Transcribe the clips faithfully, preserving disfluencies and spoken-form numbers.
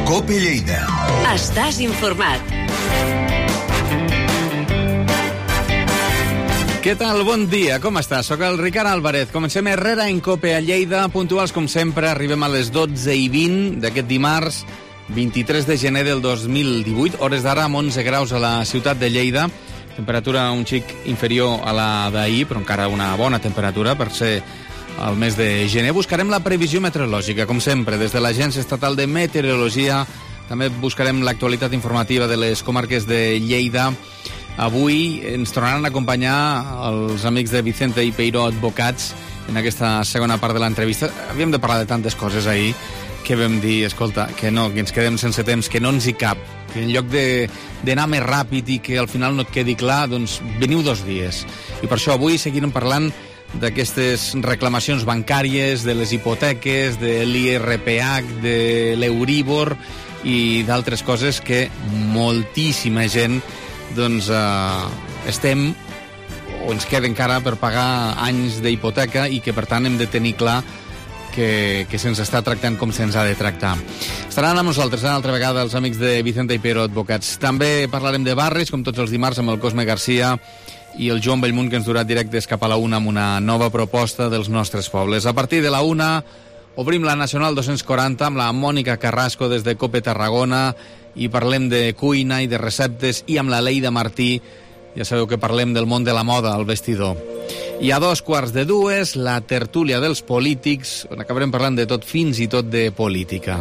COPE Lleida. Estàs informat. Què tal? Bon dia, com estàs? Soc el Ricard Álvarez. Comencem Herrera en COPE a Lleida. Puntuals com sempre, arribem a les dotze i vint d'aquest dimarts, vint-i-tres de gener del dos mil divuit, hores d'ara amb onze graus a la ciutat de Lleida. Temperatura un xic inferior a la d'ahir, però encara una bona temperatura per ser el mes de gener. Buscarem la previsió meteorològica, com sempre, des de l'Agència Estatal de Meteorologia. També buscarem l'actualitat informativa de les comarques de Lleida. Avui ens tornaran a acompanyar els amics de Vicente i Peiró Advocats en aquesta segona part de l'entrevista. Havíem de parlar de tantes coses ahir que vam dir, escolta, que no, que ens quedem sense temps, que no ens hi cap, que en lloc d'anar més ràpid i que al final no et quedi clar, doncs veniu dos dies. I per això avui seguirem parlant d'aquestes reclamacions bancàries, de les hipoteques, de l'I R P H, de l'Euríbor i d'altres coses que moltíssima gent doncs eh, estem o ens queda encara per pagar anys d'hipoteca i que per tant hem de tenir clar que, que se'ns està tractant com se'ns ha de tractar. Estaran amb nosaltres una altra vegada els amics de Vicente i Peiró Advocats. També parlarem de barris, com tots els dimarts, amb el Cosme Garcia i el Joan Bellmunt, que ens durà directes cap a la una amb una nova proposta dels nostres pobles. A partir de la una obrim la Nacional dos-cents quaranta amb la Mònica Carrasco des de COPE Tarragona i parlem de cuina i de receptes, i amb la Leida Martí, ja sabeu que parlem del món de la moda al vestidor. I a dos quarts de dues, la tertúlia dels polítics, on acabarem parlant de tot, fins i tot de política.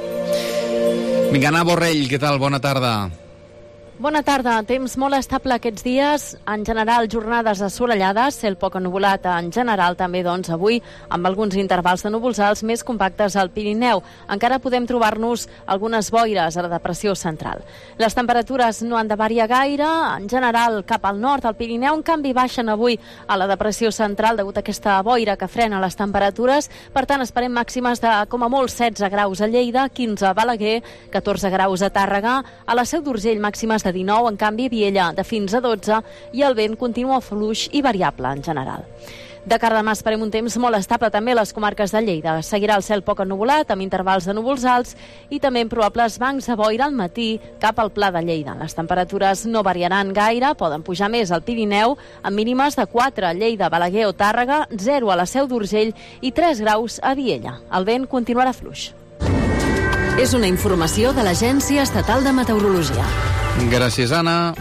Vinga, Anna Borrell, què tal? Bona tarda. Bona tarda. Temps molt estable aquests dies. En general, jornades assolellades, cel poc ennuvolat en general, també doncs avui, amb alguns intervals de núvols alts més compactes al Pirineu. Encara podem trobar-nos algunes boires a la depressió central. Les temperatures no han de variar gaire. En general, cap al nord, al Pirineu, en canvi, baixen avui a la depressió central degut a aquesta boira que frena les temperatures. Per tant, esperem màximes de, com a molt, setze graus a Lleida, quinze a Balaguer, catorze graus a Tàrrega, a la Seu d'Urgell màximes de dinou, en canvi Viella de fins a dotze, i el vent continua fluix i variable en general. De cara a demà esperem un temps molt estable també a les comarques de Lleida. Seguirà el cel poc ennuvolat, amb intervals de núvols alts i també amb probables bancs de boira al matí cap al Pla de Lleida. Les temperatures no variaran gaire, poden pujar més al Pirineu, amb mínimes de quatre a Lleida, Balaguer o Tàrrega, zero a la Seu d'Urgell i tres graus a Viella. El vent continuarà fluix. És una informació de l'Agència Estatal de Meteorologia. Gràcies, Anna.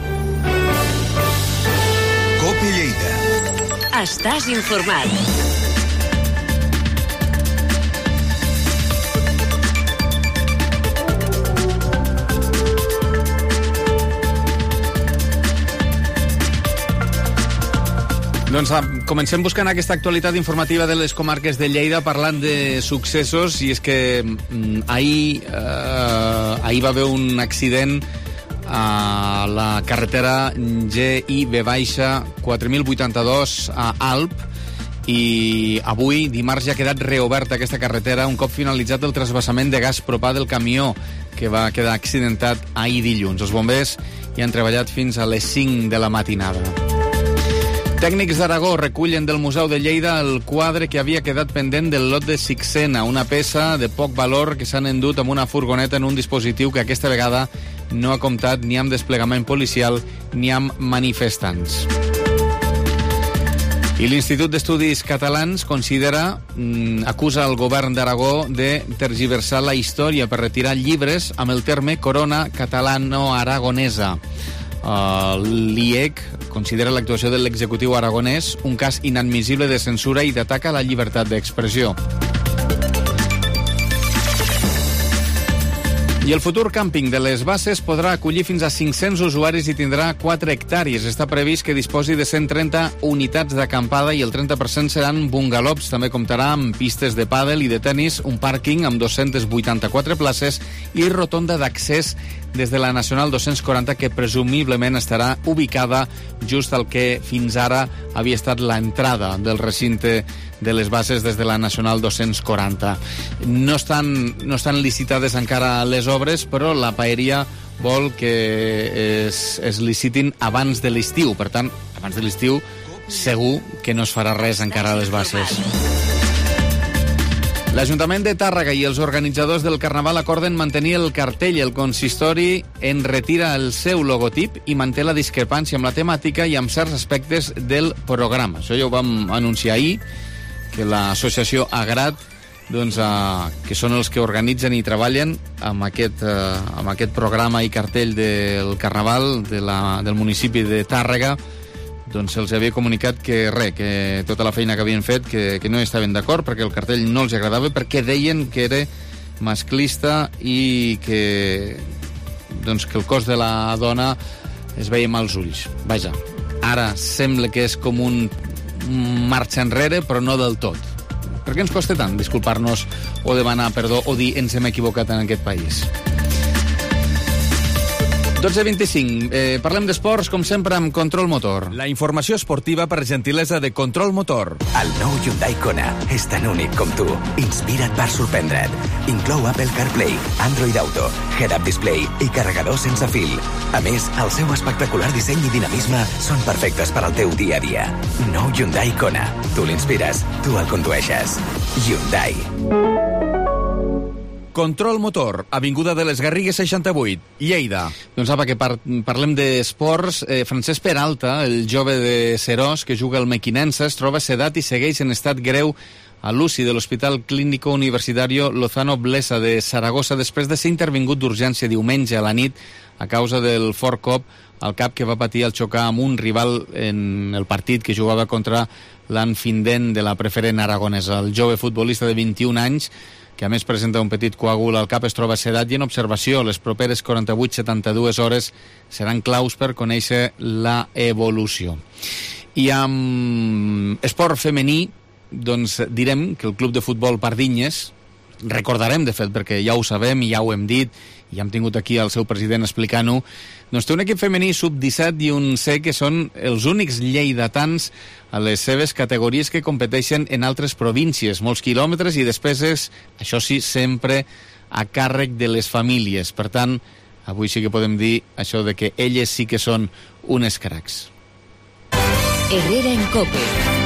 COPE Lleida. Estàs informat. Doncs comencem buscant aquesta actualitat informativa de les comarques de Lleida, parlant de successos, i és que mm, ahir, eh, ahir va haver un accident a la carretera G I V quatre mil vuitanta-dos a Alp, i avui, dimarts, ja ha quedat reoberta aquesta carretera un cop finalitzat el trasbassament de gas propà del camió que va quedar accidentat ahir dilluns. Els bombers hi han treballat fins a les cinc de la matinada. Tècnics d'Aragó recullen del Museu de Lleida el quadre que havia quedat pendent del lot de Sixena, una peça de poc valor que s'han endut amb una furgoneta en un dispositiu que aquesta vegada no ha comptat ni amb desplegament policial ni amb manifestants. I l'Institut d'Estudis Catalans considera, mm, acusa el govern d'Aragó de tergiversar la història per retirar llibres amb el terme corona catalano-aragonesa. Uh, L'I E C considera l'actuació de l'executiu aragonès un cas inadmissible de censura i d'atac a la llibertat d'expressió. I el futur càmping de les Basses podrà acollir fins a cinc-cents usuaris i tindrà quatre hectàrees. Està previst que disposi de cent trenta unitats d'acampada i el trenta per cent seran bungalows. També comptarà amb pistes de pàdel i de tennis, un pàrquing amb dos-cents vuitanta-quatre places i rotonda d'accés des de la Nacional dos-cents quaranta, que presumiblement estarà ubicada just al que fins ara havia estat l'entrada del recinte de les Basses des de la Nacional dos-cents quaranta. No estan, no estan licitades encara les obres, però la paeria vol que es, es licitin abans de l'estiu. Per tant, abans de l'estiu segur que no es farà res encara a les Basses. L'Ajuntament de Tàrrega i els organitzadors del Carnaval acorden mantenir el cartell. El consistori en retira el seu logotip i manté la discrepància amb la temàtica i amb certs aspectes del programa. Això ja ho vam anunciar ahir, que l'associació Agrat, doncs, eh, que són els que organitzen i treballen amb aquest, eh, amb aquest programa i cartell del Carnaval de la, del municipi de Tàrrega, doncs se'ls havia comunicat que res, que tota la feina que havien fet, que, que no estaven d'acord perquè el cartell no els agradava, perquè deien que era masclista i que, doncs, que el cos de la dona es veia amb els ulls. Vaja, ara sembla que és com un marxa enrere, però no del tot. Per què ens costa tant disculpar-nos o demanar perdó o dir ens hem equivocat en aquest país? dotze vint-i-cinc. Eh, parlem d'esports, com sempre, amb Control Motor. La informació esportiva per gentilesa de Control Motor. El nou Hyundai Kona és tan únic com tu. Inspira't per sorprendre't. Inclou Apple CarPlay, Android Auto, Head-Up Display i carregador sense fil. A més, el seu espectacular disseny i dinamisme són perfectes per al teu dia a dia. Nou Hyundai Kona. Tu l'inspires, tu el condueixes. Hyundai. Control Motor, Avinguda de les Garrigues seixanta-vuit, Lleida. Doncs apa, que par parlem d'esports. Eh, Francesc Peralta, el jove de Serós, que juga al Mequinensa, es troba sedat i segueix en estat greu a l'U C I de l'Hospital Clínico Universitario Lozano Blesa de Saragossa després de ser intervingut d'urgència diumenge a la nit a causa del fort cop al cap que va patir al xocar amb un rival en el partit que jugava contra l'Anfindent de la preferent aragonesa. El jove futbolista de vint-i-un anys, que a més presenta un petit coàgul al cap, es troba sedat i en observació. Les properes quaranta-vuit a setanta-dues hores seran claus per conèixer la evolució. I amb esport femení, doncs direm que el club de futbol Pardinyes, recordarem de fet perquè ja ho sabem i ja ho hem dit i ja hem tingut aquí el seu president explicant-ho, doncs té un equip femení sub disset i un C que són els únics lleidatans a les seves categories que competeixen en altres províncies, molts quilòmetres i despeses, això sí, sempre a càrrec de les famílies. Per tant, avui sí que podem dir això de que elles sí que són unes cracs. Herrera en Cope.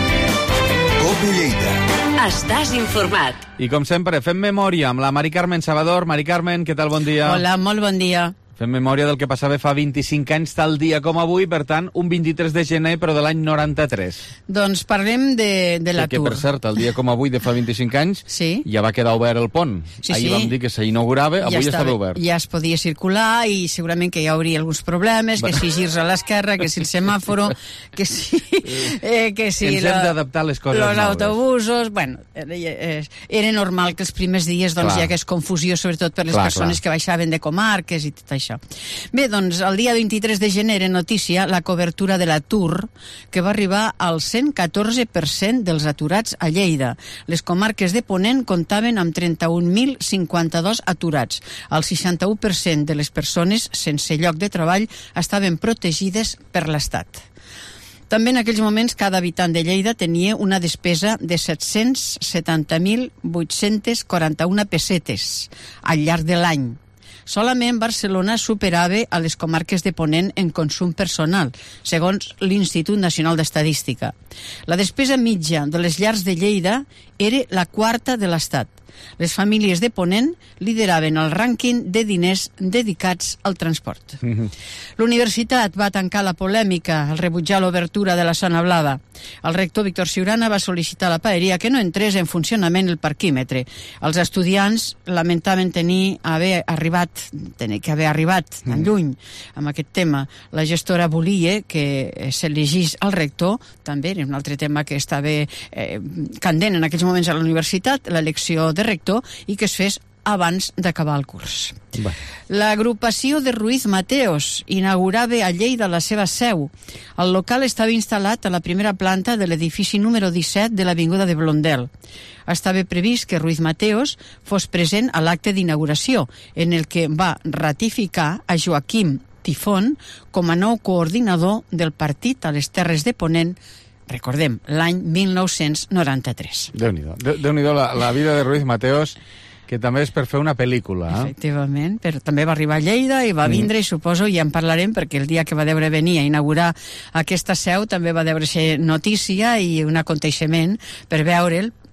Cope Lleida. Estàs informat. I com sempre, fem memòria amb la Mari Carmen Salvador. Mari Carmen, què tal? Bon dia. Hola, molt bon dia. Fem memòria del que passava fa vint-i-cinc anys, tal dia com avui, per tant, un vint-i-tres de gener, però de l'any noranta-tres. Doncs parlem de, de l'atur. Que, per cert, el dia com avui de fa vint-i-cinc anys, sí, ja va quedar obert el pont. Sí, Ahir sí. vam dir que s'inaugurava, avui ja estava obert. Ja es podia circular i segurament que hi hauria alguns problemes, que si girs a l'esquerra, que si el semàforo, que si... Eh, que si Ens la, hem d'adaptar a les coses los noves. autobusos... Bueno, eh, era normal que els primers dies doncs, hi hagués confusió, sobretot per les clar, persones clar. que baixaven de comarques i tot això. Bé, doncs, el dia vint-i-tres de gener en notícia la cobertura de l'atur, que va arribar al cent catorze per cent dels aturats a Lleida. Les comarques de Ponent comptaven amb trenta-un mil cinquanta-dos aturats. El seixanta-u per cent de les persones sense lloc de treball estaven protegides per l'Estat. També en aquells moments cada habitant de Lleida tenia una despesa de set-cents setanta mil vuit-cents quaranta-u pessetes al llarg de l'any. Solament Barcelona superava a les comarques de Ponent en consum personal, segons l'Institut Nacional d'Estadística. La despesa mitja de les llars de Lleida era la quarta de l'Estat. Les famílies de Ponent lideraven el rànquing de diners dedicats al transport. Mm-hmm. L'universitat va tancar la polèmica al rebutjar l'obertura de la zona blava. El rector Víctor Siurana va sol·licitar a la paeria que no entrés en funcionament el parquímetre. Els estudiants lamentaven tenir haver arribat, tenir que haver arribat tan mm. lluny amb aquest tema. La gestora volia que s'elegís el rector, també era un altre tema que estava eh, candent en aquells moments a la universitat, l'elecció de rector, i que es fes abans d'acabar el curs. Va. L'agrupació de Ruiz Mateos inaugurava a Lleida la seva seu. El local estava instal·lat a la primera planta de l'edifici número disset de l'Avinguda de Blondel. Estava previst que Ruiz Mateos fos present a l'acte d'inauguració, en el que va ratificar a Joaquim Tifón com a nou coordinador del partit a les Terres de Ponent, recordem, l'any mil nou-cents noranta-tres. Déu-n'hi-do. Déu-n'hi-do la, la vida de Ruiz Mateos, que també és per fer una pel·lícula. Eh? Efectivament, però també va arribar a Lleida i va vindre, mm. i suposo, ja en parlarem, perquè el dia que va deure venir a inaugurar aquesta seu també va deure ser notícia i un aconteixement per veure'l,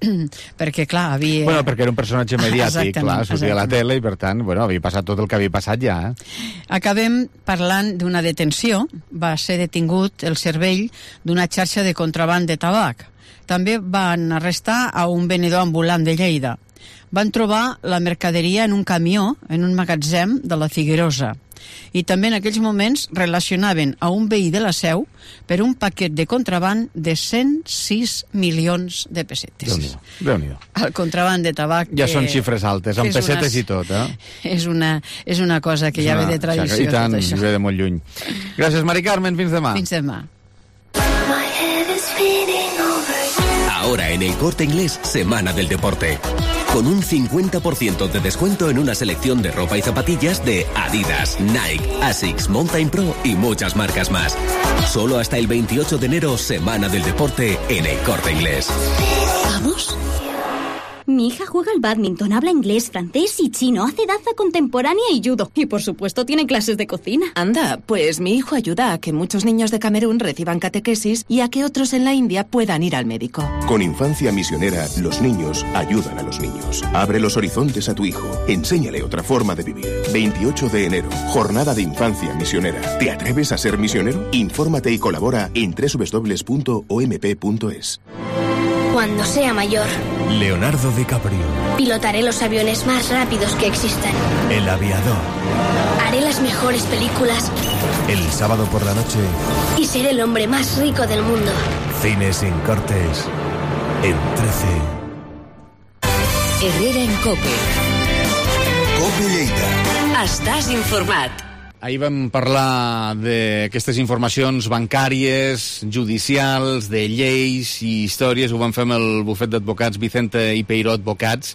perquè, clar, havia... Bueno, perquè era un personatge mediàtic, clar, sortia a la tele i, per tant, bueno, havia passat tot el que havia passat ja. Eh? Acabem parlant d'una detenció. Va ser detingut el cervell d'una xarxa de contraban de tabac. També van arrestar a un venedor ambulant de Lleida. Van trobar la mercaderia en un camió, en un magatzem de la Figuerosa. I també en aquells moments relacionaven a un veí de la Seu per un paquet de contraban de cent sis milions de pessetes. Déu-n'hi-do. Déu-n'hi-do. El contraban de tabac... Ja són xifres altes, amb pessetes i tot, eh? És una, és una cosa que ja ve de tradició. I tant, tot això. ve de molt lluny. Gràcies, Mari Carmen, fins demà. Fins demà. Ahora en El Corte Inglés, Semana del Deporte. Con un cincuenta por ciento de descuento en una selección de ropa y zapatillas de Adidas, Nike, Asics, Mountain Pro y muchas marcas más. Solo hasta el veintiocho de enero, Semana del Deporte en El Corte Inglés. ¿Vamos? Mi hija juega al bádminton, habla inglés, francés y chino, hace danza contemporánea y judo. Y por supuesto tiene clases de cocina. Anda, pues mi hijo ayuda a que muchos niños de Camerún reciban catequesis y a que otros en la India puedan ir al médico. Con Infancia Misionera, los niños ayudan a los niños. Abre los horizontes a tu hijo. Enséñale otra forma de vivir. veintiocho de enero, Jornada de Infancia Misionera. ¿Te atreves a ser misionero? Infórmate y colabora en doble u doble u doble u punto o m p punto es. Cuando sea mayor, Leonardo DiCaprio. Pilotaré los aviones más rápidos que existan. El aviador. Haré las mejores películas. El sábado por la noche. Y seré el hombre más rico del mundo. Cine sin cortes. En trece. Herrera en COPE. COPE Lleida. Estàs informat. Ahir vam parlar d'aquestes informacions bancàries, judicials, de lleis i històries. Ho vam fer amb el bufet d'advocats Vicente i Peiró Advocats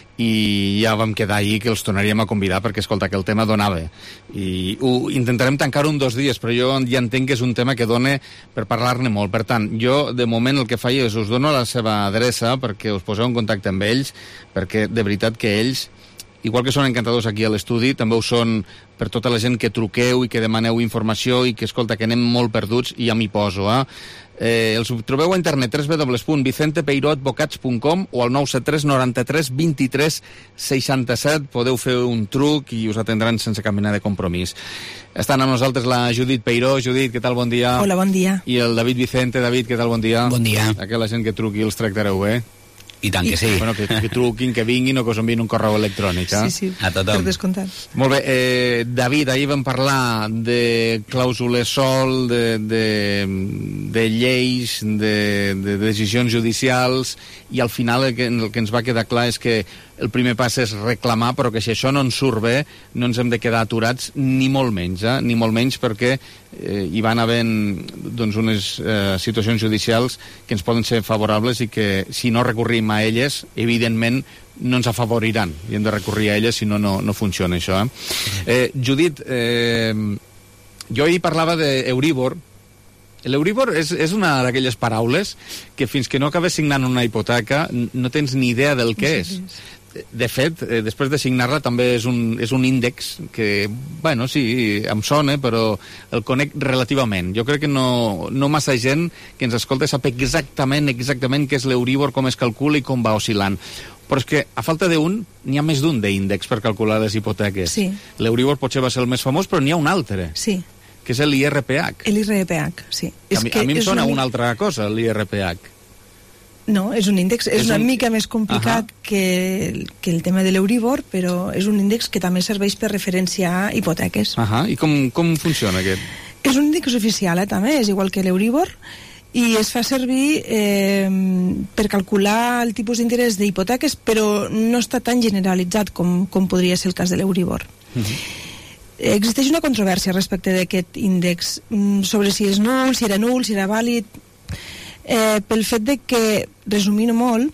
i ja vam quedar ahir que els tornaríem a convidar perquè, escolta, que el tema donava. I ho intentarem tancar un dos dies, però jo ja entenc que és un tema que dona per parlar-ne molt. Per tant, jo, de moment, el que faig és us dono la seva adreça perquè us poseu en contacte amb ells, perquè de veritat que ells, igual que són encantadors aquí a l'estudi, també ho són per tota la gent que truqueu i que demaneu informació i que, escolta, que anem molt perduts i ja m'hi poso, eh? eh els trobeu a internet doble u doble u doble u punt vicente peiró advocats punt com o al nou set tres noranta-tres vint-i-tres seixanta-set. Podeu fer un truc i us atendran sense cap mena de compromís. Estan amb nosaltres la Judit Peiró. Judit, què tal? Bon dia. Hola, bon dia. I el David Vicente. David, què tal? Bon dia. Bon dia. Aquella gent que truqui els tractareu bé. I tant que sí. Bueno, que, que truquin, que vinguin o que us enviïn un correu electrònic. Eh? Sí, sí, a tothom. per descomptat. Molt bé, eh, David, ahir vam parlar de clàusules sol, de, de, de lleis, de, de decisions judicials, i al final el que, el que ens va quedar clar és que el primer pas és reclamar, però que si això no ens surt bé, no ens hem de quedar aturats, ni molt menys, eh? ni molt menys perquè eh, hi van havent doncs, unes eh, situacions judicials que ens poden ser favorables i que si no recorrim a elles, evidentment no ens afavoriran i hem de recurrir a elles, si no, no, no funciona això. Eh? Eh, Judit, eh, jo ahir parlava d'Euríbor. L'Euríbor és, és una d'aquelles paraules que fins que no acabes signant una hipoteca no tens ni idea del que és. De fet, eh, després de signar-la també és un, és un índex que, bueno, sí, em sona, però el conec relativament. Jo crec que no, no massa gent que ens escolta sap exactament exactament què és l'Euríbor, com es calcula i com va oscil·lant. Però és que, a falta d'un, n'hi ha més d'un d'índex per calcular les hipoteques. Sí. L'Euríbor potser va ser el més famós, però n'hi ha un altre. Sí. Que és l'I R P H. L'I R P H, sí. A mi, és que a mi em és sona una... una altra cosa, l'I R P H. No, és un índex, és, és una un... mica més complicat uh-huh. que, que el tema de l'Euríbor, però és un índex que també serveix per referenciar hipoteques. Uh-huh. I com, com funciona aquest? És un índex oficial, eh, també, és igual que l'Euríbor, i es fa servir eh, per calcular el tipus d'interès d'hipoteques, però no està tan generalitzat com, com podria ser el cas de l'Euríbor. Uh-huh. Existeix una controvèrsia respecte d'aquest índex sobre si és nul, si era nul, si era vàlid, eh, pel fet de que, resumint molt,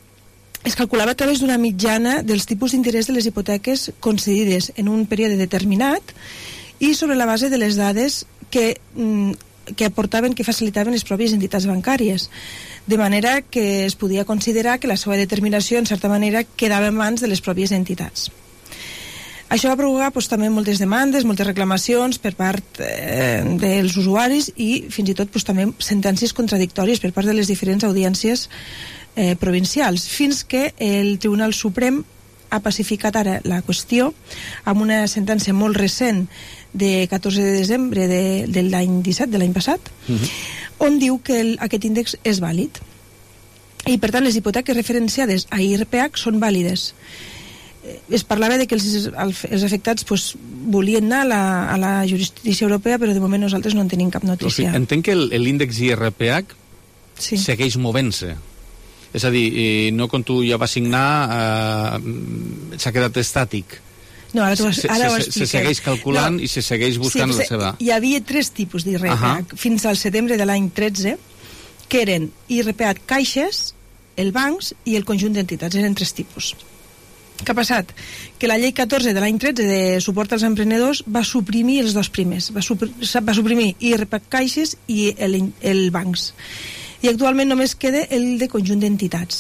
es calculava a través d'una mitjana dels tipus d'interès de les hipoteques concedides en un període determinat i sobre la base de les dades que, que aportaven, que facilitaven les pròpies entitats bancàries, de manera que es podia considerar que la seva determinació, en certa manera, quedava en mans de les pròpies entitats. Això va provocar pues, també moltes demandes, moltes reclamacions per part eh, dels usuaris i fins i tot pues, també sentències contradictòries per part de les diferents audiències eh, provincials, fins que el Tribunal Suprem ha pacificat ara la qüestió amb una sentència molt recent de catorze de desembre de, de l'any disset, de l'any passat, uh-huh. on diu que el, aquest índex és vàlid. I, per tant, les hipoteques referenciades a I R P H són vàlides. Es parlava de que els, els afectats pues, volien anar a la, a la justícia europea, però de moment nosaltres no en tenim cap notícia. O sigui, entenc que l'índex I R P H sí. segueix movent-se. És a dir, no quan tu ja vas signar eh, s'ha quedat estàtic. No, ara, has, ara se, se, se segueix calculant no. i se segueix buscant sí, la seva... Hi havia tres tipus d'I R P H uh-huh. fins al setembre de l'any tretze, que eren I R P H caixes, el bancs i el conjunt d'entitats. Eren tres tipus. Què ha passat? Que la llei catorze de l'any tretze de suport als emprenedors va suprimir els dos primers. Va, supr va suprimir I R P H caixes i el, el bancs. I actualment només queda el de conjunt d'entitats.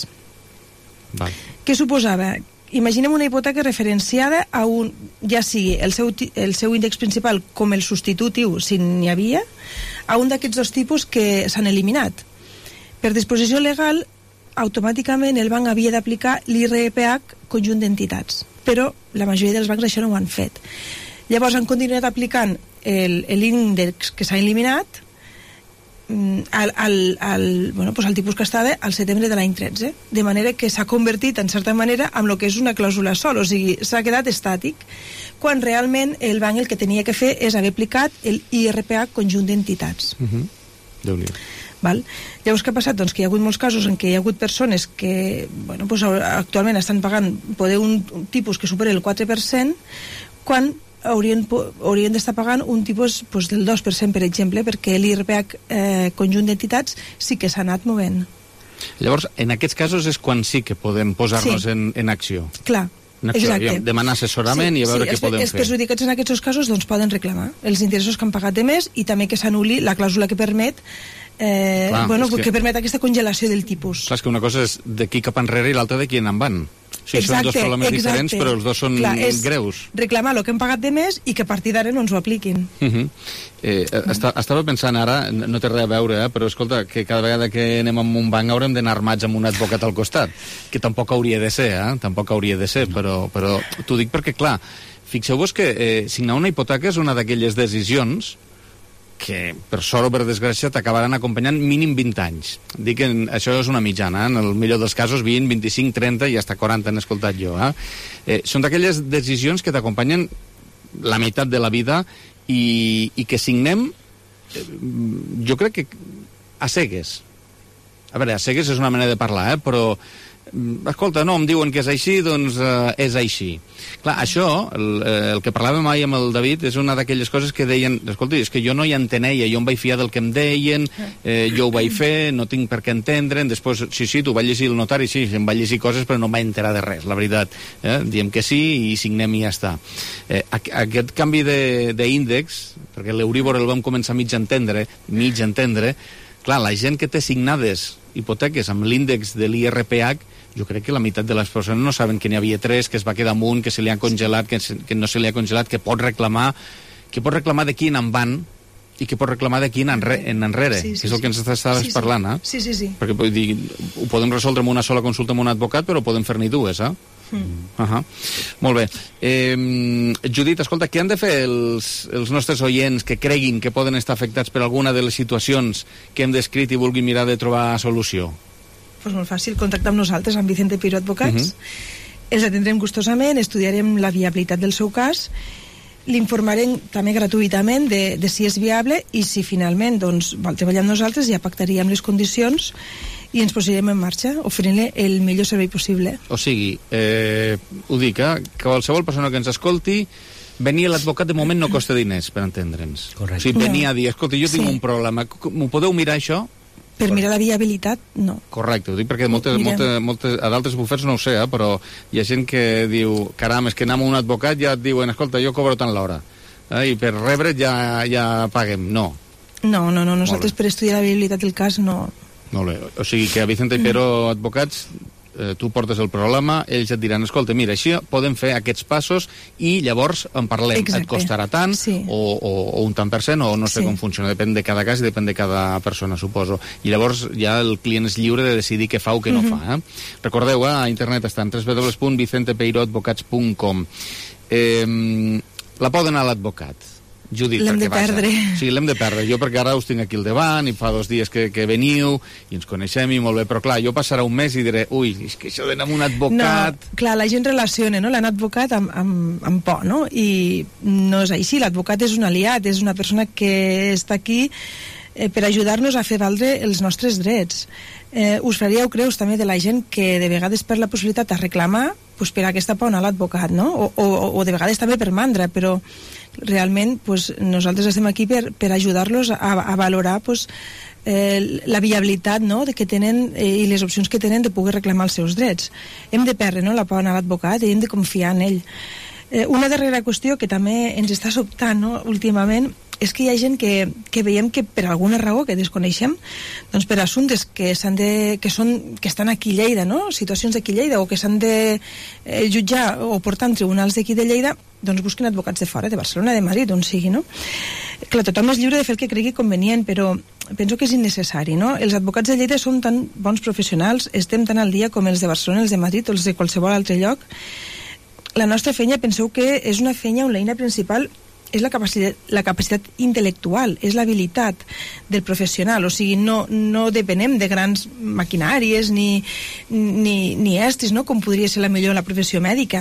Què suposava? Imaginem una hipoteca referenciada a un, ja sigui el seu, el seu índex principal com el substitutiu, si n'hi havia, a un d'aquests dos tipus que s'han eliminat. Per disposició legal, automàticament el banc havia d'aplicar l'I R P H conjunt d'entitats, però la majoria dels bancs això no ho han fet. Llavors han continuat aplicant l'índex que s'ha eliminat al, al, al, bueno, pues al tipus que estava al setembre de l'any tretze, de manera que s'ha convertit en certa manera en el que és una clàusula sol, o sigui, s'ha quedat estàtic, quan realment el banc el que tenia que fer és haver aplicat el I R P H conjunt d'entitats. Uh-huh. Déu-n'hi-do. Val? Llavors, què ha passat? Doncs que hi ha hagut molts casos en què hi ha hagut persones que bueno, pues, actualment estan pagant poder un, un tipus que supera el quatre per cent, quan haurien, haurien d'estar pagant un tipus pues, del dos per cent, per exemple, perquè l'I R P H eh, conjunt d'entitats sí que s'ha anat movent. Llavors, en aquests casos és quan sí que podem posar-nos sí. en, en acció. Clar. Acció, exacte. Demanar assessorament sí, i a veure sí, què podem els, fer. Els perjudicats en aquests casos doncs, poden reclamar els interessos que han pagat de més i també que s'anul·li la clàusula que permet eh, clar, bueno, que... que permet aquesta congelació del tipus. Clar, és que una cosa és d'aquí cap enrere i l'altra d'aquí en van. O sigui, exacte, són dos problemes exacte. diferents, però els dos són clar, greus. Reclamar el que hem pagat de més i que a partir d'ara no ens ho apliquin. Uh -huh. eh, està, estava pensant ara, no té res a veure, eh, però escolta, que cada vegada que anem a un banc haurem d'anar armats amb un advocat al costat, que tampoc hauria de ser, eh? Tampoc hauria de ser, però, però t'ho dic perquè, clar, fixeu-vos que eh, signar una hipoteca és una d'aquelles decisions que, per sort o per desgràcia, t'acabaran acompanyant mínim vint anys. Dic que això és una mitjana, eh? En el millor dels casos vint, vint-i-cinc, trenta i fins a quaranta han escoltat jo. Eh? Eh, són d'aquelles decisions que t'acompanyen la meitat de la vida i, i que signem, eh, jo crec que a cegues. A veure, a cegues és una manera de parlar, eh? Però escolta, no, em diuen que és així, doncs eh, és així. Clar, això, el, el que parlàvem mai amb el David, és una d'aquelles coses que deien, escolta, és que jo no hi enteneia, jo em vaig fiar del que em deien, eh, jo ho vaig fer, no tinc per què entendre'n, després, sí, sí, tu vaig llegir el notari, sí, em vaig llegir coses, però no em vaig enterar de res, la veritat. Eh? Diem que sí i signem i ja està. Eh, aquest canvi d'índex, perquè l'Euríbor el vam començar mig a entendre, mig a entendre, clar, la gent que té signades hipoteques amb l'índex de l'I R P H, jo crec que la meitat de les persones no saben que n'hi havia tres, que es va quedar amunt, que se li ha congelat, que, se, que no se li ha congelat, que pot reclamar, que pot reclamar d'aquí en van i que pot reclamar d'aquí en, enre, en enrere, sí, sí, que és el que ens estaves sí, sí. parlant, eh? Sí, sí, sí. Perquè vull dir, ho podem resoldre amb una sola consulta amb un advocat, però podem fer-n'hi dues, eh? Mm. Uh -huh. Molt bé. Eh, Judit, escolta, què han de fer els, els nostres oients que creguin que poden estar afectats per alguna de les situacions que hem descrit i vulguin mirar de trobar solució? Pues molt fàcil, contactar amb nosaltres, amb Vicente Piro Advocats. Uh -huh. Els atendrem gustosament, estudiarem la viabilitat del seu cas, l'informarem també gratuïtament de, de si és viable i si finalment doncs, vol treballar amb nosaltres ja pactaríem les condicions i ens posarem en marxa, oferint-li el millor servei possible. O sigui, eh, ho dic, eh, que qualsevol persona que ens escolti, venir a l'advocat de moment no costa diners, per entendre'ns. Correcte. O sigui, venir no. a dir, escolta, jo tinc sí. un problema, m'ho podeu mirar això? Per mirar la viabilitat, no. Correcte, ho dic perquè moltes, moltes, moltes, a d'altres bufets no ho sé, eh, però hi ha gent que diu, caram, és que anem a un advocat ja et diuen, escolta, jo cobro tant l'hora, eh, i per rebre ja, ja paguem. No. No, no, no, nosaltres per estudiar la viabilitat del cas no. Molt bé, o sigui que a Vicente Pero Advocats eh, tu portes el problema, ells et diran, escolta, mira, així podem fer aquests passos i llavors en parlem. Exacte. Et costarà tant, sí. o, o, o un tant per cent, o no sé sí. com funciona, depèn de cada cas i depèn de cada persona, suposo. I llavors ja el client és lliure de decidir què fa o què no uh-huh. fa. Eh? Recordeu, eh, a internet estan w w w punt vicente peiró advocats punt com. Eh, la poden anar a l'advocat. Judit, l'hem de perdre. Sí, l'hem de perdre. Jo perquè ara us tinc aquí al davant i fa dos dies que, que veniu i ens coneixem i molt bé, però clar, jo passarà un mes i diré, ui, és que això d'anar amb un advocat... No, clar, la gent relaciona, no?, l'anar advocat amb, amb, amb por, no? I no és així, l'advocat és un aliat, és una persona que està aquí eh, per ajudar-nos a fer valdre els nostres drets. Eh, us faríeu creus també de la gent que de vegades per la possibilitat de reclamar pues, per aquesta por anar a l'advocat, no? O, o, o de vegades també per mandra, però realment pues, nosaltres estem aquí per, per ajudar-los a, a valorar pues, eh, la viabilitat, no?, de que tenen eh, i les opcions que tenen de poder reclamar els seus drets. Hem de perdre, no?, la por anar a l'advocat i hem de confiar en ell. Eh, una darrera qüestió que també ens està sobtant, no?, últimament, és que hi ha gent que, que veiem que per alguna raó que desconeixem, doncs per assumptes que, s'han de, que, són, que estan aquí a Lleida, no?, situacions d'aquí a Lleida, o que s'han de eh, jutjar o portar en tribunals d'aquí de Lleida, doncs busquen advocats de fora, de Barcelona, de Madrid, on sigui, no? Clar, tothom és lliure de fer el que cregui convenient, però penso que és innecessari, no? Els advocats de Lleida són tan bons professionals, estem tan al dia com els de Barcelona, els de Madrid o els de qualsevol altre lloc. La nostra feina, penseu que és una feina on l'eina principal és la capacitat, la capacitat intel·lectual, és l'habilitat del professional, o sigui, no, no depenem de grans maquinàries ni, ni, ni estris, no?, com podria ser la millor la professió mèdica.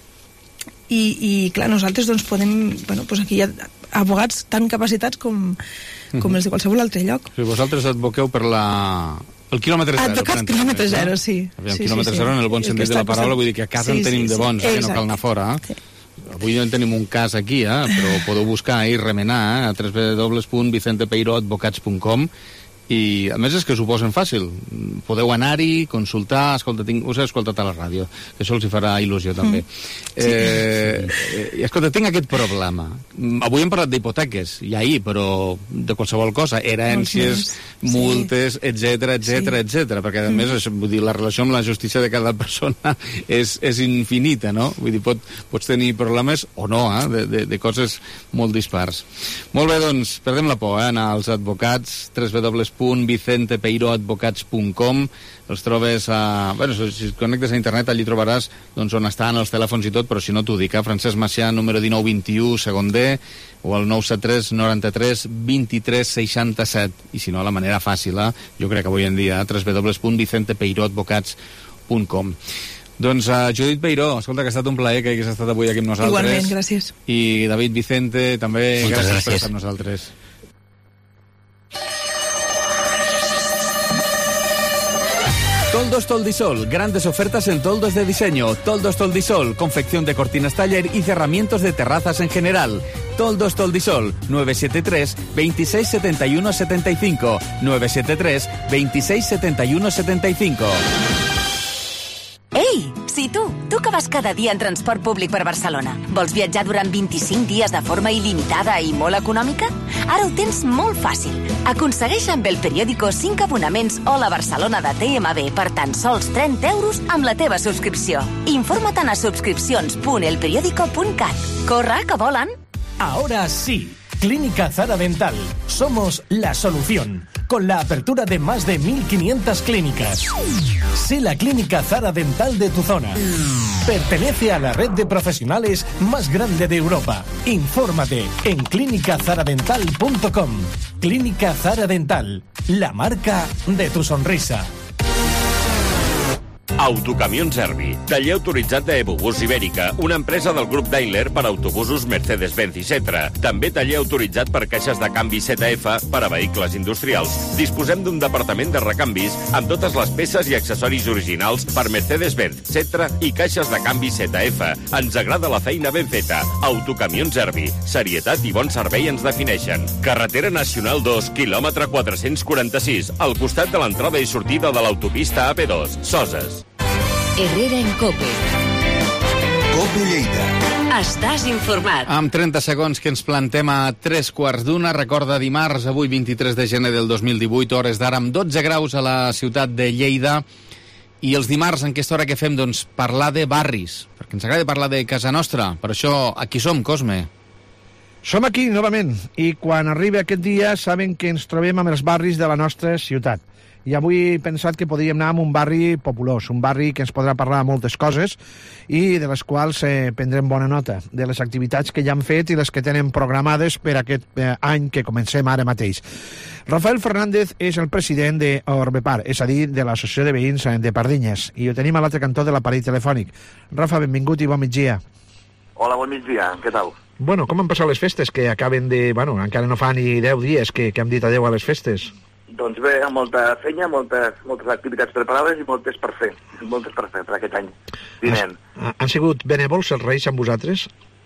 I, i clar, nosaltres doncs podem, bueno, doncs aquí hi ha advocats tan capacitats com, com els de qualsevol altre lloc. Sí, vosaltres advoqueu per la... El quilòmetre zero. Advocats quilòmetre zero, sí. El sí, quilòmetre sí, zero sí. en el bon sentit de la paraula, vull dir que a casa sí, en tenim sí, de bons, sí. eh? No cal anar fora. Eh? Sí. Avui no en tenim un cas aquí, eh? Però podeu buscar i remenar eh? a w w w punt vicente peiró advocats punt com i a més és que s'ho posen fàcil. Podeu anar-hi, consultar, escolta, tinc, us he escoltat a la ràdio, que això els hi farà il·lusió també. Mm. Sí. Eh, eh, escolta, tinc aquest problema. Avui hem parlat d'hipoteques, i ahir, però de qualsevol cosa, herències, sí. multes, etcètera, etcètera, sí. etcètera, perquè a més, mm. vull dir, la relació amb la justícia de cada persona és, és infinita, no? Vull dir, pot, pots tenir problemes o no, eh? de, de, de coses molt dispars. Molt bé, doncs, perdem la por, eh? Anar als advocats, w w w punt vicente peiró advocats punt com. Els trobes a... Bueno, si et connectes a internet allí trobaràs doncs, on estan els telèfons i tot, però si no t'ho dic, eh? Francesc Macià, número dinou vint-i-u, segon D, o el nou set tres noranta-tres vint-i-tres seixanta-set. I si no, la manera fàcil, eh? Jo crec que avui en dia, w w w punt vicente peiró advocats punt com. Doncs uh, Judit Peiró, escolta, que ha estat un plaer que hagués estat avui aquí amb nosaltres. Igualment, gràcies. I David Vicente, també, moltes gràcies, gràcies per estar amb nosaltres. Toldos Toldisol, grandes ofertas en toldos de diseño. Toldos Toldisol, confección de cortinas taller y cerramientos de terrazas en general. Toldos Toldisol, nueve siete tres, veintiséis setenta y uno setenta y cinco, nueve siete tres, veintiséis setenta y uno setenta y cinco. Ei, si tu, tu que vas cada dia en transport públic per Barcelona, vols viatjar durant vint-i-cinc dies de forma il·limitada i molt econòmica? Ara ho tens molt fàcil. Aconsegueix amb el periòdico cinc abonaments Hola Barcelona de T M B per tan sols trenta euros amb la teva subscripció. Informa't a subscripcions punt el periódico punt cat. Corre, que volen! Ahora sí, Clínica Zara Dental. Somos la solución. Con la apertura de más de mil quinientas clínicas. Sé la Clínica Zara Dental de tu zona. Pertenece a la red de profesionales más grande de Europa. Infórmate en clínica zara dental punto com. Clínica Zara Dental, la marca de tu sonrisa. Autocamions Erbi, taller autoritzat d'Ebobús Ibèrica, una empresa del grup Daimler per autobusos Mercedes-Benz i Setra. També taller autoritzat per caixes de canvi Z F per a vehicles industrials. Disposem d'un departament de recanvis amb totes les peces i accessoris originals per Mercedes-Benz, Setra i caixes de canvi Z F. Ens agrada la feina ben feta. Autocamions Erbi, serietat i bon servei ens defineixen. Carretera Nacional dos, quilòmetre quatre-cents quaranta-sis, al costat de l'entrada i sortida de l'autopista A P dos, Soses. Herrera en Cope. Cope Lleida. Estàs informat. Amb trenta segons que ens plantem a tres quarts d'una. Recorda dimarts, avui vint-i-tres de gener del dos mil divuit, hores d'ara amb dotze graus a la ciutat de Lleida I els dimarts, en aquesta hora que fem, doncs, parlar de barris, perquè ens agrada parlar de casa nostra. Per això, aquí som, Cosme. Som aquí, novament, i quan arribi aquest dia saben que ens trobem amb els barris de la nostra ciutat. I avui he pensat que podríem anar a un barri populós, un barri que ens podrà parlar moltes coses i de les quals eh, prendrem bona nota, de les activitats que ja han fet i les que tenen programades per aquest eh, any que comencem ara mateix. Rafael Fernández és el president de Orbepar, és a dir, de l'Associació de Veïns de Pardinyes, i ho tenim a l'altre cantó de l'aparell telefònic. Rafa, benvingut i bon migdia. Hola, bon migdia, què tal? Bueno, com han passat les festes, que acaben de... Bueno, encara no fa ni deu dies que, que hem dit adeu a les festes. Doncs bé, amb molta feina, moltes, moltes activitats preparades i moltes per fer, moltes per fer per aquest any vinent. Han, han sigut benèvols els Reis amb vosaltres?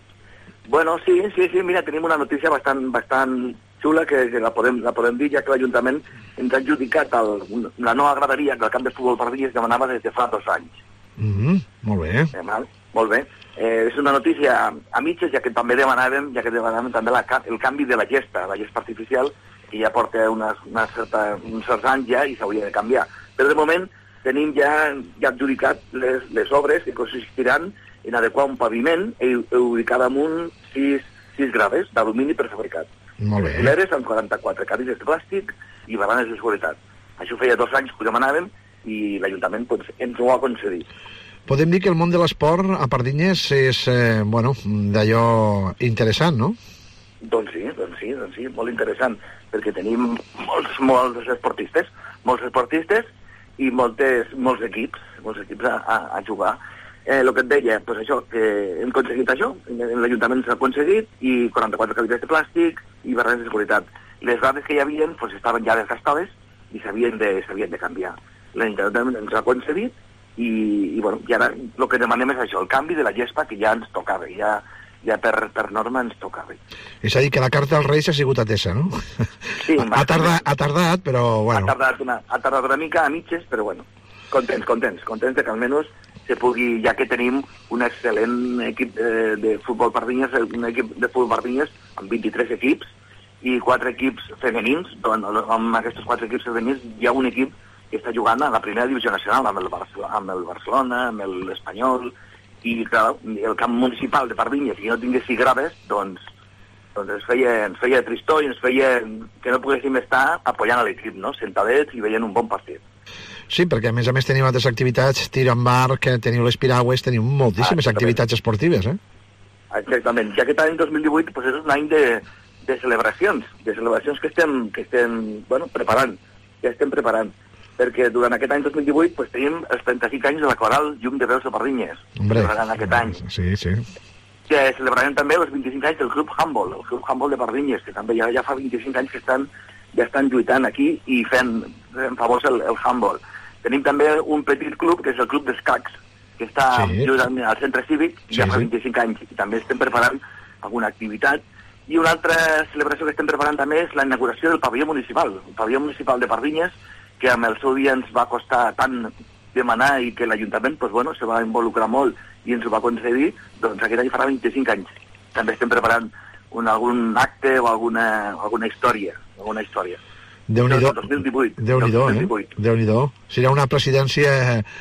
Bueno, sí, sí, sí, mira, tenim una notícia bastant, bastant xula que, que la, podem, la podem dir, ja que l'Ajuntament ens ha adjudicat el, la nova graderia del camp de futbol Pardinyes que demanava des de fa dos anys. Mm-hmm, molt bé. Eh, mal, molt bé. Eh, és una notícia a mitges, ja que també demanàvem, ja que demanàvem també la, el canvi de la gesta, la gesta artificial, que ja porta una, una certa, uns certs anys ja i s'hauria de canviar. Però de moment tenim ja, ja adjudicat les, les obres que consistiran en adequar un paviment i, i ubicar damunt sis, sis graves d'alumini prefabricat. Molt bé. Fileres amb quaranta-quatre cadires de plàstic i baranes de seguretat. Això feia dos anys que ho demanàvem i l'Ajuntament pues, ens ho ha concedit. Podem dir que el món de l'esport a Pardinyes és, eh, bueno, d'allò interessant, no? Doncs sí, doncs sí, doncs sí, molt interessant, perquè tenim molts, molts esportistes, molts esportistes i moltes, molts equips, molts equips a, a, a jugar. Eh, el que et deia, doncs això, que hem aconseguit això, l'Ajuntament s'ha aconseguit, i quaranta-quatre cadires de plàstic i barreres de seguretat. Les dades que hi havia doncs, estaven ja desgastades i s'havien de, s'havien de canviar. L'Ajuntament ens ha aconseguit i, i, bueno, i ara el que demanem és això, el canvi de la gespa que ja ens tocava, ja ja per, per norma ens tocava. És a dir, que la carta als Reis ha sigut atesa, no? Sí. Ha, tardat, ha tardat, però bueno. Ha tardat, una, ha tardat una mica a mitges, però bueno, contents, contents, contents de que almenys se pugui, ja que tenim un excel·lent equip de, de futbol Pardinyes, un equip de futbol Pardinyes amb vint-i-tres equips i quatre equips femenins, doncs amb aquests quatre equips femenins hi ha un equip que està jugant a la primera divisió nacional amb el Barcelona, amb el Barcelona, amb l'Espanyol, i clar, el camp municipal de Pardinyes, si no tinguessi graves, doncs, doncs ens, feia, ens feia tristor i ens feia que no poguéssim estar apoyant a l'equip, no? Sentadets i veient un bon partit. Sí, perquè a més a més teniu altres activitats, tir amb arc, teniu les piragües, teniu moltíssimes ah, activitats esportives, eh? Exactament. I aquest any dos mil divuit pues, és un any de, de celebracions, de celebracions que estem, que estem bueno, preparant, que estem preparant. Perquè durant aquest any dos mil divuit pues, tenim els trenta-cinc anys de la coral Llum de Veus de Pardinyes. Hombre, celebrant aquest any. Sí, sí. Que celebrarem també els vint-i-cinc anys del Club Handball, el Club Handball de Pardinyes, que també ja, ja fa vint-i-cinc anys que estan, ja estan lluitant aquí i fent, fent famós el, el handball. Tenim també un petit club, que és el Club d'Escacs, que està sí. jugant al centre cívic, sí, ja fa vint-i-cinc anys, i també estem preparant alguna activitat. I una altra celebració que estem preparant també és la inauguració del pavelló municipal, el pavelló municipal de Pardinyes, que amb el seu dia ens va costar tant demanar i que l'Ajuntament pues, bueno, se va involucrar molt i ens ho va concedir, doncs aquest any farà vint-i-cinc anys. També estem preparant un, algun acte o alguna, alguna història. Alguna història. Déu-n'hi-do, dos mil divuit, Déu-n'hi-do, eh? Déu-n'hi-do. Serà una presidència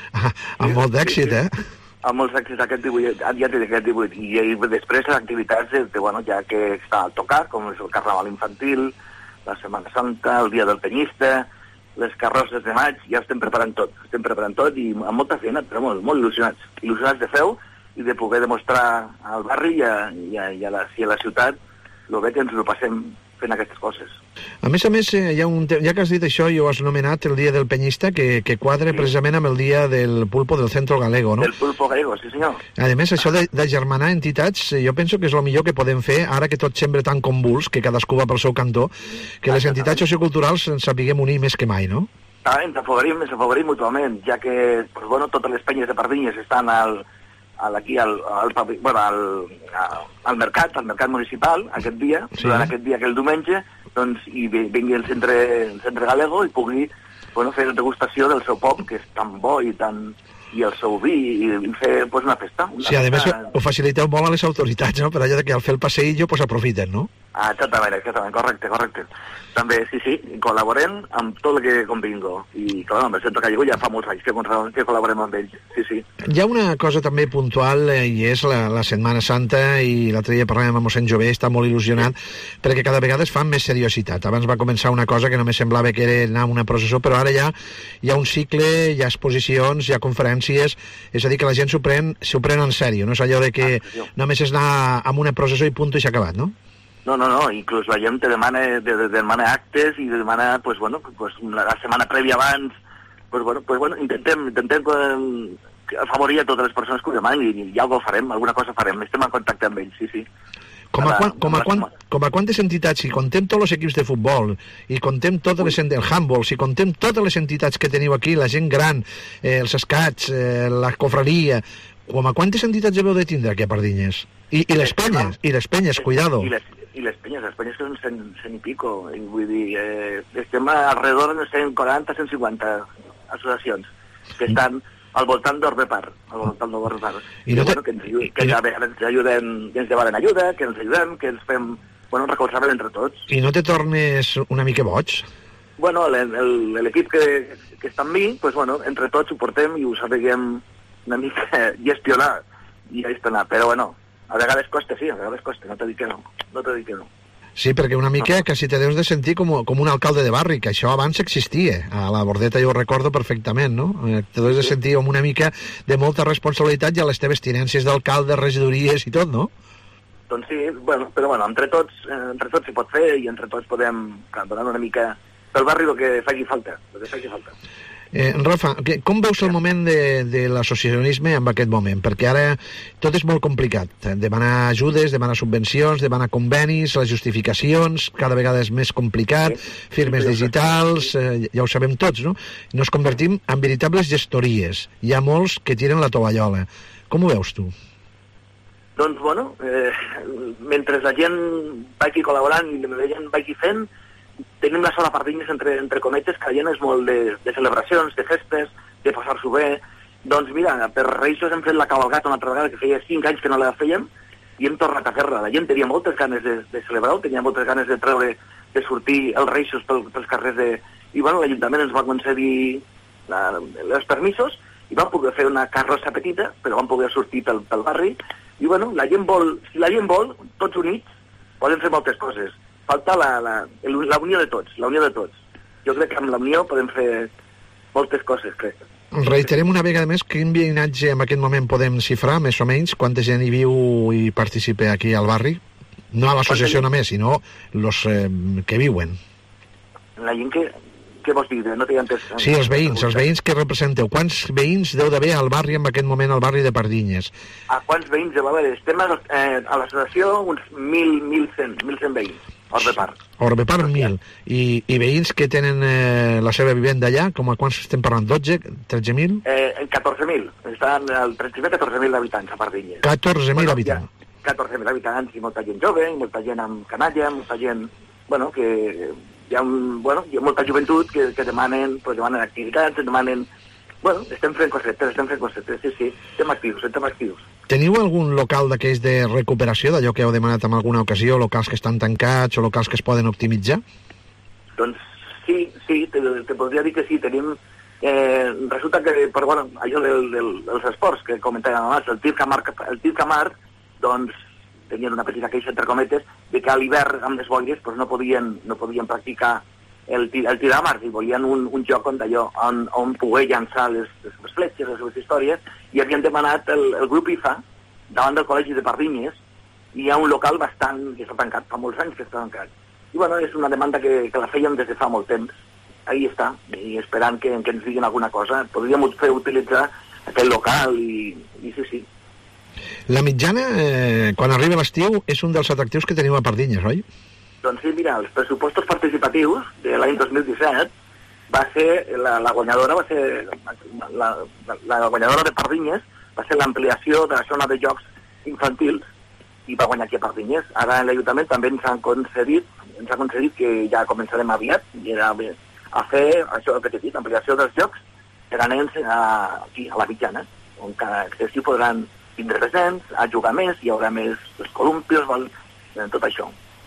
amb sí, molt d'èxit, sí, sí. eh? Amb molts èxits aquest divuit, ja té aquest divuit. I, i després les activitats, de, bueno, ja que està al tocar, com és el Carnaval infantil, la Setmana Santa, el Dia del Penyista, les carrosses de maig, ja estem preparant tot, estem preparant tot i amb molta feina, però molt, molt il·lusionats, il·lusionats de feu i de poder demostrar al barri i a, i a, i a, la, i a la ciutat el bé que ens ho passem fent aquestes coses. A més a més, hi ha un, ja que has dit això, jo has nomenat el Dia del Penyista, que, que quadre sí. precisament amb el Dia del Pulpo del Centro Galego, no? Del Pulpo Galego, sí senyor. A més, això de, de germanar entitats, jo penso que és el millor que podem fer, ara que tot sembla tan convuls, que cadascú va pel seu cantó, que les entitats socioculturals ens sapiguem unir més que mai, no? Ah, ens afavorim, ens afavorim mutuament, ja que pues, bueno, totes les penyes de Pardinyes estan al, al, aquí al, al, bueno, al, al mercat, al mercat municipal, aquest dia, sí. durant aquest dia, aquell diumenge, doncs, i vingui el centre, el centre galego i pugui bueno, fer la degustació del seu pop, que és tan bo i tan i el seu vi, i, i fer pues, una festa. Una sí, a festa... més ho faciliteu molt a les autoritats, no? Per allò de que al fer el passeillo pues, aprofiten, no? Ah, exactament, exactament, correcte, correcte. També, sí, sí, col·laborem amb tot el que convingo. I, clar, amb el Centre Gallego ja fa molts anys que, que col·laborem amb ells, sí, sí. Hi ha una cosa també puntual, eh, i és la, la Setmana Santa, i l'altre dia parlàvem amb mossèn Jové, està molt il·lusionat, perquè cada vegada es fa més seriositat. Abans va començar una cosa que només semblava que era anar a una processó, però ara ja hi ha un cicle, hi ha exposicions, hi ha conferències, és a dir, que la gent s'ho pren, s'ho pren en sèrio, no és allò de que ah, només és anar a una processó i punt i s'ha acabat, no? No, no, no, inclús la gent te demana, te, te demana actes i te demana, pues, bueno, pues, la setmana prèvia abans, pues, bueno, pues, bueno, intentem, intentem eh, afavorir a totes les persones que ho demanen i, i alguna cosa farem, alguna cosa farem, estem en contacte amb ells, sí, sí. Com a, quan, com, a quan, com a quantes entitats, si contem tots els equips de futbol, i contem totes les, el handball, si contem totes les entitats que teniu aquí, la gent gran, eh, els escats, eh, la cofralia, com a quantes entitats heu de tindre aquí a Pardinyes? I, i les penyes, i les penyes, cuidado. I les, i les penyes, les penyes són cent, cent i pico, i vull dir, eh, estem alrededor de cent quaranta, cent cinquanta associacions que estan al voltant d'Orbepar, al voltant d'Orbepar. I, no te... bueno, que, ens, que no... ens ajuden, que ens demanen ajuda, que ens ajudem, que ens fem, bueno, recolzar-nos entre tots. I no te tornes una mica boig? Bueno, l'equip que, que està amb mi, pues, bueno, entre tots ho portem i ho sabem una mica gestionar i gestionar, però bueno, a vegades costa, sí, a vegades costa, no t'he dit que no, no t'he dit que no. Sí, perquè una mica no. Quasi te deus de sentir com, com un alcalde de barri, que això abans existia, a la Bordeta jo ho recordo perfectament, no? Te deus de sentir com una mica de molta responsabilitat i a les teves tinències d'alcalde, regidories i tot, no? Doncs sí, bueno, però bueno, entre tots, entre tots s'hi pot fer i entre tots podem donar una mica pel barri el que faci falta, el que faci falta. Eh, Rafa, que, com veus el moment de, de l'associacionisme en aquest moment? Perquè ara tot és molt complicat. Demanar ajudes, demanar subvencions, demanar convenis, les justificacions, cada vegada és més complicat, firmes digitals, eh, ja ho sabem tots, no? Nos convertim en veritables gestories. Hi ha molts que tiren la tovallola. Com ho veus tu? Doncs, bueno, eh, mentre la gent vagi col·laborant i la gent vagi fent, tenim la sola Pardinyes, entre, entre cometes, que la gent és molt de, de celebracions, de festes, de passar-s'ho bé. Doncs mira, per Reixos hem fet la cavalgata una altra vegada, que feia cinc anys que no la fèiem, i hem tornat a fer-la. La gent tenia moltes ganes de, de celebrar-ho, tenia moltes ganes de treure, de sortir els Reixos pel, pels carrers de... I bueno, l'Ajuntament ens va concedir la, els permisos, i vam poder fer una carrossa petita, però vam poder sortir pel, pel barri, i bueno, la gent vol, si la gent vol, tots units, poden fer moltes coses. Falta la, la, la unió de tots, la unió de tots. Jo crec que amb la unió podem fer moltes coses, crec. Reiterem una vegada més quin veïnatge en aquest moment podem xifrar, més o menys, quanta gent hi viu i participa aquí al barri? No a l'associació només, sinó els eh, que viuen. La gent que... Què vols dir? No t'hi entès. Sí, els veïns, els veïns que representeu. Quants veïns deu d'haver al barri en aquest moment, al barri de Pardinyes? A quants veïns deu haver? Estem a, eh, a l'associació uns mil, mil cent, mil cent veïns. Orbepar. Orbepar, mil. I, i veïns que tenen eh, la seva vivenda allà, com a quants estem parlant? dotze, tretze mil? Eh, catorze mil. Estan al tretze mil, catorze mil habitants a Pardinyes. catorze mil bueno, habitants. Ja, catorze mil habitants i molta gent jove, i molta gent amb canalla, molta gent, bueno, que... Hi ha, un, bueno, hi ha molta joventut que, que demanen, pues, demanen activitats, demanen... Bueno, estem fent cosetes, estem fent cosetes, sí, sí, estem actius, estem actius. Teniu algun local d'aquells de recuperació, d'allò que heu demanat en alguna ocasió, locals que estan tancats o locals que es poden optimitzar? Doncs sí, sí, te, te podria dir que sí, tenim... Eh, resulta que, per bueno, allò del, del, dels esports que comentàvem abans, el tir Camar, el tir Camar, doncs, tenien una petita queixa, entre cometes, de que a l'hivern, amb les boires, pues, no, podien, no podien practicar el tir, el tir a mar, i volien un, un joc on, allò, on, on poder llançar les, les fletxes, les seves històries, i havien demanat el, el grup I F A, davant del Col·legi de Pardinyes, i hi ha un local bastant, que està tancat, fa molts anys que està tancat. I bueno, és una demanda que, que la fèiem des de fa molt temps. Ahí està, i esperant que, que ens diguin alguna cosa. Podríem fer utilitzar aquest local, i, i sí, sí. La mitjana, eh, quan arriba l'estiu, és un dels atractius que teniu a Pardinyes, oi? Doncs sí, mira, els pressupostos participatius de l'any dos mil disset va ser, la, la guanyadora va ser, la, la, la guanyadora de Pardinyes va ser l'ampliació de la zona de jocs infantils i va guanyar aquí a Pardinyes. Ara en l'Ajuntament també ens han concedit, ens ha concedit que ja començarem aviat, i era a fer això que t'he dit, ampliació dels jocs per a nens a, aquí, a la mitjana, on cada estiu podran tindre presents, a jugar més, hi haurà més els columpios, val, tot això.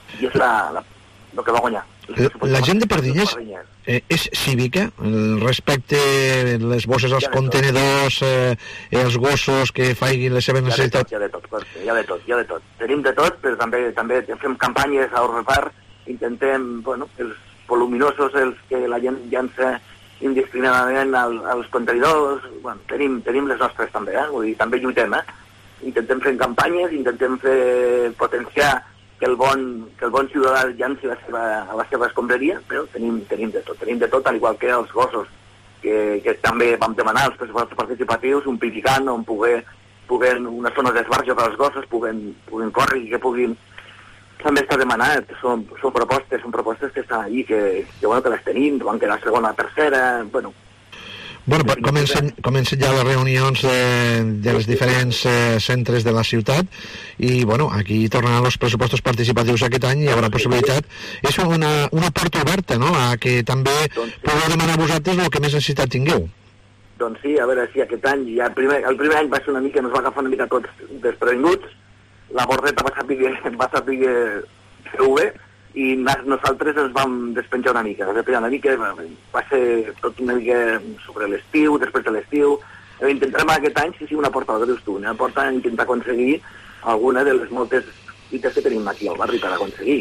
i és la, la, el que va guanyar. La, la gent de Pardinyes eh, és cívica respecte les bosses als contenedors, eh, els gossos que faiguin les seves necessitats? Hi ha de tot, hi ha de tot, hi ha de tot. Tenim de tot, però també també fem campanyes a Orrepar, intentem, bueno, els voluminosos, els que la gent llança indiscriminadament al, als contenidors, bueno, tenim, tenim les nostres també, eh? Vull dir, també lluitem, eh? Intentem fer campanyes, intentem fer potenciar que el bon, que el bon ciutadà llanci la seva, a la seva escombraria, però tenim, tenim de tot, tenim de tot, al igual que els gossos, que, que també vam demanar als pressupostos participatius un pipicant on poder, puguen una zona d'esbarjo per als gossos, puguen, puguen córrer i que puguin... També està demanat, són, són propostes, són propostes que estan allí, que, que, bueno, que les tenim, van quedar segona, tercera, bueno... Bueno, comencen, comencen ja les reunions de, de les diferents eh, centres de la ciutat i, bueno, aquí tornaran els pressupostos participatius aquest any i hi haurà possibilitat. És una, una porta oberta, no?, a que també doncs sí. Podeu demanar a vosaltres el que més necessitat tingueu. Doncs sí, a veure si aquest any, ja el primer, el primer any va ser una mica, ens va agafar una mica tots desprevinguts, la bordeta va saber, va saber fer-ho bé, i nosaltres ens vam despenjar una mica, despenjar una mica, va ser tot una mica sobre l'estiu, després de l'estiu. Intentarem aquest any, si sí, una porta, el dius tu, una porta a intentar aconseguir alguna de les moltes fites que tenim aquí al barri per aconseguir.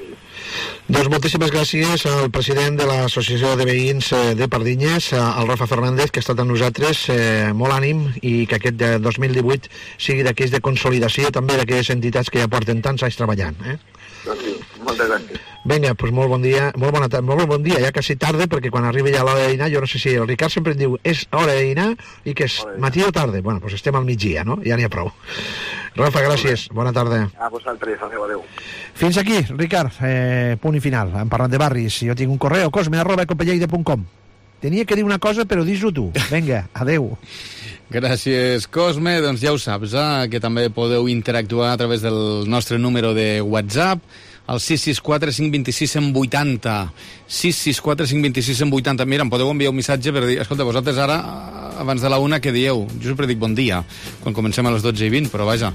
Doncs moltíssimes gràcies al president de l'Associació de Veïns de Pardinyes, al Rafa Fernández, que ha estat amb nosaltres. Eh, molt ànim i que aquest dos mil divuit sigui d'aquells de consolidació també d'aquelles entitats que ja porten tants anys treballant. Eh? Doncs sí, moltes gràcies. Vinga, doncs molt bon dia, molt bona tarda, molt bon dia, ja quasi tarda, perquè quan arriba ja l'hora de dinar, jo no sé si el Ricard sempre em diu és hora de dinar i que és matí o tarda. Bueno, doncs estem al migdia, no? Ja n'hi ha prou. Rafa, gràcies, bona tarda. A vosaltres, adéu, adéu. Fins aquí, Ricard, eh, punt i final. Hem parlat de barris, jo tinc un correu, cosme arroba copelleida punt com. Tenia que dir una cosa, però dis-ho tu. Vinga, adéu. Gràcies, Cosme. Doncs ja ho saps, eh? Que també podeu interactuar a través del nostre número de WhatsApp, el sis sis quatre cinc dos sis cent vuitanta. sis sis quatre cinc dos sis cent vuitanta. Mira, em podeu enviar un missatge per dir, escolta, vosaltres ara, abans de la una, què dieu? Jo sempre dic bon dia, quan comencem a les dotze i vint, però vaja...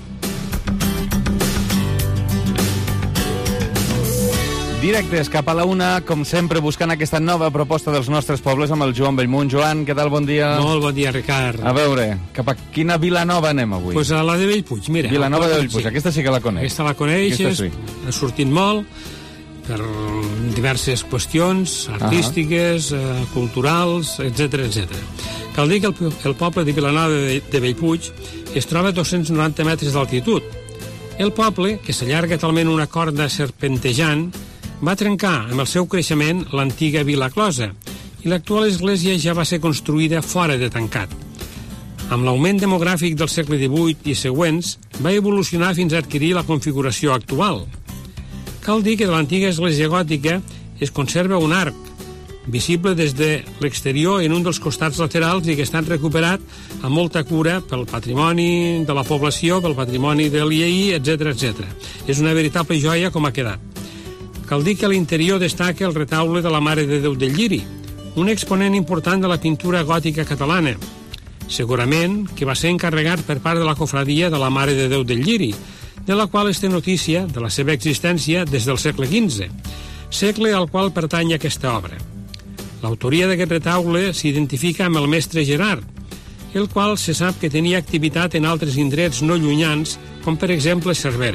Directes cap a la una, com sempre, buscant aquesta nova proposta dels nostres pobles amb el Joan Bellmunt. Joan, què tal? Bon dia. Molt bon dia, Ricard. A veure, cap a quina Vilanova anem avui? Pues a la de Bellpuig, mira. Vilanova de Bellpuig, sí. Aquesta sí que la coneix. Aquesta la coneixes, sí. Ha sortit molt per diverses qüestions artístiques, uh -huh. eh, culturals, etcètera, etcètera. Cal dir que el, el poble de Vilanova de, de Bellpuig es troba a dos-cents noranta metres d'altitud. El poble, que s'allarga talment una corda serpentejant, va trencar amb el seu creixement l'antiga Vila Closa i l'actual església ja va ser construïda fora de tancat. Amb l'augment demogràfic del segle divuit i següents, va evolucionar fins a adquirir la configuració actual. Cal dir que de l'antiga església gòtica es conserva un arc, visible des de l'exterior en un dels costats laterals i que ha estat recuperat amb molta cura pel patrimoni de la població, pel patrimoni de l'I A I, etcètera, etcètera. És una veritable joia com ha quedat. Cal dir que a l'interior destaca el retaule de la Mare de Déu del Lliri, un exponent important de la pintura gòtica catalana. Segurament que va ser encarregat per part de la cofradia de la Mare de Déu del Lliri, de la qual es té notícia de la seva existència des del segle quinze, segle al qual pertany aquesta obra. L'autoria d'aquest retaule s'identifica amb el mestre Gerard, el qual se sap que tenia activitat en altres indrets no llunyans, com per exemple Cervera.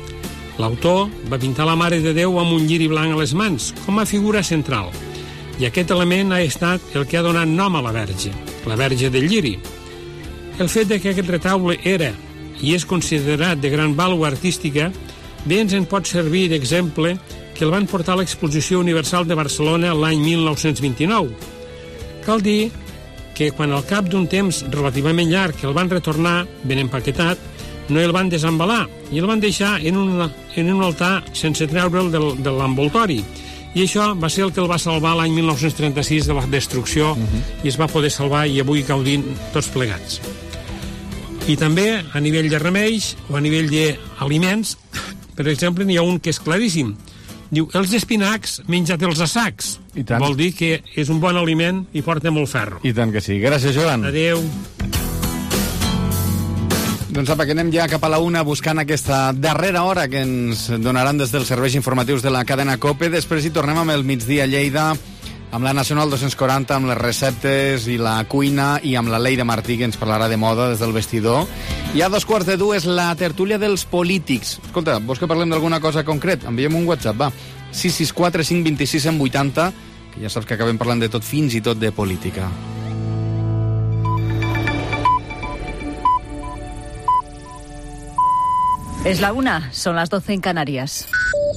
L'autor va pintar la Mare de Déu amb un lliri blanc a les mans, com a figura central, i aquest element ha estat el que ha donat nom a la Verge, la Verge del Lliri. El fet de que aquest retaule era i és considerat de gran vàlua artística bé ens en pot servir d'exemple que el van portar a l'Exposició Universal de Barcelona l'any mil nou-cents vint-i-nou. Cal dir que quan al cap d'un temps relativament llarg el van retornar ben empaquetat, no el van desembalar i el van deixar en un, en un altar sense treure'l del, de l'envoltori. I això va ser el que el va salvar l'any mil nou-cents trenta-sis de la destrucció uh -huh. i es va poder salvar i avui gaudint tots plegats. I també a nivell de remeis o a nivell d'aliments, per exemple, n'hi ha un que és claríssim. Diu, els espinacs menja-te'ls a sacs. I tant. Vol dir que és un bon aliment i porta molt ferro. I tant que sí. Gràcies, Joan. Adéu. Doncs apa, que anem ja cap a la una buscant aquesta darrera hora que ens donaran des dels serveis informatius de la cadena COPE. Després hi tornem amb el migdia a Lleida, amb la Nacional dos-cents quaranta, amb les receptes i la cuina, i amb la Leire Martí, que ens parlarà de moda des del vestidor. I a dos quarts de dues, la tertúlia dels polítics. Escolta, vols que parlem d'alguna cosa concret? Enviem un WhatsApp, va. sis sis quatre cinc dos sis cent vuitanta, que ja saps que acabem parlant de tot, fins i tot de política. Es la una, son las doce en Canarias.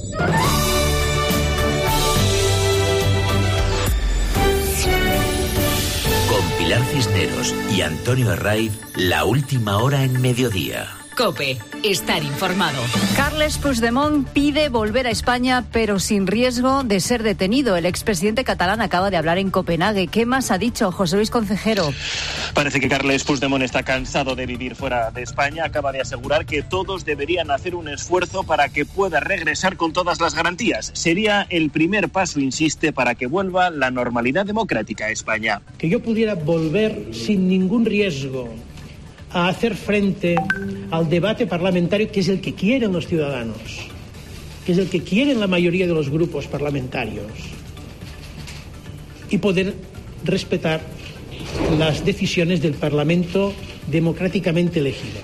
Con Pilar Cisneros y Antonio Herraiz, la última hora en mediodía. COPE, estar informado. Carles Puigdemont pide volver a España, pero sin riesgo de ser detenido. El expresidente catalán acaba de hablar en Copenhague. ¿Qué más ha dicho José Luis Concejero? Parece que Carles Puigdemont está cansado de vivir fuera de España. Acaba de asegurar que todos deberían hacer un esfuerzo para que pueda regresar con todas las garantías. Sería el primer paso, insiste, para que vuelva la normalidad democrática a España. Que yo pudiera volver sin ningún riesgo a hacer frente al debate parlamentario, que es el que quieren los ciudadanos, que es el que quieren la mayoría de los grupos parlamentarios, y poder respetar las decisiones del Parlamento democráticamente elegido.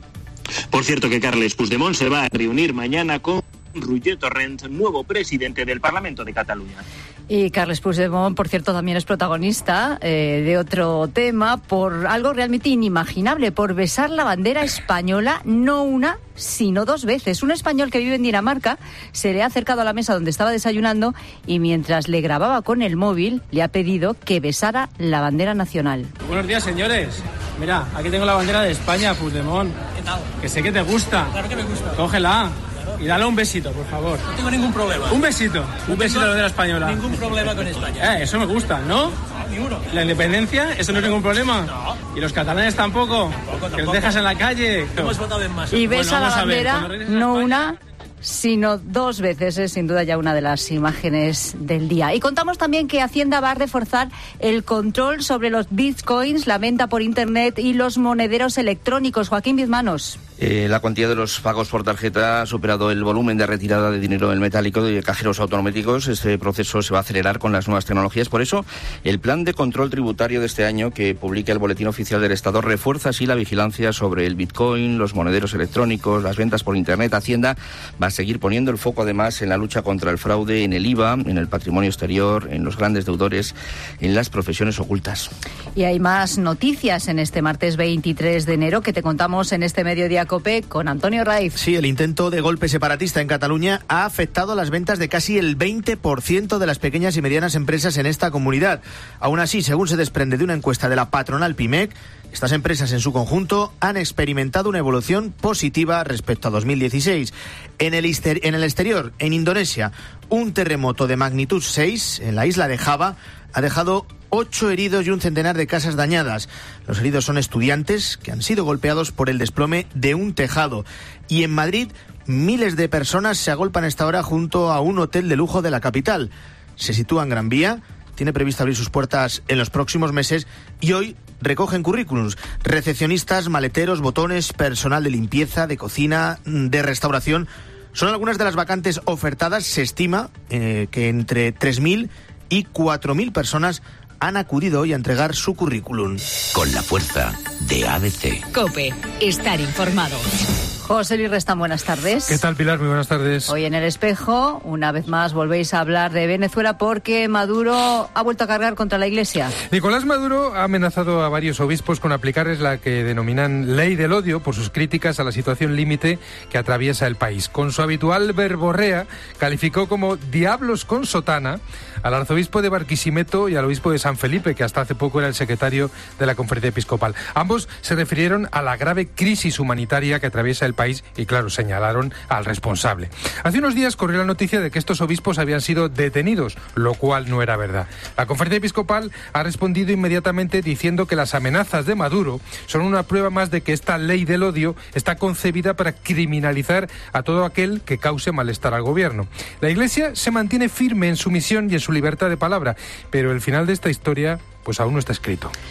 Por cierto, que Carles Puigdemont se va a reunir mañana con Roger Torrent, nuevo presidente del Parlamento de Cataluña. Y Carles Puigdemont, por cierto, también es protagonista eh, de otro tema, por algo realmente inimaginable, por besar la bandera española no una, sino dos veces. Un español que vive en Dinamarca se le ha acercado a la mesa donde estaba desayunando y mientras le grababa con el móvil le ha pedido que besara la bandera nacional. Buenos días, señores. Mira, aquí tengo la bandera de España, Puigdemont. ¿Qué tal? Que sé que te gusta. Claro que me gusta. Cógela. Y dale un besito, por favor. No tengo ningún problema. Un besito. No un besito de la española. Ningún problema con España. Eh, eso me gusta, ¿no? No, ni uno. ¿La independencia? ¿Eso no es ningún problema? No. ¿Y los catalanes tampoco? Tampoco, tampoco. Que los dejas en la calle. Hemos votado en masa. Y besa bueno, la bandera, no España, una, sino dos veces. Es sin duda ya una de las imágenes del día. Y contamos también que Hacienda va a reforzar el control sobre los bitcoins, la venta por internet y los monederos electrónicos. Joaquín Bizmanos. Eh, la cuantía de los pagos por tarjeta ha superado el volumen de retirada de dinero en metálico de cajeros automáticos. Este proceso se va a acelerar con las nuevas tecnologías. Por eso, el plan de control tributario de este año, que publica el Boletín Oficial del Estado, refuerza así la vigilancia sobre el Bitcoin, los monederos electrónicos, las ventas por Internet. Hacienda va a seguir poniendo el foco, además, en la lucha contra el fraude, en el I V A, en el patrimonio exterior, en los grandes deudores, en las profesiones ocultas. Y hay más noticias en este martes veintitrés de enero que te contamos en este Mediodía COPE con Antonio Raiz. Sí, el intento de golpe separatista en Cataluña ha afectado las ventas de casi el veinte por ciento de las pequeñas y medianas empresas en esta comunidad. Aún así, según se desprende de una encuesta de la patronal Pimec, estas empresas en su conjunto han experimentado una evolución positiva respecto a dos mil dieciséis. En el, exter- en el exterior, en Indonesia, un terremoto de magnitud seis en la isla de Java ha dejado ocho heridos y un centenar de casas dañadas. Los heridos son estudiantes que han sido golpeados por el desplome de un tejado. Y en Madrid, miles de personas se agolpan a esta hora junto a un hotel de lujo de la capital. Se sitúa en Gran Vía, tiene previsto abrir sus puertas en los próximos meses y hoy recogen currículums. Recepcionistas, maleteros, botones, personal de limpieza, de cocina, de restauración. Son algunas de las vacantes ofertadas. Se estima eh, que entre tres mil y cuatro mil personas han acudido hoy a entregar su currículum. Con la fuerza de A B C. COPE, estar informado. José Luis Restán, buenas tardes. ¿Qué tal, Pilar? Muy buenas tardes. Hoy en El Espejo, una vez más, volvéis a hablar de Venezuela porque Maduro ha vuelto a cargar contra la Iglesia. Nicolás Maduro ha amenazado a varios obispos con aplicarles la que denominan ley del odio por sus críticas a la situación límite que atraviesa el país. Con su habitual verborrea, calificó como diablos con sotana al arzobispo de Barquisimeto y al obispo de San Felipe, que hasta hace poco era el secretario de la Conferencia Episcopal. Ambos se refirieron a la grave crisis humanitaria que atraviesa el país y, claro, señalaron al responsable. Hace unos días corrió la noticia de que estos obispos habían sido detenidos, lo cual no era verdad. La Conferencia Episcopal ha respondido inmediatamente diciendo que las amenazas de Maduro son una prueba más de que esta ley del odio está concebida para criminalizar a todo aquel que cause malestar al gobierno. La Iglesia se mantiene firme en su misión y en su libertad de palabra, pero el final de esta historia pues aún no está escrito.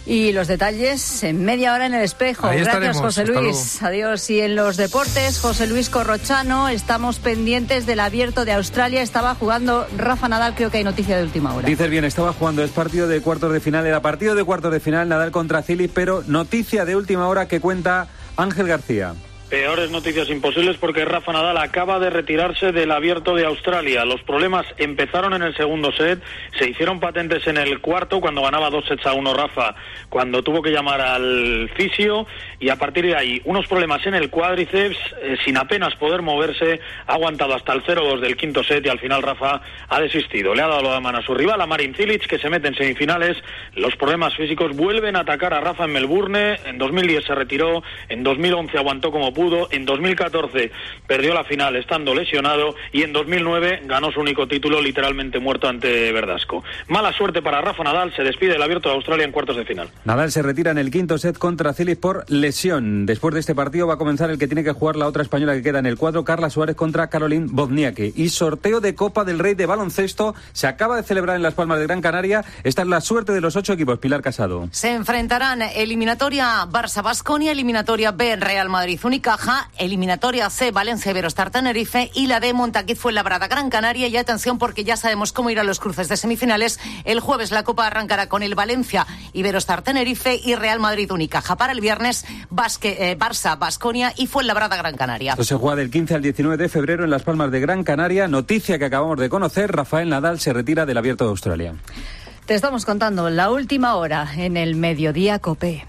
Y los detalles en media hora en el espejo. Ahí Gracias, estaremos. José Luis. Adiós. Y en los deportes, José Luis Corrochano, estamos pendientes del Abierto de Australia. Estaba jugando Rafa Nadal, creo que hay noticia de última hora. Dices bien, estaba jugando, es partido de cuartos de final, era partido de cuartos de final, Nadal contra Cilic, pero noticia de última hora que cuenta Ángel García. Peores noticias imposibles porque Rafa Nadal acaba de retirarse del Abierto de Australia. Los problemas empezaron en el segundo set, se hicieron patentes en el cuarto cuando ganaba dos sets a uno Rafa, cuando tuvo que llamar al fisio, y a partir de ahí unos problemas en el cuádriceps, eh, sin apenas poder moverse, ha aguantado hasta el cero dos del quinto set y al final Rafa ha desistido. Le ha dado la mano a su rival, a Marin Cilic, que se mete en semifinales. Los problemas físicos vuelven a atacar a Rafa en Melbourne. En dos mil diez se retiró, en dos mil once aguantó como pudo, en dos mil catorce perdió la final estando lesionado y en dos mil nueve ganó su único título literalmente muerto ante Verdasco. Mala suerte para Rafa Nadal, se despide del Abierto de Australia en cuartos de final. Nadal se retira en el quinto set contra Cilic por lesión. Después de este partido va a comenzar el que tiene que jugar la otra española que queda en el cuadro, Carla Suárez contra Caroline Wozniacki. Y sorteo de Copa del Rey de baloncesto se acaba de celebrar en Las Palmas de Gran Canaria. Esta es la suerte de los ocho equipos. Pilar Casado. Se enfrentarán eliminatoria Barça-Baskonia, eliminatoria B Real Madrid-Unicaja, eliminatoria C Valencia Iberostar Tenerife y la D Montaquit Fuenlabrada Gran Canaria. Y atención, porque ya sabemos cómo irán los cruces de semifinales. El jueves la Copa arrancará con el Valencia Iberostar Tenerife y Real Madrid Unicaja. Para el viernes Basque, eh, Barça Baskonia y Fuenlabrada Gran Canaria. Esto se juega del quince al diecinueve de febrero en Las Palmas de Gran Canaria. Noticia que acabamos de conocer: Rafael Nadal se retira del Abierto de Australia. Te estamos contando la última hora en el Mediodía COPE.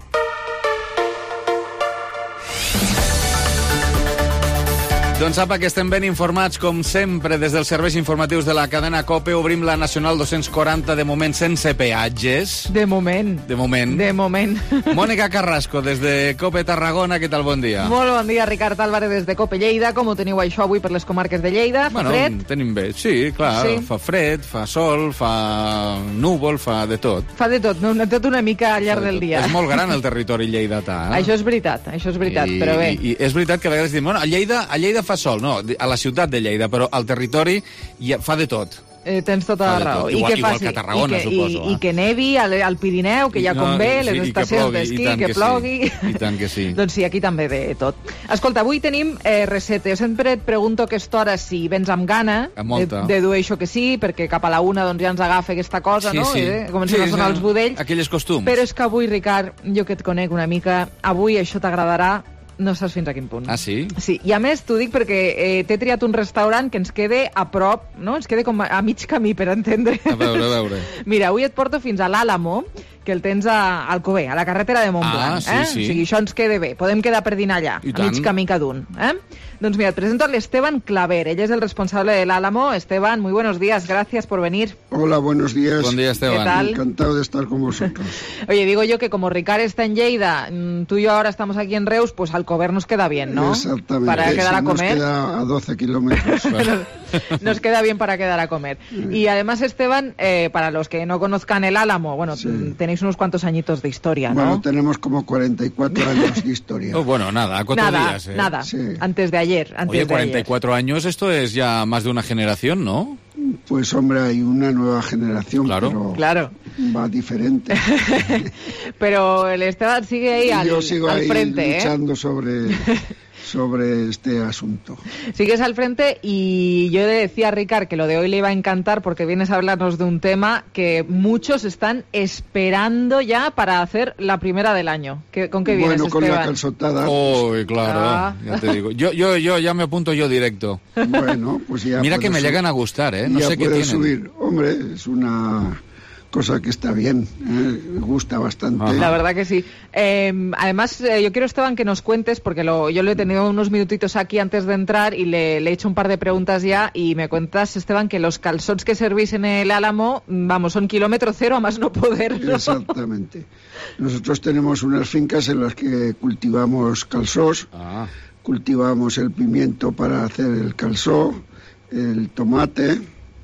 Doncs apa, que estem ben informats, com sempre, des dels serveis informatius de la cadena COPE. Obrim la Nacional dos-cents quaranta, de moment sense peatges. De moment. De moment. De moment. Mònica Carrasco, des de COPE Tarragona, què tal, bon dia? Molt bon dia, Ricard Álvarez, des de COPE Lleida. Com ho teniu això avui per les comarques de Lleida? Fa bueno, fred? Tenim bé, sí, clar, sí. Fa fred, fa sol, fa núvol, fa de tot. Fa de tot, no, tot una mica al llarg del dia. És molt gran el territori lleidatà. Eh? Això és veritat, això és veritat, I, però bé. I, I és veritat que a vegades diuen, bueno, a Lleida, a Lleida fa sol, no, a la ciutat de Lleida, però al territori ja fa de tot. Eh, tens tota la raó. Igual, I que igual faci, que a Tarragona, i que, suposo. I, i que nevi al, al Pirineu, que ja no, convé, les sí, estacions d'esquí, que, que plogui. Sí. I tant que sí. Doncs sí, aquí també de tot. Escolta, avui tenim eh, receta. Jo sempre et pregunto a aquesta hora si vens amb gana. Molta. De, dedueixo que sí, perquè cap a la una doncs, ja ens agafa aquesta cosa, sí, no? Sí. I, eh, comencem sí, a sonar sí. els budells. Aquelles costums. Però és que avui, Ricard, jo que et conec una mica, avui això t'agradarà. No saps fins a quin punt. Ah, sí? Sí, i a més t'ho dic perquè eh, t'he triat un restaurant que ens quede a prop, no? Ens quede com a, a mig camí, per entendre. A veure, a veure. Mira, avui et porto fins a l'Àlamo, que el tens a Alcover, a la carretera de Montblanc. Ah, sí, eh? sí. O sigui, això ens quede bé. Podem quedar per dinar allà, I a mig tant. camí cada un. Eh? Doncs mira, et presento a l'Esteban Claver. Ell és el responsable de l'Álamo. Esteban, muy buenos días. Gracias por venir. Hola, buenos días. Buen día, Esteban. ¿Qué tal? Encantado de estar con vosotros. Oye, digo yo que como Ricard está en Lleida, tú y yo ahora estamos aquí en Reus, pues Alcover nos queda bien, ¿no? Exactamente. Para sí, quedar a comer. Nos queda a doce kilómetros. Nos queda bien para quedar a comer. Y además, Esteban, eh, para los que no conozcan el Álamo, bueno, sí. tenéis unos cuantos añitos de historia, ¿no? Bueno, tenemos como cuarenta y cuatro años de historia. Oh, bueno, nada, a cuatro nada, días. ¿eh? Nada, sí. antes de ayer. Antes Oye, de cuarenta y cuatro ayer. años, esto es ya más de una generación, ¿no? Pues hombre, hay una nueva generación, claro. pero claro. va diferente. Pero el Esteban sigue ahí al, Yo sigo al ahí frente, luchando ¿eh? sobre... sobre este asunto. Sigues al frente y yo le decía a Ricard que lo de hoy le iba a encantar porque vienes a hablarnos de un tema que muchos están esperando ya para hacer la primera del año. ¿Qué, ¿Con qué vienes, Bueno, con Esteban? la calzotada. Uy, claro, Ah. ya te digo. Yo, yo, yo ya me apunto yo directo. Bueno, pues ya Mira que me subir. llegan a gustar, ¿eh? No ya sé qué puedes tienen. subir. Hombre, es una cosa que está bien, ¿eh? Me gusta bastante. Ajá. La verdad que sí. Eh, además, eh, yo quiero, Esteban, que nos cuentes, porque lo, yo lo he tenido unos minutitos aquí antes de entrar y le, le he hecho un par de preguntas ya, y me cuentas, Esteban, que los calzots que servís en el Álamo, vamos, son kilómetro cero a más no poder, ¿no? Exactamente. Nosotros tenemos unas fincas en las que cultivamos calzós, ah. cultivamos el pimiento para hacer el calzó, el tomate,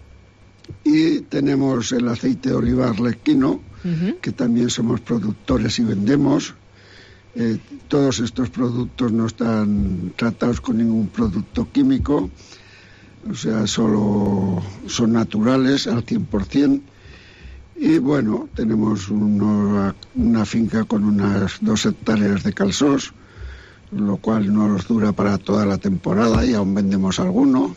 y tenemos el aceite de oliva arlequino, uh-huh. que también somos productores y vendemos. Eh, todos estos productos no están tratados con ningún producto químico, o sea, solo son naturales al cien por ciento. Y bueno, tenemos uno, una finca con unas dos hectáreas de calçots, lo cual nos dura para toda la temporada y aún vendemos alguno.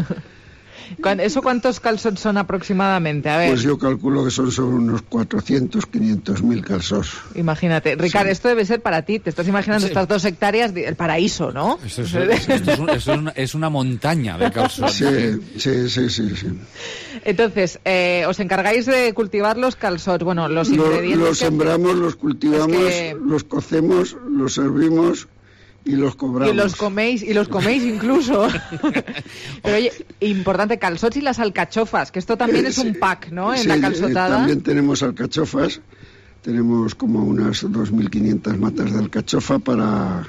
¿Eso cuántos calzots son aproximadamente? A ver. Pues yo calculo que son sobre unos cuatrocientos, quinientos mil calzots. Imagínate. Ricard, sí. Esto debe ser para ti. Te estás imaginando sí. Estas dos hectáreas, el paraíso, ¿no? Eso es, esto es, un, eso es, una, es una montaña de calzots. Sí, sí, sí, sí. sí. Entonces, eh, os encargáis de cultivar los calzots. Bueno, los Lo, ingredientes... Los sembramos, los cultivamos, es que... los cocemos, los servimos... Y los cobramos. Y los coméis, y los coméis incluso. Pero oye, importante, calçots y las alcachofas, que esto también es un pack, ¿no? En sí, la calçotada. También tenemos alcachofas, tenemos como unas dos mil quinientas matas de alcachofa para,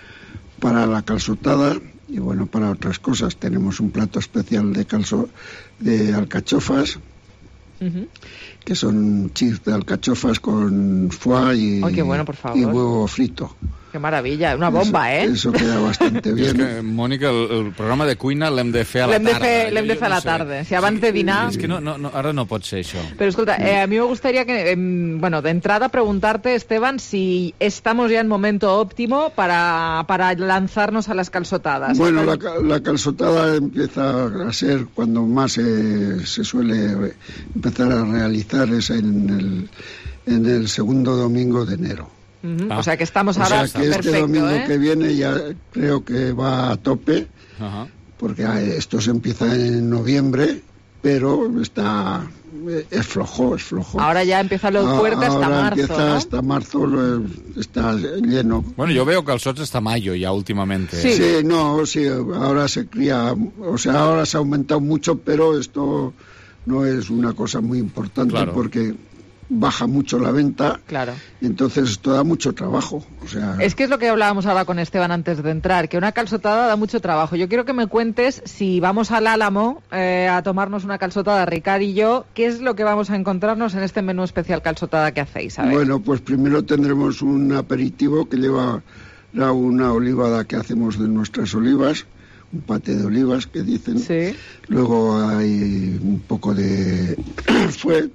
para la calçotada y bueno, para otras cosas. Tenemos un plato especial de calzo, de alcachofas. Uh-huh. Que son chips de alcachofas con foie y, oh, qué bueno, por favor. Y huevo frito. Qué maravilla, una bomba, eso, ¿eh? Eso queda bastante bien. És que, Mònica, el, el programa de cuina l'hem de fer a la tarda. L'hem de fer a la tarda, si abans de dinar... És que no, no, no, ara no pot ser això. Pero escolta, eh, a mí me gustaría que, eh, bueno, de entrada preguntarte, Esteban, si estamos ya en momento óptimo para, para lanzarnos a las calçotadas. Bueno, la, la calçotada empieza a ser cuando más eh, se suele empezar a realizar es en el, en el segundo domingo de enero. Uh-huh. Ah. O sea que estamos ahora o sea que perfecto, este domingo ¿eh? que viene ya creo que va a tope, uh-huh. Porque esto se empieza en noviembre, pero está es flojo, es flojo. Ahora ya empieza lo fuerte hasta ahora marzo, empieza ¿no? hasta marzo, está lleno. Bueno, yo veo calçots hasta mayo ya últimamente. Sí. sí, no, sí, ahora se cría, o sea, ahora se ha aumentado mucho, pero esto no es una cosa muy importante, claro. Porque baja mucho la venta, claro. Y entonces esto da mucho trabajo. O sea... Es que es lo que hablábamos ahora con Esteban antes de entrar, que una calçotada da mucho trabajo. Yo quiero que me cuentes, si vamos al Álamo eh, a tomarnos una calçotada, Ricard y yo, ¿qué es lo que vamos a encontrarnos en este menú especial calçotada que hacéis? A ver. Bueno, pues primero tendremos un aperitivo que lleva una olivada que hacemos de nuestras olivas, un pate de olivas que dicen. Sí. Luego hay un poco de fuet,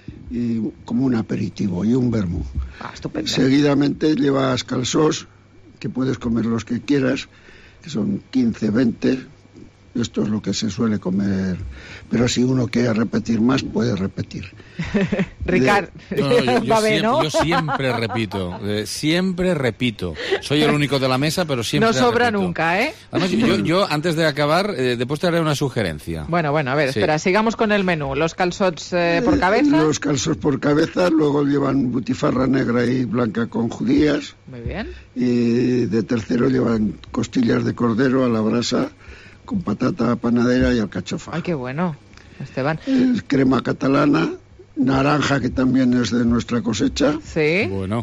y como un aperitivo y un vermú. Ah, estupendo. Seguidamente llevas calçots, que puedes comer los que quieras, que son quince, veinte. Esto es lo que se suele comer, pero si uno quiere repetir más, puede repetir. Ricard, de... no, no, yo, yo, siempre, ¿no? yo siempre repito, eh, siempre repito. Soy el único de la mesa, pero siempre no sobra repito. Nunca, ¿eh? Además, yo, yo, antes de acabar, eh, después te haré una sugerencia. Bueno, bueno, a ver, sí. Espera, sigamos con el menú. Los calçots eh, por cabeza. Los calçots por cabeza, luego llevan butifarra negra y blanca con judías. Muy bien. Y de tercero llevan costillas de cordero a la brasa, con patata panadera y alcachofa. Ay, qué bueno, Esteban. Es crema catalana, naranja, que también es de nuestra cosecha. Sí. Bueno.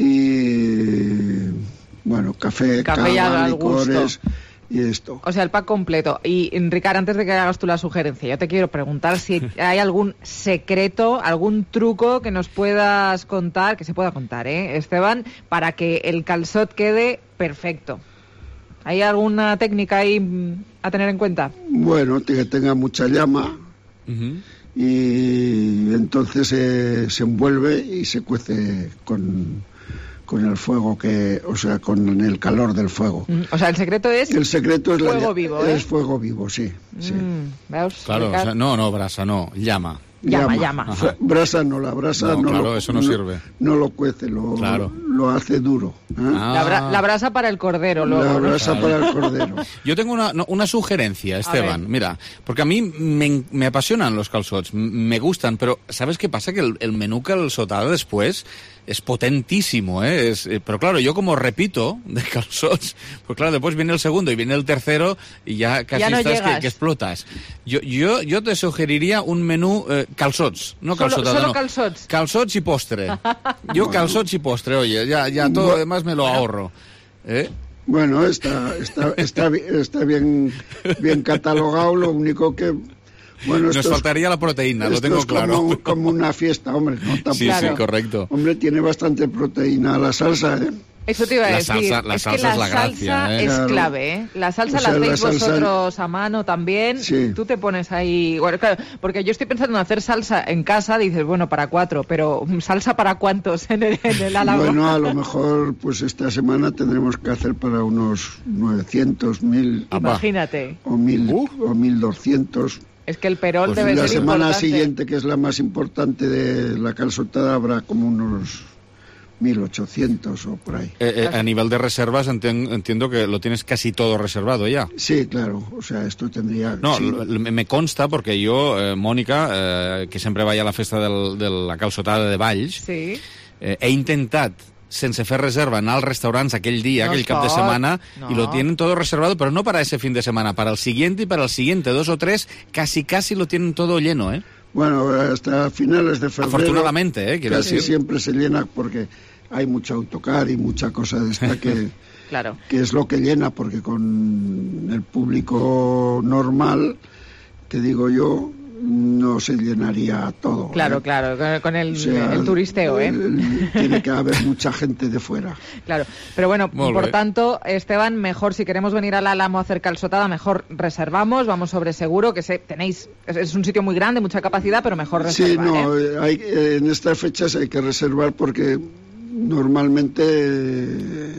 Y, bueno, café, café cava, licores gusto. Y esto. O sea, el pack completo. Y, Ricard, antes de que hagas tú la sugerencia, yo te quiero preguntar si hay algún secreto, algún truco que nos puedas contar, que se pueda contar, ¿eh, Esteban? Para que el calçot quede perfecto. ¿Hay alguna técnica ahí a tener en cuenta? Bueno, que tenga mucha llama, uh-huh. Y entonces eh, se envuelve y se cuece con, con el fuego, que, o sea, con el calor del fuego. Uh-huh. O sea, el secreto es, el secreto es fuego la, vivo, ¿eh? Es fuego vivo, sí. sí. Mm, ¿veus? Claro, o sea, no, no, brasa, no, llama. Llama, llama. llama. Brasa no, la brasa no, no, claro, lo, eso no, no sirve. No lo cuece, lo, claro. lo hace duro. ¿eh? Ah. La, bra la brasa para el cordero. Luego, la brasa ¿no? para el cordero. Yo tengo una, una sugerencia, Esteban. Mira, porque a mí me, me apasionan los calçots, me gustan, pero ¿sabes qué pasa? Que el, el menú calçotada después es potentísimo, ¿eh? Es, eh, pero claro, yo como repito de calçots, pues claro, después viene el segundo y viene el tercero y ya casi ya no estás que, que explotas. Yo, yo, yo te sugeriría un menú eh, calçots, no calçotada, solo, solo no. calçots. Calçots y postre. Yo calçots y postre, oye, ya, ya todo lo demás me lo ahorro. ¿Eh? Bueno, está, está, está, está bien, bien catalogado, lo único que... Bueno, nos faltaría es, la proteína, lo tengo es claro. Como, como una fiesta, hombre. No, sí, claro. sí, correcto. Hombre, tiene bastante proteína la salsa, ¿eh? Eso te iba a la decir. Salsa, la es salsa que la es la gracia, salsa ¿eh? es Claro. clave, ¿eh? La salsa O sea, la hacéis la salsa- vosotros a mano también. Sí. Tú te pones ahí... Bueno, claro, porque yo estoy pensando en hacer salsa en casa, dices, bueno, para cuatro, pero ¿salsa para cuántos en el, en el Álamo? Bueno, a lo mejor pues esta semana tendremos que hacer para unos novecientos, mil Imagínate. o mil o mil doscientos. Es que el perol Pues debe la ser semana importante. siguiente, que es la más importante de la calçotada, habrá como unos mil ochocientos o por ahí. Eh, eh, a nivel de reservas entien- entiendo que lo tienes casi todo reservado ya. Sí, claro, o sea, esto tendría... No, sí. l- me consta porque yo, eh, Mónica, eh, que sempre vaig a la festa del, de la calçotada de Valls, Sí. eh, he intentat, sense fer reserva, anar als restaurants aquell dia, No aquell es cap de pot, semana, no. y lo tienen todo reservado, pero no para ese fin de semana, para el siguiente y para el siguiente, dos o tres, casi casi lo tienen todo lleno, ¿eh? Bueno, hasta finales de febrero... Afortunadamente, ¿eh? Quiero Casi decir. siempre se llena porque hay mucho autocar y mucha cosa de esta que... Claro. que es lo que llena, porque con el público normal, te digo yo, no se llenaría todo. Claro, ¿eh? claro, con- con el, O sea, el turisteo, ¿eh? el- tiene que haber mucha gente de fuera. Claro, pero bueno, Molt por bé. tanto, Esteban, mejor si queremos venir al Álamo a hacer calçotada, mejor reservamos, vamos sobre seguro, que sé, tenéis, es, es un sitio muy grande, mucha capacidad, pero mejor Sí, reservar, no, ¿eh? eh, hay, eh, en estas fechas hay que reservar porque normalmente eh,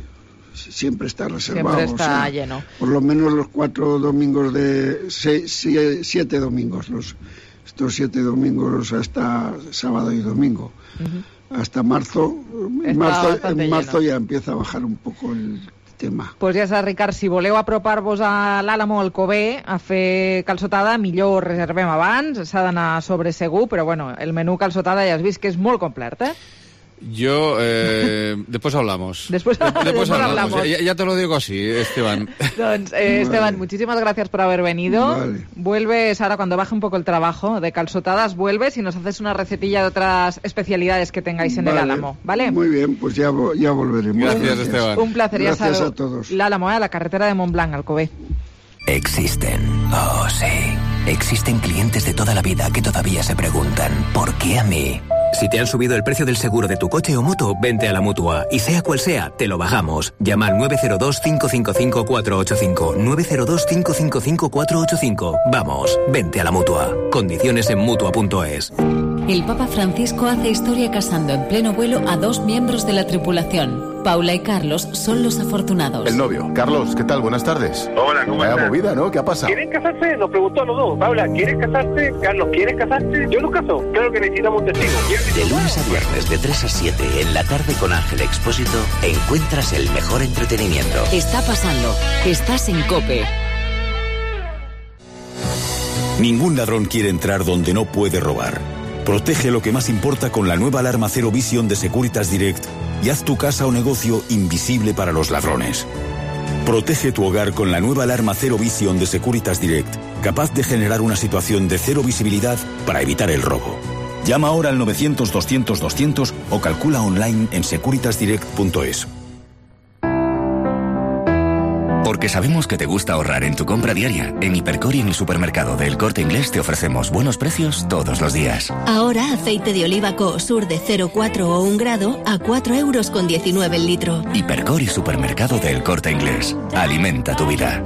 siempre está reservado. Siempre está o sea, lleno. Por lo menos los cuatro domingos de... Seis, sie- siete domingos, los, estos siete domingos hasta sábado y domingo. Hasta marzo. En Está marzo, bastante en marzo lleno. ya empieza a bajar un poco el tema. Pues ja saps, Ricard, si voleu apropar-vos a l'Àlamo o al Cové a fer calçotada, millor reservem abans, s'ha d'anar sobre segur, però bueno, el menú calçotada ja has vist que és molt complet, eh? Yo, eh, después hablamos. Después, Después después hablamos. hablamos. Ya, ya te lo digo así, Esteban. Doncs, eh, Esteban, muchísimas gracias por haber venido. Vale. Vuelves ahora cuando baje un poco el trabajo de calçotadas, vuelves y nos haces una recetilla de otras especialidades que tengáis en el Vale. Álamo, ¿vale? Muy bien, pues ya, vo- ya volveremos. Gracias, Esteban. Un placer, ya Gracias sabes. a todos. L'Álamo, eh, a la carretera de Montblanc, Alcobé. Existen. Oh, sí. Existen clientes de toda la vida que todavía se preguntan, ¿por qué a mí? Si te han subido el precio del seguro de tu coche o moto, vente a la Mutua. Y sea cual sea, te lo bajamos. Llama al nueve cero dos, cinco cinco cinco, cuatro ocho cinco. nueve cero dos, cinco cinco cinco, cuatro ocho cinco. Vamos, vente a la Mutua. Condiciones en Mutua punto es. El Papa Francisco hace historia casando en pleno vuelo a dos miembros de la tripulación. Paula y Carlos son los afortunados. El novio. Carlos, ¿qué tal? Buenas tardes. Hola, ¿cómo Vaya estás? movida, ¿no? ¿Qué ha pasado? ¿Quieren casarse? Nos preguntó a los dos. Paula, ¿quieres casarte? Carlos, ¿quieres casarte? Yo los caso. Claro que necesitamos un testigo. De lunes a viernes de tres a siete en la tarde con Ángel Expósito encuentras el mejor entretenimiento. Está pasando. Estás en COPE. Ningún ladrón quiere entrar donde no puede robar. Protege lo que más importa con la nueva alarma Zero Vision de Securitas Direct y haz tu casa o negocio invisible para los ladrones. Protege tu hogar con la nueva alarma Zero Vision de Securitas Direct, capaz de generar una situación de cero visibilidad para evitar el robo. Llama ahora al novecientos, doscientos, doscientos o calcula online en securitas direct punto es. Porque sabemos que te gusta ahorrar en tu compra diaria. En Hipercor y en el supermercado del Corte Inglés te ofrecemos buenos precios todos los días. Ahora aceite de oliva Coosur de cero coma cuatro o un grado a cuatro euros con diecinueve el litro. Hipercor y supermercado del Corte Inglés. Alimenta tu vida.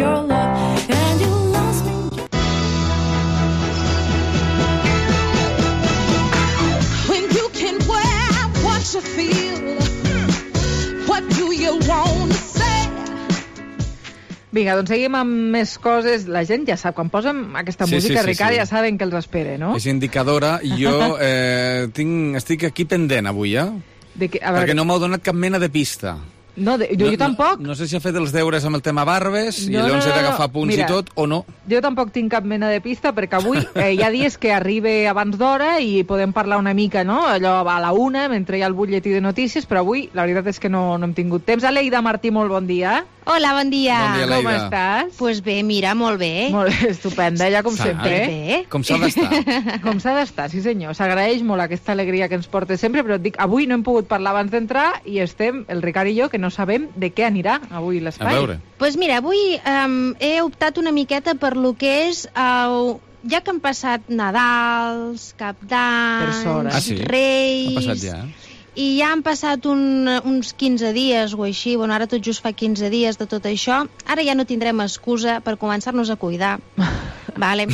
When you can wear what you feel, what do you want to say? Vinga, doncs seguim amb més coses. La gent ja sap, quan posem aquesta Sí, música, sí, sí, Ricard, sí. ja saben que els espere, no? És indicadora. Jo eh, tinc, estic aquí pendent avui, eh? De que, a veure, Perquè no m'heu donat cap mena de pista. No, de, jo, no, jo tampoc. No, no sé si ha fet els deures amb el tema Barbes i No, llavors no, he no, d'agafar no. punts Mira, i tot, o no? Jo tampoc tinc cap mena de pista, perquè avui eh, hi ha dies que arribe abans d'hora i podem parlar una mica, no? Allò a la una, mentre hi ha el butlletí de notícies, però avui la veritat és que no, no hem tingut temps. Aleida Martí, molt bon dia. Hola, bon dia. Bon dia, Com Aleida. estàs? Pues bé, mira, molt bé. Molt estupenda, ja com S'ha- sempre. eh? Bé. Com s'ha d'estar. Com s'ha d'estar, sí senyor. S'agraeix molt aquesta alegria que ens porta sempre, però et dic, avui no hem pogut parlar abans d'entrar i estem, el Ricard i jo, que no sabem de què anirà avui A l'espai. veure. Pues mira, avui um, he optat una miqueta per lo que és... Uh, ja que han passat Nadals, Cap Per sort, d'Any, eh? Ah, sí? Reis... Ha passat ja, eh? I ja han passat un, uns quinze dies o així, bueno, ara tot just fa quinze dies de tot això, ara ja no tindrem excusa per començar-nos a cuidar. Vale.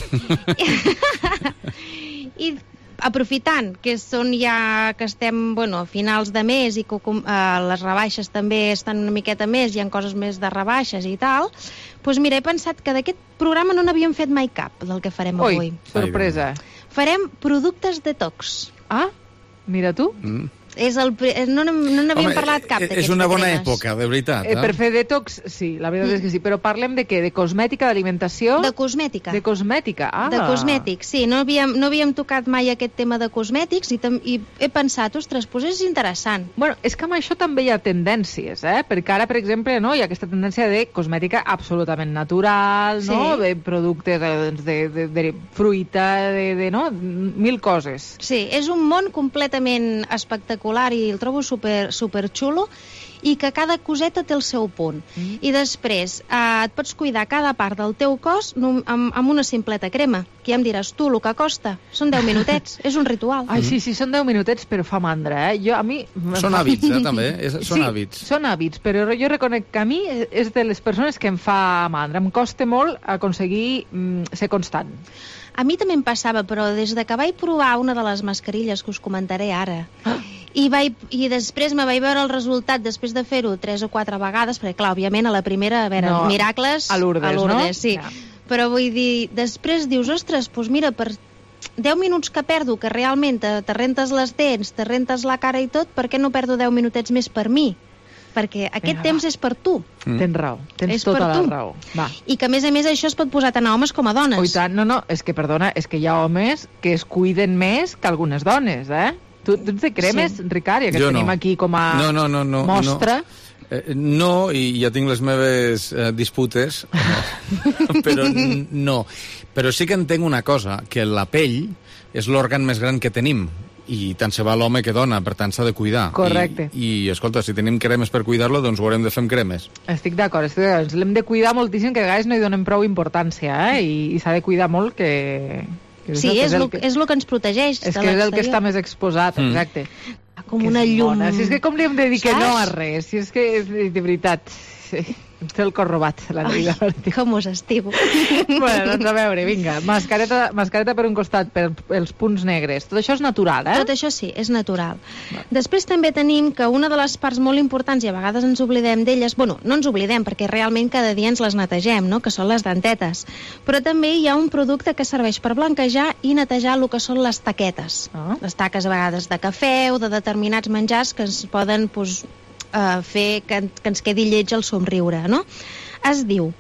I aprofitant que són ja que estem, bueno, a finals de mes i que uh, les rebaixes també estan una miqueta més, hi ha coses més de rebaixes i tal, doncs mira, he pensat que d'aquest programa no n'havíem fet mai cap, del que farem Ui, avui. sorpresa. Farem productes detox. Ah, mira tu. Mm. És el, no no n'havíem Home, parlat cap d'aquestes és una bona cremes. època, de veritat. Eh, Eh? per fer detox, sí, la veritat mm. és que sí. Però parlem de què? De cosmètica, d'alimentació? De cosmètica. De cosmètica, ah. De cosmètics, sí. No havíem, no havíem tocat mai aquest tema de cosmètics i, tam, i he pensat, ostres, doncs és interessant. Bueno, és que amb això també hi ha tendències, eh? Perquè ara, per exemple, no, hi ha aquesta tendència de cosmètica absolutament natural, Sí. no? De productes de, de, de, de fruita, de, de, no? Mil coses. Sí, és un món completament espectacular i el trobo super, super xulo i que cada coseta té el seu punt. Mm. I després eh, et pots cuidar cada part del teu cos amb, amb una simpleta crema, que ja em diràs tu el que costa. Són deu minutets, és un ritual. Ai, sí, sí, són deu minutets, però fa mandra, eh? Jo, a mi... Són hàbits, eh, també. És, són sí, hàbits. són hàbits, però jo reconec que a mi és de les persones que em fa mandra. Em costa molt aconseguir mm, ser constant. A mi també em passava, però des de que vaig provar una de les mascarilles que us comentaré ara, ah. i, vaig, i després me vaig veure el resultat després de fer-ho tres o quatre vegades, perquè clar, òbviament a la primera, a veure, no, miracles a Lourdes, a Lourdes, no? Sí. Ja. Però vull dir, després dius, ostres, doncs mira, per deu minuts que perdo, que realment te, te rentes les dents, te rentes la cara i tot, per què no perdo deu minutets més per mi? Perquè aquest Vinga, temps va. és per tu. Mm. Tens raó, tens és tota per la tu. raó. Va. I que a més a més això es pot posar tant a homes com a dones. Oh, i tant, no, no, és que, perdona, és que hi ha homes que es cuiden més que algunes dones, eh? Tu, tu ets de cremes, sí. Ricard, ja que Jo tenim no. aquí com a no, no, no, no, mostra. No. Eh, no, i ja tinc les meves eh, disputes, no. però n- no. Però sí que entenc una cosa, que la pell és l'òrgan més gran que tenim, i tant se va l'home que dona, per tant s'ha de cuidar. Correcte. I, i escolta, si tenim cremes per cuidar-lo, doncs ho haurem de fer amb cremes. Estic d'acord, estic d'acord. L'hem de cuidar moltíssim, que a vegades no hi donem prou importància, eh? I, i s'ha de cuidar molt que... que Sí, és el el que, és el que ens protegeix. És que és el que està més exposat, Mm. exacte. Com una llum. Bona. Si és que com li hem de dir que Saps? no a res, si és que, de veritat, sí, em té el cor robat, la Neida Martí. Com us estimo. Bueno, doncs a veure, vinga, mascareta, mascareta per un costat, per els punts negres. Tot això és natural, eh? Tot això sí, és natural. Després també tenim que una de les parts molt importants, i a vegades ens oblidem d'elles, bueno, no ens oblidem, perquè realment cada dia ens les netegem, no?, que són les dentetes. Però també hi ha un producte que serveix per blanquejar i netejar el que són les taquetes. Ah. Les taques a vegades de cafè o de determinats menjars que ens poden, doncs, Uh, fer que, que ens quedi lleig el somriure, no? Es diu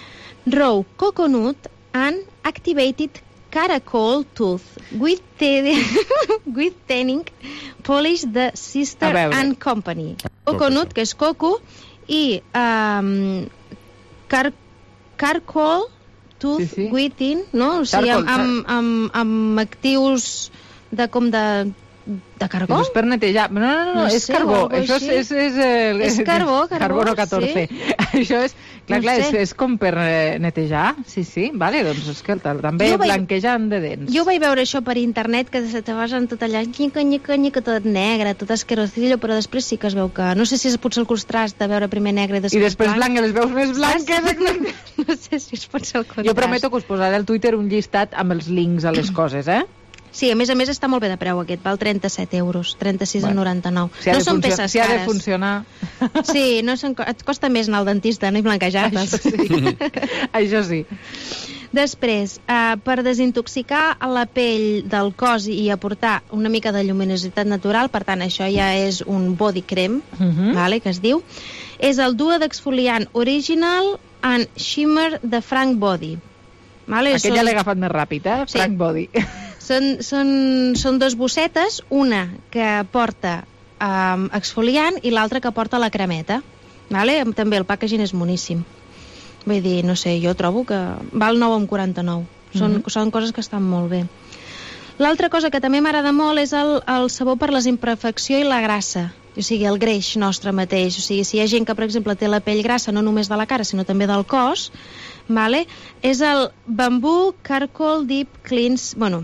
Raw Coconut and Activated Caracol Tooth with, te with Tanning Polish the Sister and Company. Coconut, que és coco, i um, car Caracol Tooth sí, sí. Within, no? O sigui, amb, amb, amb, amb actius de com de de carbó? És per netejar. No, no, no, no és sé, carbó. Això és... És, és, el, és carbó, carbó, carbono catorze. Sí. Això és... Clar, no clar, sé. és, és com per netejar. Sí, sí, vale, doncs escolta, també Jo vaig- blanquejant de dents. Jo vaig veure això per internet, que se te basen tot allà, nyica, nyica, nyica, tot negre, tot esquerocillo, però després sí que es veu que... No sé si és potser el contrast de veure primer negre i després, I després blanc, les veus més blanques. No sé si és potser el contrast. Jo prometo que us posaré al Twitter un llistat amb els links a les coses, eh? Sí, a més a més està molt bé de preu aquest, val trenta-set euros, trenta-sis coma noranta-nou. Si ha No de són funcio- peces si ha de cares. funcionar. Sí, no són, co- et costa més anar al dentista, no? I blanquejar-les. Això sí. Això sí. Després, eh, per desintoxicar la pell del cos i aportar una mica de lluminositat natural, per tant, això ja és un body cream, Mhm. vale, que es diu, és el duo d'exfoliant Original and Shimmer de Frank Body. Vale? Aquest ja l'he agafat més ràpid, eh? Sí. Frank Body. Són, són, són dos bossetes, una que porta um, exfoliant i l'altra que porta la cremeta. Vale? També el packaging és moníssim. Vull dir, no sé, jo trobo que val nou coma quaranta-nou. Són, Mhm. són coses que estan molt bé. L'altra cosa que també m'agrada molt és el, el sabó per les imperfecció i la grassa. O sigui, el greix nostre mateix. O sigui, si hi ha gent que, per exemple, té la pell grassa no només de la cara, sinó també del cos, vale? És el Bamboo Charcoal Deep Cleanse... Bueno,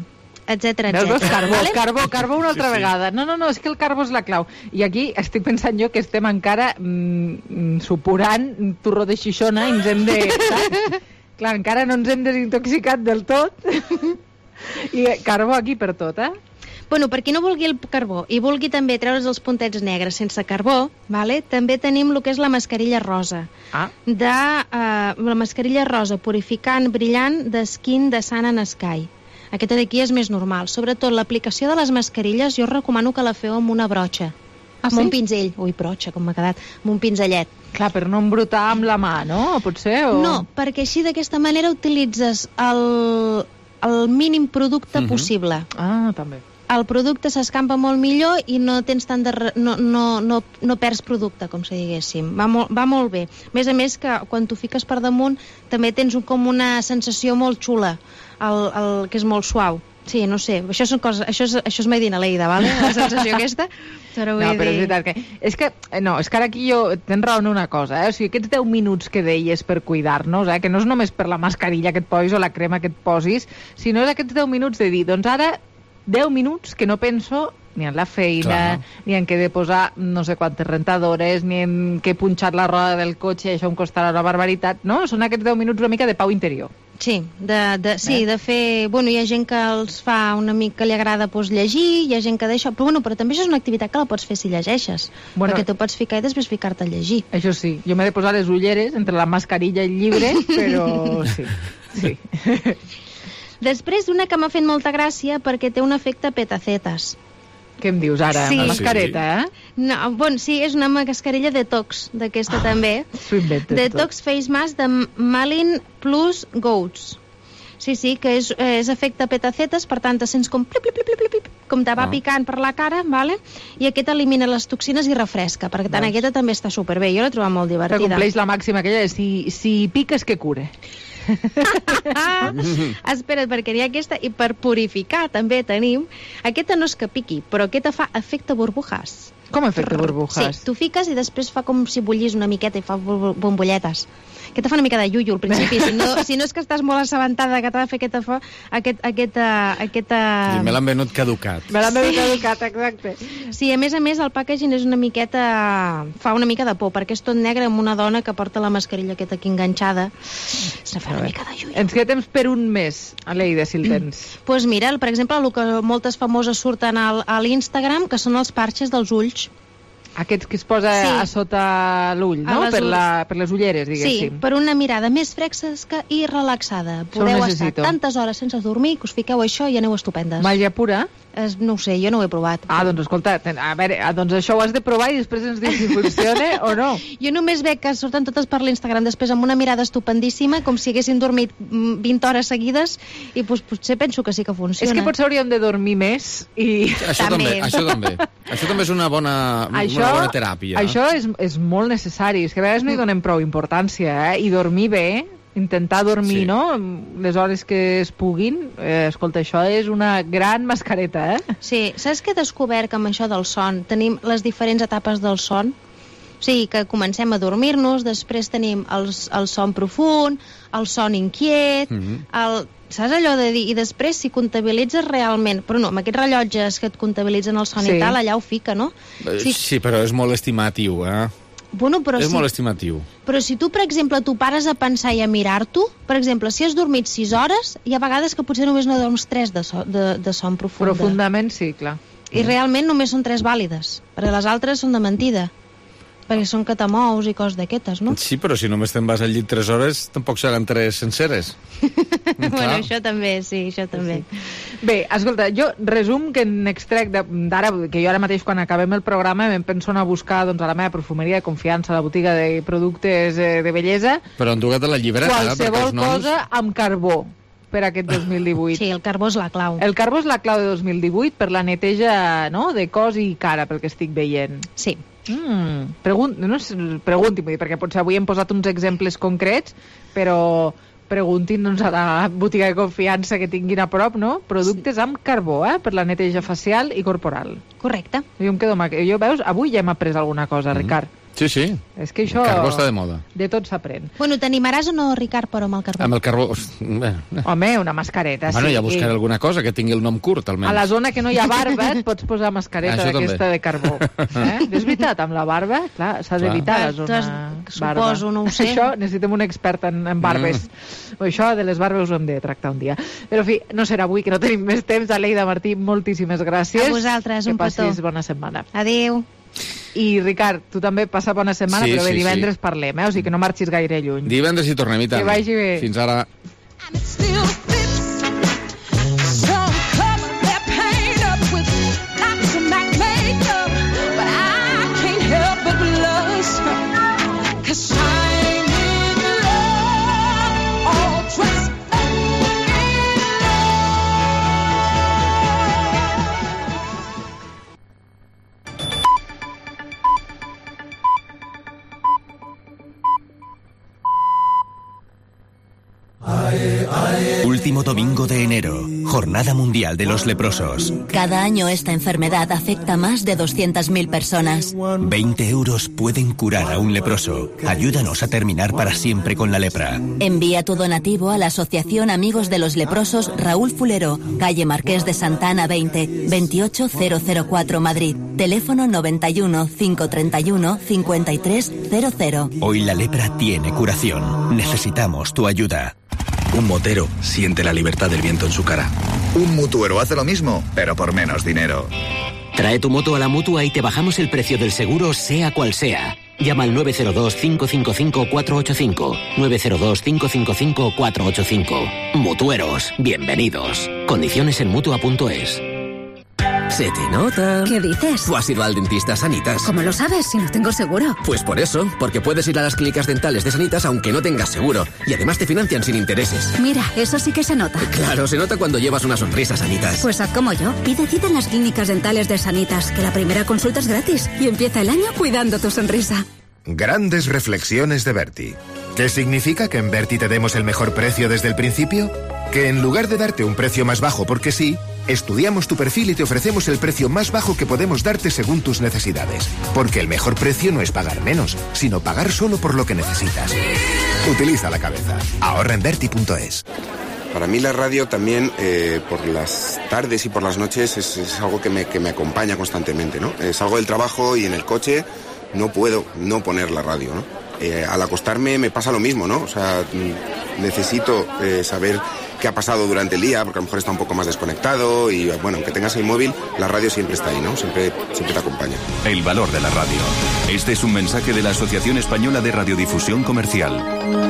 etcètera, Veus, veus, etcètera. carbó, Vale? carbó, carbó una altra Sí, sí. vegada. No, no, no, és que el carbó és la clau. I aquí estic pensant jo que estem encara mm, supurant turró de xixona i ens hem de... Saps? Clar, encara no ens hem desintoxicat del tot. I carbó aquí per tot, eh? Bueno, per qui no vulgui el carbó i vulgui també treure's els puntets negres sense carbó, vale? També tenim el que és la mascarilla rosa. Ah. De, uh, la mascarilla rosa purificant brillant de Skin de Sun and Sky. Aquesta d'aquí és més normal. Sobretot l'aplicació de les mascarilles jo recomano que la feu amb una brotxa. Ah, amb sí? un pinzell. Ui, brotxa, com m'ha quedat. Amb un pinzellet. Clar, per no embrutar amb la mà, no? Potser, o... No, perquè així d'aquesta manera utilitzes el, el mínim producte Mhm. possible. Ah, també. El producte s'escampa molt millor i no tens tant de... re- no, no, no, no perds producte, com si diguéssim. Va molt, va molt bé. A més a més, que quan t'ho fiques per damunt també tens un, com una sensació molt xula, el, el, que és molt suau. Sí, no sé, això, són coses, això, és, això és made in Aleida, ¿vale? La sensació aquesta. Però, vull No, però és dir... veritat que... És que, eh, no, és que ara aquí jo tens raó en una cosa, eh? O sigui, aquests deu minuts que deies per cuidar-nos, eh? Que no és només per la mascarilla que et posis o la crema que et posis, sinó és aquests deu minuts de dir, doncs ara deu minuts que no penso ni en la feina, Clar. ni en què he de posar no sé quantes rentadores, ni en què he punxat la roda del cotxe i això em costarà una barbaritat, no? Són aquests deu minuts una mica de pau interior. Sí, de, de, sí, de fer... Bueno, hi ha gent que els fa una mica, que li agrada doncs, llegir, hi ha gent que deixa... Però, bueno, però també això és una activitat que la pots fer si llegeixes. Bueno, perquè tu pots ficar i després ficar-te a llegir. Això sí, jo m'he de posar les ulleres entre la mascarilla i el llibre, però sí, sí. Després una que m'ha fet molta gràcia perquè té un efecte petacetes. Què em dius ara? Sí. Una mascareta, eh? No, bueno, sí, és una mascarilla detox, d'aquesta també. S'ho inventes Detox Face Mask de Malin Plus Goats. Sí, sí, que és, és efecte petacetes, per tant, te sents com plip, plip, plip, plip, plip, com te va Ah. picant per la cara, vale? I aquest elimina les toxines i refresca, perquè tant Veus? aquesta també està superbé, jo l'he trobat molt Que divertida. compleix la màxima aquella de si, si piques que cure. Ah, espera't, perquè n'hi ha aquesta, i per purificar també tenim, aquesta no és que piqui, però aquesta fa efecte burbujas. Com efecte burbujas? Sí, tu fiques i després fa com si bullís una miqueta i fa bom- bombolletes. Aquesta fa una mica de iuiu al principi, si no, si no és que estàs molt assabentada que t'ha de fer aquesta, fa- aquest, aquesta, aquesta... I me l'han venut caducat. Me l'han venut caducat, exacte. Sí, a més a més el packaging és una miqueta... fa una mica de por, perquè és tot negre amb una dona que porta la mascarilla aquesta aquí enganxada. Se fa una mica de iuiu. Ens queda temps per un mes, Aleida, si el tens. Doncs pues mira, per exemple, el que moltes famoses surten al, a l'Instagram, que són els parxes dels ulls. Aquests que es posa Sí. a sota l'ull, A no? les Per, ulls. la, per les ulleres, Sí, diguéssim. per una mirada més fresca i relaxada. Això ho Podeu estar necessito. tantes hores sense dormir que us fiqueu això i aneu estupendes. Màgia pura? Es, no ho sé, jo no ho he provat. Ah, doncs escolta, ten- a veure, ah, doncs això ho has de provar i després ens dius si funciona o no. Jo només veig que surten totes per l'Instagram després amb una mirada estupendíssima, com si haguessin dormit mm, vint hores seguides, i doncs, potser penso que sí que funciona. És que potser hauríem de dormir més i... Això també, això també. Això també és una bona, una bona teràpia. Això és, és molt necessari. És que a vegades no hi donem prou importància, eh? I dormir bé, intentar dormir, Sí. no?, les hores que es puguin. Eh, escolta, això és una gran mascareta, eh? Sí, saps què he descobert que amb això del son tenim les diferents etapes del son? O sigui, que comencem a dormir-nos, després tenim el, el son profund, el son inquiet, Mhm. el, saps allò de dir, i després si comptabilitzes realment, però no, amb aquests rellotges que et comptabilitzen el son Sí. i tal, allà ho fica, no? Eh, Sí. Sí, però és molt estimatiu, eh? Bueno, però és si, molt estimatiu. però si tu, per exemple, tu pares a pensar i a mirar-t'ho, per exemple, si has dormit sis hores, hi ha vegades que potser només no dorms tres de, so, de, de son profunda. Profundament, sí, clar. I realment només són tres vàlides, perquè les altres són de mentida, perquè són que te mous i coses d'aquestes, no? Sí, però si només te'n vas al llit tres hores, tampoc seran tres senceres. Bueno, això també, sí, això també. Bé, escolta, jo resum que en extrec de- d'ara, que jo ara mateix quan acabem el programa em penso anar a buscar doncs, a la meva perfumeria de confiança, a la botiga de productes eh, de bellesa, Però han tocat a la llibreta, ara, perquè qualsevol els noms... cosa amb carbó per aquest dos mil divuit. Sí, el carbó és la clau. El carbó és la clau de dos mil divuit per la neteja, no?, de cos i cara, pel que estic veient. Sí. Mm, pregun no, sé, pregunti, vull dir, perquè potser avui hem posat uns exemples concrets, però preguntin doncs, a la botiga de confiança que tinguin a prop, no? Productes amb carbó, eh?, per la neteja facial i corporal. Correcte. Jo em quedo amb aqu- jo, veus, avui ja hem après alguna cosa, Ricard. Sí, sí. És que això... El carbó està de moda. De tot s'aprèn. Bueno, t'animaràs o no, Ricard, però amb el carbó? Amb el carbó... Home, una mascareta, bueno, sí. ja buscaré alguna cosa que tingui el nom curt, almenys. A la zona que no hi ha barba et pots posar mascareta d'aquesta de carbó. Eh? És veritat, amb la barba, clar, s'ha d'evitar la zona barba. Suposo, no ho sé. Això necessitem un expert en, en barbes. Mm. Això de les barbes ho hem de tractar un dia. Però, en fi, no serà avui, que no tenim més temps. Aleida Martí, moltíssimes gràcies. A vosaltres, un petó. Que passis bona setmana. Adéu. I, Ricard, tu també passa bona setmana, sí, però bé, sí, divendres sí. parlem, eh? O sigui que no marxis gaire lluny. Divendres hi tornem, i tant. Que vagi bé. Fins ara. Último domingo de enero, Jornada Mundial de los Leprosos. Cada año esta enfermedad afecta a más de doscientas mil personas. veinte euros pueden curar a un leproso. Ayúdanos a terminar para siempre con la lepra. Envía tu donativo a la Asociación Amigos de los Leprosos Raúl Fulero, calle Marqués de Santana veinte, veintiocho mil cuatro, Madrid. Teléfono noventa y uno, quinientos treinta y uno, cincuenta y tres cero cero. Hoy la lepra tiene curación. Necesitamos tu ayuda. Un motero siente la libertad del viento en su cara. Un mutuero hace lo mismo, pero por menos dinero. Trae tu moto a la Mutua y te bajamos el precio del seguro, sea cual sea. Llama al nueve cero dos, cinco cinco cinco, cuatro ocho cinco. nueve cero dos, cinco cinco cinco, cuatro ocho cinco. Mutueros, bienvenidos. Condiciones en Mutua punto es. Se te nota. ¿Qué dices? ¿Tú has ido al dentista Sanitas? ¿Cómo lo sabes si no tengo seguro? Pues por eso, porque puedes ir a las clínicas dentales de Sanitas aunque no tengas seguro. Y además te financian sin intereses. Mira, eso sí que se nota. Claro, se nota cuando llevas una sonrisa, Sanitas. Pues haz como yo. Pide cita en las clínicas dentales de Sanitas, que la primera consulta es gratis. Y empieza el año cuidando tu sonrisa. Grandes reflexiones de Berti. ¿Qué significa que en Berti te demos el mejor precio desde el principio? Que en lugar de darte un precio más bajo porque sí, estudiamos tu perfil y te ofrecemos el precio más bajo que podemos darte según tus necesidades. Porque el mejor precio no es pagar menos, sino pagar solo por lo que necesitas. Utiliza la cabeza. Ahorra en Berti punto es. Para mí la radio también, eh, por las tardes y por las noches, es, es algo que me, que me acompaña constantemente, ¿no? Eh, salgo del trabajo y en el coche no puedo no poner la radio, ¿no? Eh, al acostarme me pasa lo mismo, ¿no? O sea, necesito eh, saber qué ha pasado durante el día, porque a lo mejor está un poco más desconectado y, bueno, aunque tengas el móvil, la radio siempre está ahí, ¿no? Siempre, siempre te acompaña. El valor de la radio. Este es un mensaje de la Asociación Española de Radiodifusión Comercial.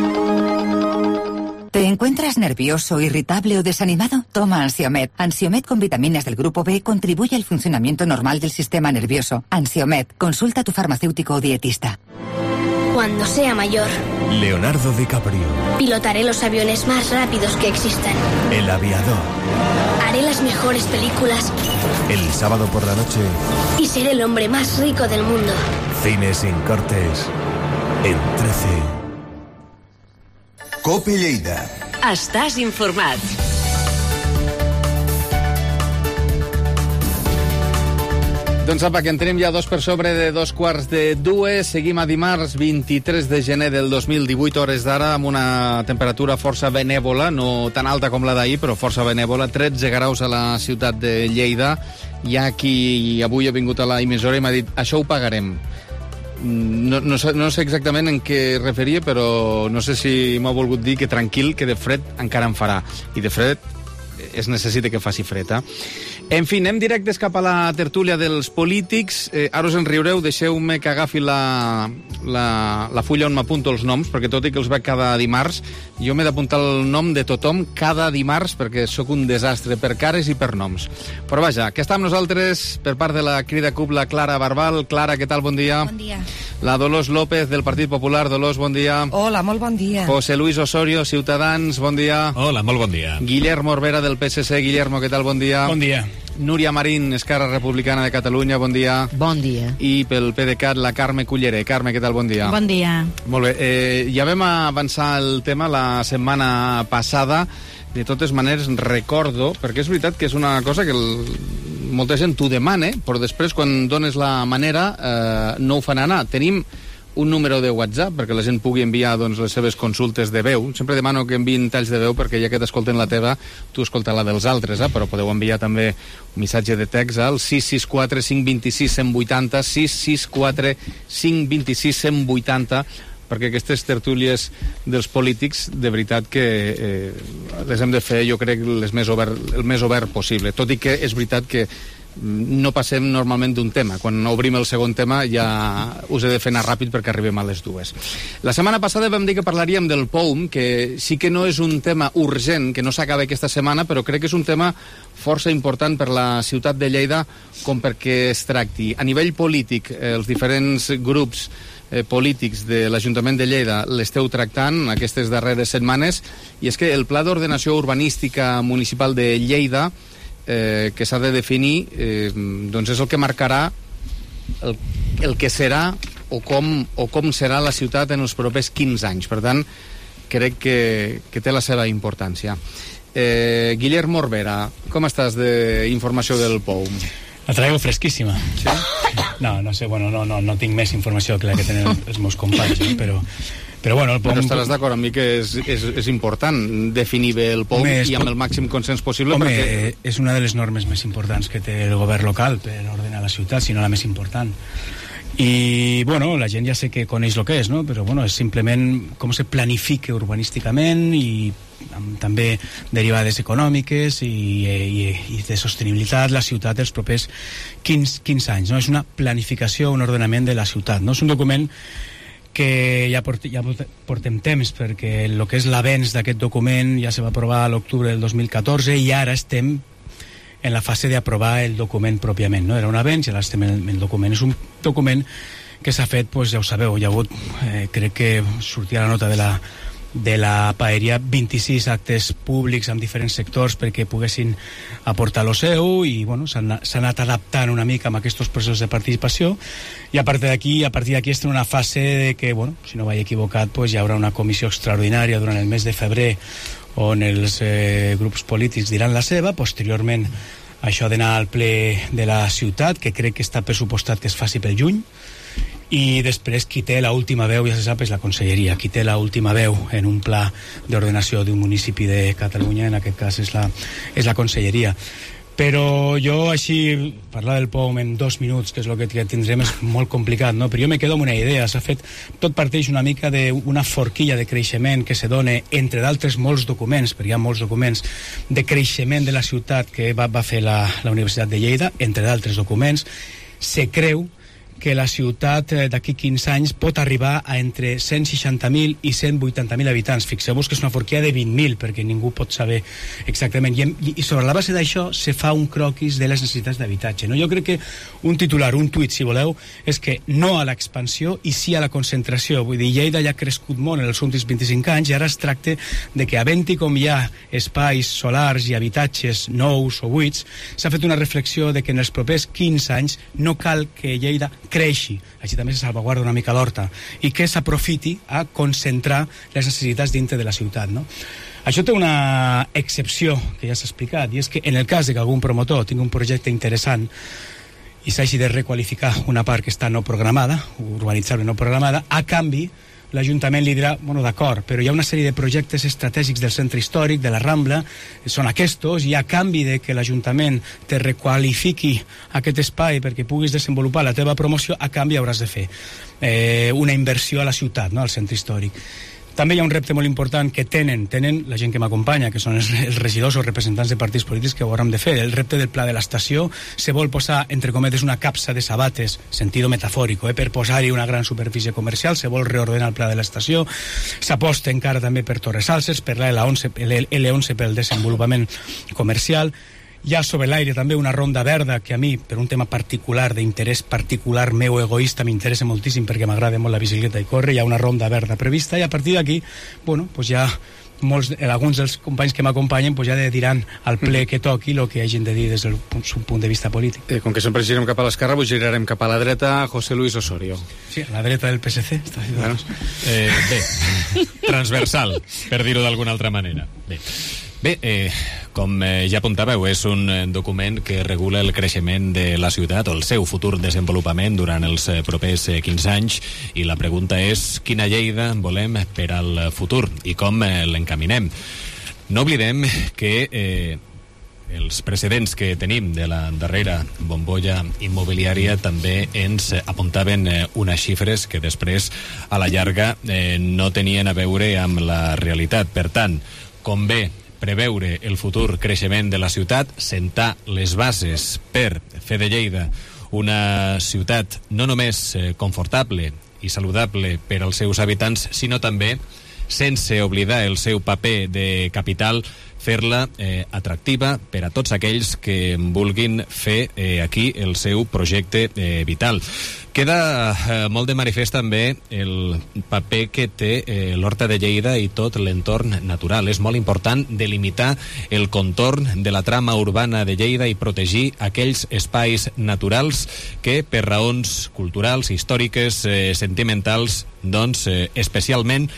¿Te encuentras nervioso, irritable o desanimado? Toma Ansiomed. Ansiomed con vitaminas del grupo B contribuye al funcionamiento normal del sistema nervioso. Ansiomed. Consulta a tu farmacéutico o dietista. Cuando sea mayor, Leonardo DiCaprio. pilotaré los aviones más rápidos que existan. El aviador. Haré las mejores películas El sábado por la noche. y seré el hombre más rico del mundo. Cine sin cortes. En trece. Cope Lleida. Estàs informat. Doncs apa, que en tenim ja dos per sobre de dos quarts de dues. Seguim a dimarts vint-i-tres de gener del dos mil divuit, hores d'ara, amb una temperatura força benèvola, no tan alta com la d'ahir, però força benèvola. tretze graus a la ciutat de Lleida. Hi ha qui avui ha vingut a la emissora i m'ha dit, això ho pagarem. No, no, sé, no sé exactament en què referia, però no sé si m'ha volgut dir que tranquil, que de fred encara en farà. I de fred es necessita que faci fred, eh? En fi, anem directes cap a la tertúlia dels polítics. Eh, ara us en riureu, deixeu-me que agafi la, la, la fulla on m'apunto els noms, perquè tot i que els veig cada dimarts, jo m'he d'apuntar el nom de tothom cada dimarts, perquè sóc un desastre per cares i per noms. Però vaja, que està amb nosaltres per part de la Crida C U P, la Clara Barbal. Clara, què tal? Bon dia. Bon dia. La Dolors López, del Partit Popular. Dolors, bon dia. Hola, molt bon dia. José Luis Osorio, Ciutadans, bon dia. Hola, molt bon dia. Guillermo Orbera, del P S C. Guillermo, què tal? Bon dia. Bon dia. Núria Marín, Esquerra Republicana de Catalunya, bon dia. Bon dia. I pel PDeCAT, la Carme Culleré. Carme, què tal? Bon dia. Bon dia. Molt bé, eh, ja vam avançar el tema la setmana passada. De totes maneres, recordo, perquè és veritat que és una cosa que el, molta gent t'ho demana, però després, quan dones la manera, eh, no ho fan anar. Tenim un número de WhatsApp perquè la gent pugui enviar doncs, les seves consultes de veu. Sempre demano que enviïn talls de veu perquè ja que t'escolten la teva, tu escolta la dels altres, eh? Però podeu enviar també un missatge de text al sis sis quatre cinc dos sis un zero vuit zero, sis sis quatre cinc dos sis un zero vuit zero, perquè aquestes tertúlies dels polítics, de veritat que eh, les hem de fer, jo crec, les més obert, el més obert possible. Tot i que és veritat que no passem normalment d'un tema. Quan obrim el segon tema ja us he de fer anar ràpid perquè arribem a les dues. La setmana passada vam dir que parlaríem del P O U M, que sí que no és un tema urgent, que no s'acaba aquesta setmana, però crec que és un tema força important per la ciutat de Lleida com perquè es tracti. A nivell polític, els diferents grups eh, polítics de l'Ajuntament de Lleida l'esteu tractant aquestes darreres setmanes, i és que el Pla d'Ordenació Urbanística Municipal de Lleida Eh, que s'ha de definir, eh, doncs és el que marcarà el, el que serà o com, o com serà la ciutat en els propers quinze anys. Per tant, crec que, que té la seva importància. Eh, Guillermo Orbera, com estàs d'informació del P O U M? La traigo fresquíssima. Sí? No, no sé, bueno, no, no, no tinc més informació que la que tenen els meus companys, no? però... Però, bueno, el P O U M... Però estaràs d'acord amb mi que és, és, és important definir bé el P O U M home, i amb el màxim consens possible. Home, perquè... és una de les normes més importants que té el govern local per ordenar la ciutat, si no la més important. I, bueno, la gent ja sé que coneix el que és, no? Però, bueno, és simplement com se planifica urbanísticament i amb també derivades econòmiques i, i, i de sostenibilitat la ciutat dels propers quinze, quinze anys, no? És una planificació, un ordenament de la ciutat, no? És un document que ja, port, ja portem temps, perquè el que és l'avenç d'aquest document ja se va aprovar a l'octubre del dos mil catorze i ara estem en la fase d'aprovar el document pròpiament, no? Era un avenç i ara estem en el document. És un document que s'ha fet, doncs, ja ho sabeu, hi ha hagut, eh, crec que sortia la nota de la de la paeria, vint-i-sis actes públics amb diferents sectors perquè poguessin aportar lo seu i, bueno, s'han anat adaptant una mica amb aquests processos de participació i a partir d'aquí, a partir d'aquí estem en una fase de que, bueno, si no vaig equivocat, pues hi haurà una comissió extraordinària durant el mes de febrer on els eh, grups polítics diran la seva, posteriorment això d'anar al ple de la ciutat, que crec que està pressupostat que es faci pel juny, i després qui té l'última veu, ja se sap, és la conselleria. Qui té l'última veu en un pla d'ordenació d'un municipi de Catalunya, en aquest cas és la, és la conselleria. Però jo així, parlar del P O U M en dos minuts, que és el que tindrem, és molt complicat, no? Però jo me quedo amb una idea. S'ha fet, tot parteix una mica d'una forquilla de creixement que se dona, entre d'altres molts documents, perquè hi ha molts documents de creixement de la ciutat que va, va fer la, la Universitat de Lleida, entre d'altres documents. Se creu que la ciutat eh, d'aquí quinze anys pot arribar a entre cent seixanta mil i cent vuitanta mil habitants. Fixeu-vos que és una forquilla de vint mil, perquè ningú pot saber exactament. I, i sobre la base d'això se fa un croquis de les necessitats d'habitatge. No? Jo crec que un titular, un tuit, si voleu, és que no a l'expansió i sí a la concentració. Vull dir, Lleida ja ha crescut molt en els últims vint-i-cinc anys i ara es tracta de que, havent-hi com hi ha espais solars i habitatges nous o buits, s'ha fet una reflexió de que en els propers quinze anys no cal que Lleida creixi, així també se salvaguarda una mica l'horta, i que s'aprofiti a concentrar les necessitats dintre de la ciutat, no? Això té una excepció que ja s'ha explicat, i és que en el cas de que algun promotor tingui un projecte interessant i s'hagi de requalificar una part que està no programada, urbanitzable no programada, a canvi l'Ajuntament li dirà, bueno, d'acord, però hi ha una sèrie de projectes estratègics del centre històric, de la Rambla, són aquests, i a canvi de que l'Ajuntament te requalifiqui aquest espai perquè puguis desenvolupar la teva promoció, a canvi hauràs de fer eh, una inversió a la ciutat, no?, al centre històric. També hi ha un repte molt important que tenen, tenen la gent que m'acompanya, que són els, els regidors o representants de partits polítics que ho hauran de fer. El repte del pla de l'estació se vol posar, entre cometes, una capsa de sabates, sentido metafòrico, eh, per posar-hi una gran superfície comercial, se vol reordenar el pla de l'estació, s'aposta encara també per Torres Alces, per l'L onze pel desenvolupament comercial. Hi ha sobre l'aire també una ronda verda que a mi, per un tema particular, d'interès particular meu egoista, m'interessa moltíssim perquè m'agrada molt la bicicleta i córrer. Hi ha una ronda verda prevista i a partir d'aquí, bueno, pues ja molts, alguns dels companys que m'acompanyen pues ja diran al ple que toqui el que hagin de dir des del punt, punt de vista polític. Eh, com que sempre girem cap a l'esquerra, pues girarem cap a la dreta. José Luis Osorio. Sí, a la dreta del P S C. Està bueno, eh, bé, transversal, per dir-ho d'alguna altra manera. Bé. Bé, eh, com eh, ja apuntàveu, és un eh, document que regula el creixement de la ciutat o el seu futur desenvolupament durant els eh, propers eh, quinze anys, i la pregunta és quina Lleida volem per al futur i com eh, l'encaminem. No oblidem que eh, els precedents que tenim de la darrera bombolla immobiliària també ens apuntaven eh, unes xifres que després, a la llarga, eh, no tenien a veure amb la realitat. Per tant, convé preveure el futur creixement de la ciutat, sentar les bases per fer de Lleida una ciutat no només eh, confortable i saludable per als seus habitants, sinó també, sense oblidar el seu paper de capital, fer-la eh, atractiva per a tots aquells que vulguin fer eh, aquí el seu projecte eh, vital. Queda eh, molt de manifest també el paper que té eh, l'Horta de Lleida i tot l'entorn natural. És molt important delimitar el contorn de la trama urbana de Lleida i protegir aquells espais naturals que, per raons culturals, històriques, eh, sentimentals, doncs, eh, especialment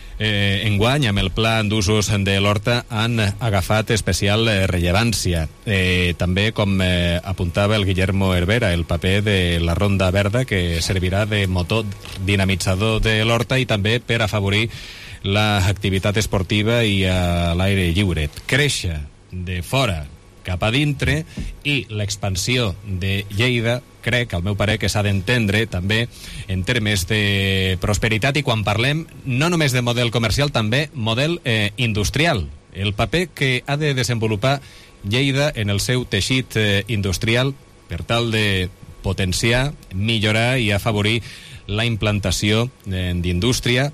Eh, enguany, amb el pla d'usos de l'Horta, han agafat especial eh, rellevància. Eh, també, com eh, apuntava el Guillermo Herrera, el paper de la Ronda Verda, que servirà de motor dinamitzador de l'Horta i també per afavorir l'activitat esportiva i a l'aire lliure. Créixer de fora cap a dintre i l'expansió de Lleida, crec, al meu parer, que s'ha d'entendre també en termes de prosperitat, i quan parlem no només de model comercial, també model eh, industrial. El paper que ha de desenvolupar Lleida en el seu teixit eh, industrial per tal de potenciar, millorar i afavorir la implantació eh, d'indústria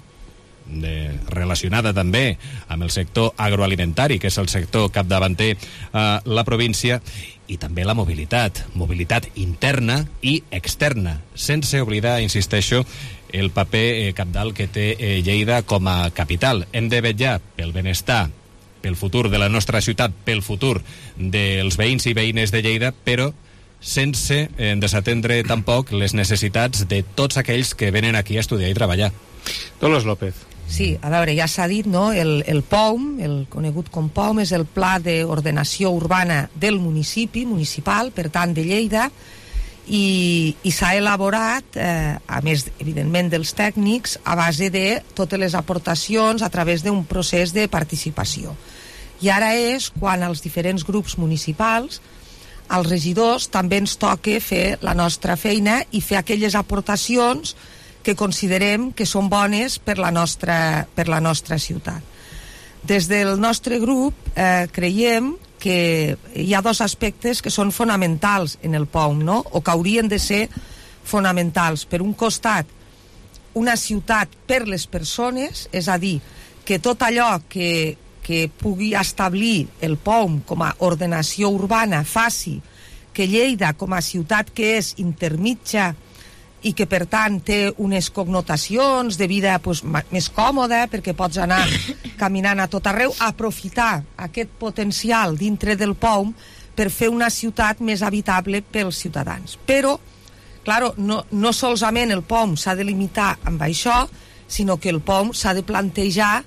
De, relacionada també amb el sector agroalimentari, que és el sector capdavanter a la província, i també la mobilitat, mobilitat interna i externa, sense oblidar, insisteixo, el paper eh, cabdal que té eh, Lleida com a capital. Hem de vetllar pel benestar, pel futur de la nostra ciutat, pel futur dels veïns i veïnes de Lleida, però sense eh, desatendre tampoc les necessitats de tots aquells que venen aquí a estudiar i treballar. Dolors López. Sí, a veure, ja s'ha dit, no? El, el P O M, el conegut com P O M, és el Pla d'Ordenació Urbana del municipi, municipal, per tant, de Lleida, i, i s'ha elaborat, eh, a més, evidentment, dels tècnics, a base de totes les aportacions a través d'un procés de participació. I ara és quan els diferents grups municipals, als regidors, també ens toca fer la nostra feina i fer aquelles aportacions que considerem que són bones per la nostra, per la nostra ciutat. Des del nostre grup eh, creiem que hi ha dos aspectes que són fonamentals en el P O M, no? O que haurien de ser fonamentals. Per un costat, una ciutat per les persones, és a dir, que tot allò que, que pugui establir el P O M com a ordenació urbana faci que Lleida, com a ciutat que és intermitja i que per tant té unes connotacions de vida pues, més còmoda, perquè pots anar caminant a tot arreu, aprofitar aquest potencial dintre del P O M per fer una ciutat més habitable pels ciutadans. Però, claro, no, no solament el P O M s'ha de limitar amb això, sinó que el P O M s'ha de plantejar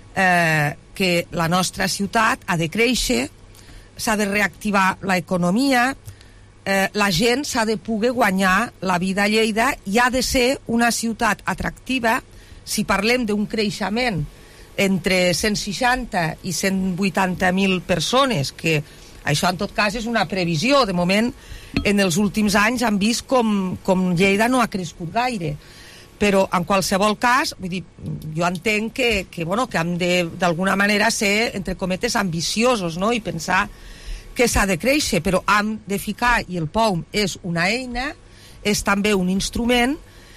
eh, que la nostra ciutat ha de créixer, s'ha de reactivar l'economia, Eh, la gent s'ha de poder guanyar la vida a Lleida i ha de ser una ciutat atractiva. Si parlem d'un creixement entre cent seixanta i cent vuitanta mil persones, que això en tot cas és una previsió, de moment en els últims anys han vist com, com Lleida no ha crescut gaire, però en qualsevol cas, vull dir, jo entenc que, que, bueno, que hem de d'alguna manera ser, entre cometes, ambiciosos, no? I pensar que s'ha de créixer, però hem de ficar, i el P O M és una eina, és també un instrument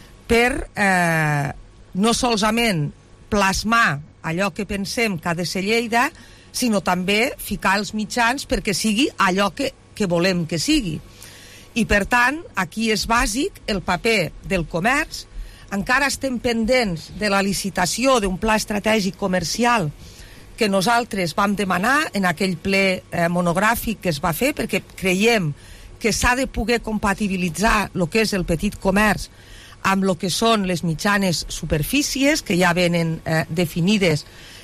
per eh, no solament plasmar allò que pensem que ha de ser Lleida, sinó també ficar els mitjans perquè sigui allò que, que volem que sigui. I per tant, aquí és bàsic el paper del comerç. Encara estem pendents de la licitació d'un pla estratègic comercial que nosaltres vam demanar en aquell ple eh, monogràfic que es va fer, perquè creiem que s'ha de poder compatibilitzar el que és el petit comerç amb el que són les mitjanes superfícies, que ja venen eh, definides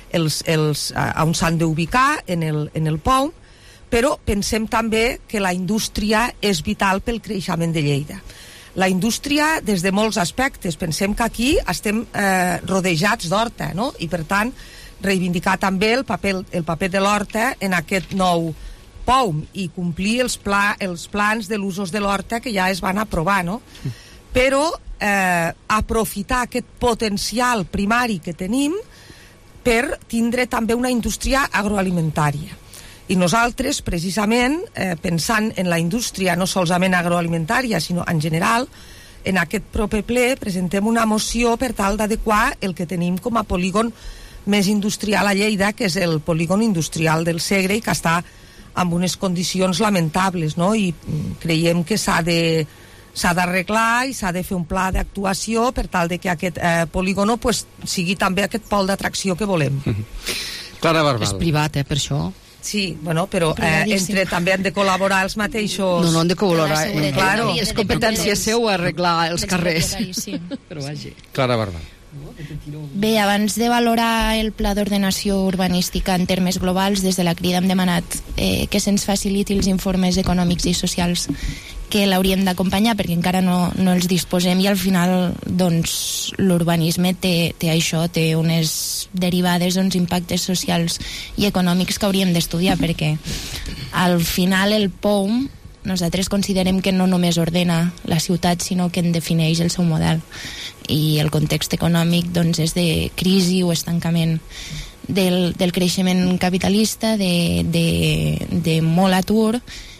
els, els, on s'han d'ubicar en el, en el P O M, però pensem també que la indústria és vital pel creixement de Lleida. La indústria des de molts aspectes. Pensem que aquí estem eh, rodejats d'horta, no? I per tant reivindicar també el paper, el paper de l'horta en aquest nou P O M i complir els, pla, els plans de l'usos de l'horta que ja es van aprovar, no? Però eh, aprofitar aquest potencial primari que tenim per tindre també una indústria agroalimentària. I nosaltres, precisament, eh, pensant en la indústria no solament agroalimentària, sinó en general, en aquest proper ple presentem una moció per tal d'adequar el que tenim com a polígon més industrial a Lleida, que és el polígon industrial del Segre, i que està en unes condicions lamentables, no? I creiem que s'ha de s'ha d'arreglar i s'ha de fer un pla d'actuació per tal de que aquest eh, polígono pues, sigui també aquest pol d'atracció que volem. Clara Barbal. És privat, eh, per això. Sí, bueno, però eh, entre també han de col·laborar els mateixos... No, no han de col·laborar. Eh, claro. És competència seu arreglar els carrers. Però vagi. Clara Barbal. Bé, abans de valorar el pla d'ordenació urbanística en termes globals, des de la Crida hem demanat eh, que se'ns faciliti els informes econòmics i socials que l'hauríem d'acompanyar, perquè encara no, no els disposem, i al final doncs, l'urbanisme té, té això, té unes derivades, uns impactes socials i econòmics que hauríem d'estudiar, perquè al final el P O M nosaltres considerem que no només ordena la ciutat, sinó que en defineix el seu model, i el context econòmic doncs, és de crisi o estancament del, del creixement capitalista, de, de, de molt atur,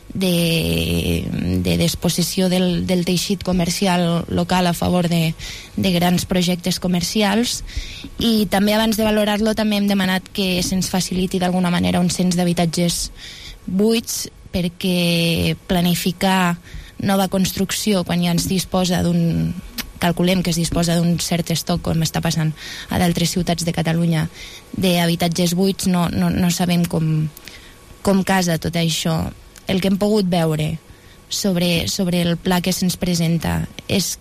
de, de disposició del, del teixit comercial local a favor de, de grans projectes comercials. I també abans de valorar-lo també hem demanat que se'ns faciliti d'alguna manera un cens d'habitatges buits, perquè planificar nova construcció quan ja ens disposa d'un calculem que es disposa d'un cert estoc, com està passant a d'altres ciutats de Catalunya, d'habitatges buits, no, no, no sabem com, com casa tot això. El que hem pogut veure sobre, sobre el pla que se'ns presenta és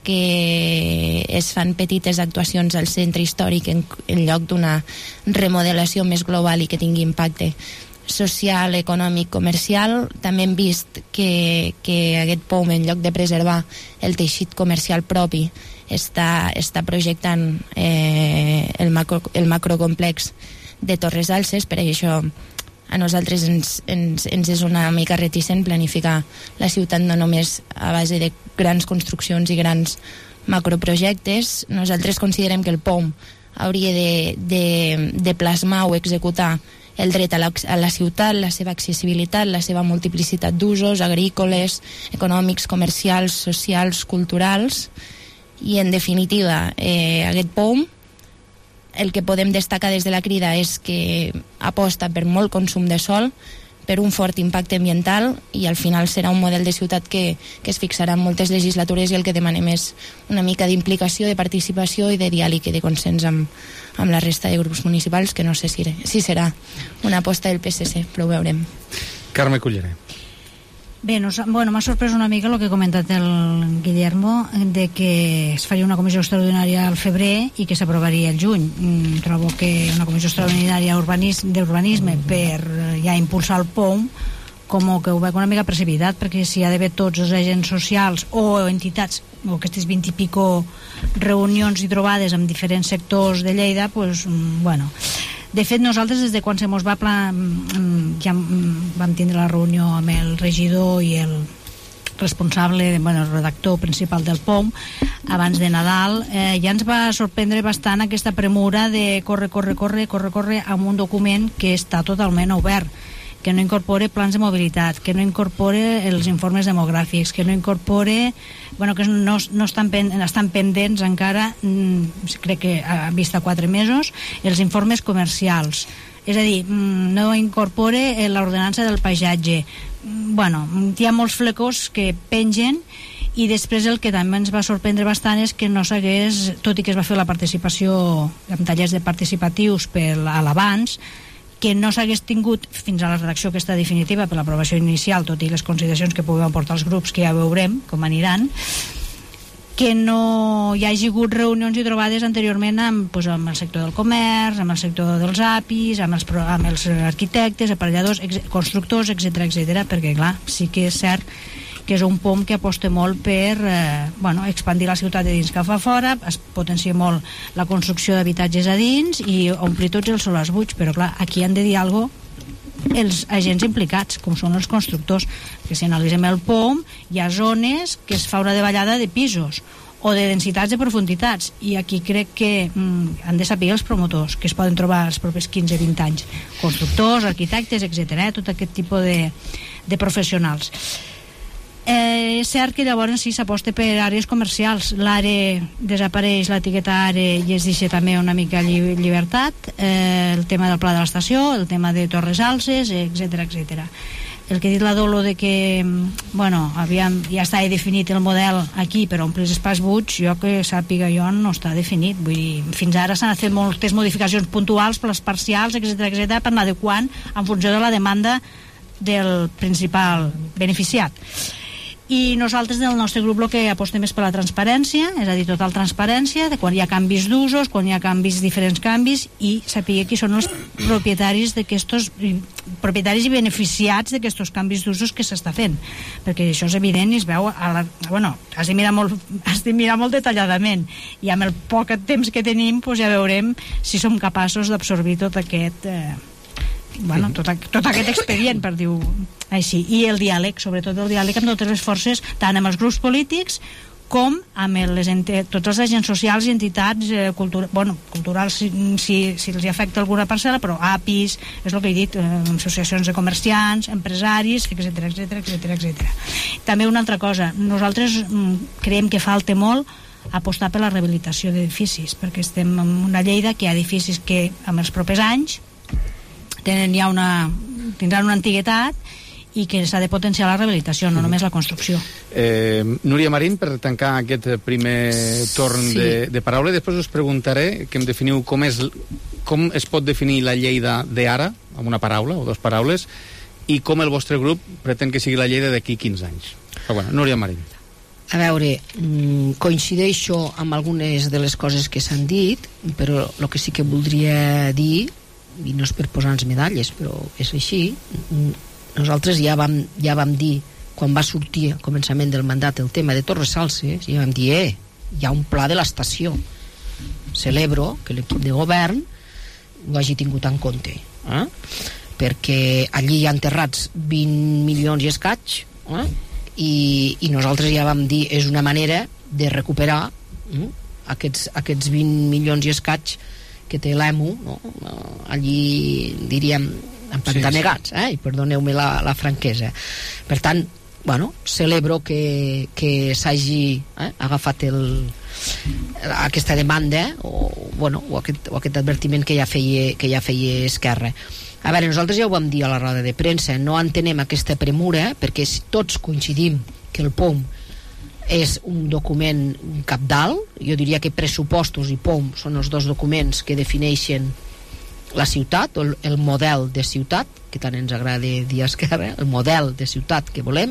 que es fan petites actuacions al centre històric en, en lloc d'una remodelació més global i que tingui impacte social, econòmic, comercial. També hem vist que, que aquest P O M, en lloc de preservar el teixit comercial propi, està, està projectant eh, el, macro, el macrocomplex de Torres Alces. Per això a nosaltres ens, ens, ens és una mica reticent planificar la ciutat no només a base de grans construccions i grans macroprojectes. Nosaltres considerem que el P O M hauria de, de, de plasmar o executar el dret a la, a la ciutat, la seva accessibilitat, la seva multiplicitat d'usos agrícoles, econòmics, comercials, socials, culturals, i en definitiva eh, aquest P O M, el que podem destacar des de la Crida és que aposta per molt consum de sòl, per un fort impacte ambiental, i al final serà un model de ciutat que, que es fixarà en moltes legislatures, i el que demanem és una mica d'implicació, de participació i de diàleg i de consens amb, amb la resta de grups municipals, que no sé si, si serà una aposta del P S C, però ho veurem. Carme Cullerer. Bé, no, bueno, m'ha sorprès una mica el que ha comentat el Guillermo, de que es faria una comissió extraordinària al febrer i que s'aprovaria el juny. Mm, trobo que una comissió extraordinària d'urbanisme per ja impulsar el P O M, com que ho veig una mica precipitat, perquè si hi ha d'haver tots els agents socials o entitats, o aquestes vint i pico reunions i trobades amb diferents sectors de Lleida, pues, bueno... De fet, nosaltres des de quan se mos va pla... ja vam tindre la reunió amb el regidor i el responsable, bueno, el redactor principal del P O M abans de Nadal, eh, ja ens va sorprendre bastant aquesta premura de córrer, córrer, córrer, córrer, córrer amb un document que està totalment obert, que no incorpore plans de mobilitat, que no incorpore els informes demogràfics, que no incorpore... Bueno, que no, no estan, pen, estan pendents encara, mmm, crec que a vista quatre mesos, els informes comercials. És a dir, mmm, no incorpore l'ordenança del paisatge. Bueno, hi ha molts flecos que pengen, i després el que també ens va sorprendre bastant és que no s'hagués, tot i que es va fer la participació amb tallers de participatius per a l'abans, que no s'hagués tingut fins a la redacció aquesta definitiva per l'aprovació inicial, tot i les consideracions que puguem aportar els grups, que ja veurem com aniran, que no hi hagi hagut reunions i trobades anteriorment amb, pues, amb el sector del comerç, amb el sector dels A P Is, amb els, amb els arquitectes, aparelladors, constructors, etcètera, etcètera, perquè clar, sí que és cert que és un P O M que aposta molt per eh, bueno, expandir la ciutat de dins cap a fora, es potencia molt la construcció d'habitatges a dins i omplir tots els solars buits, però clar, aquí han de dir alguna cosa els agents implicats, com són els constructors, que si analitzem el P O M hi ha zones que es fa una davallada de pisos o de densitats de profunditats, i aquí crec que mm, han de saber els promotors que es poden trobar els propers quinze a vint anys, constructors, arquitectes, etcètera, eh? Tot aquest tipus de, de professionals. Eh, és cert que llavors sí s'aposta per àrees comercials, l'àrea desapareix, l'etiqueta àrea i es deixa també una mica lli llibertat, eh, el tema del pla de l'estació, el tema de Torres Alces, etcètera, etcètera. El que ha dit la Dolo de que bueno, aviam, ja està definit el model aquí per omplir els espais buits, jo que sàpiga jo no està definit, vull dir, fins ara s'han fet moltes modificacions puntuals per les parcials, etcètera, etcètera, per anar adequant en funció de la demanda del principal beneficiat. I nosaltres del nostre grup el que apostem és per la transparència, és a dir, total transparència de quan hi ha canvis d'usos, quan hi ha canvis, diferents canvis, i saber qui són els propietaris d'aquestos propietaris i beneficiats d'aquests canvis d'usos que s'està fent, perquè això és evident i es veu a la, bueno, has de mirar molt, has de mirar molt detalladament, i amb el poc temps que tenim pues ja veurem si som capaços d'absorbir tot aquest eh, bueno, tot, tot aquest expedient, per dir-ho així, i el diàleg, sobretot el diàleg amb totes les forces, tant amb els grups polítics com amb les tots els agents socials i entitats eh, cultura, bueno, culturals si, si, si els afecta alguna parcel·la, però A P Is, és el que he dit, eh, associacions de comerciants, empresaris, etcètera, etcètera, etcètera, etcètera. També una altra cosa, nosaltres mm, creiem que falta molt apostar per la rehabilitació d'edificis, perquè estem en una Lleida que hi ha edificis que en els propers anys tenen ja una, tindran una antiguitat i que s'ha de potenciar la rehabilitació, no només la construcció. Eh, Núria Marín, per tancar aquest primer torn sí. de, de paraula, després us preguntaré que em definiu com, és, com es pot definir la Lleida d'ara, amb una paraula o dues paraules, i com el vostre grup pretén que sigui la Lleida d'aquí quinze anys. Però bueno, Núria Marín. A veure, coincideixo amb algunes de les coses que s'han dit, però el que sí que voldria dir, i no és per posar-nos medalles, però és així, nosaltres ja vam, ja vam dir, quan va sortir al començament del mandat el tema de Torres Alces, ja vam dir, eh, hi ha un pla de l'estació. Celebro que l'equip de govern ho hagi tingut en compte, eh? Perquè allí hi ha enterrats vint milions i escaig, eh? I, i nosaltres ja vam dir, és una manera de recuperar eh? aquests, aquests vint milions i escaig que té l'E M U, no? Allí, diríem, empantanegats, eh? I perdoneu-me la, la franquesa. Per tant, bueno, celebro que, que s'hagi eh, agafat el, aquesta demanda o, bueno, o, aquest, o aquest advertiment que ja feia, que ja feia Esquerra. A veure, nosaltres ja ho vam dir a la roda de premsa, no entenem aquesta premura, perquè si tots coincidim que el P O M és un document cabdal, jo diria que pressupostos i P O M són els dos documents que defineixen la ciutat, o el, el model de ciutat, que tant ens agrada dir a Esquerra, el model de ciutat que volem,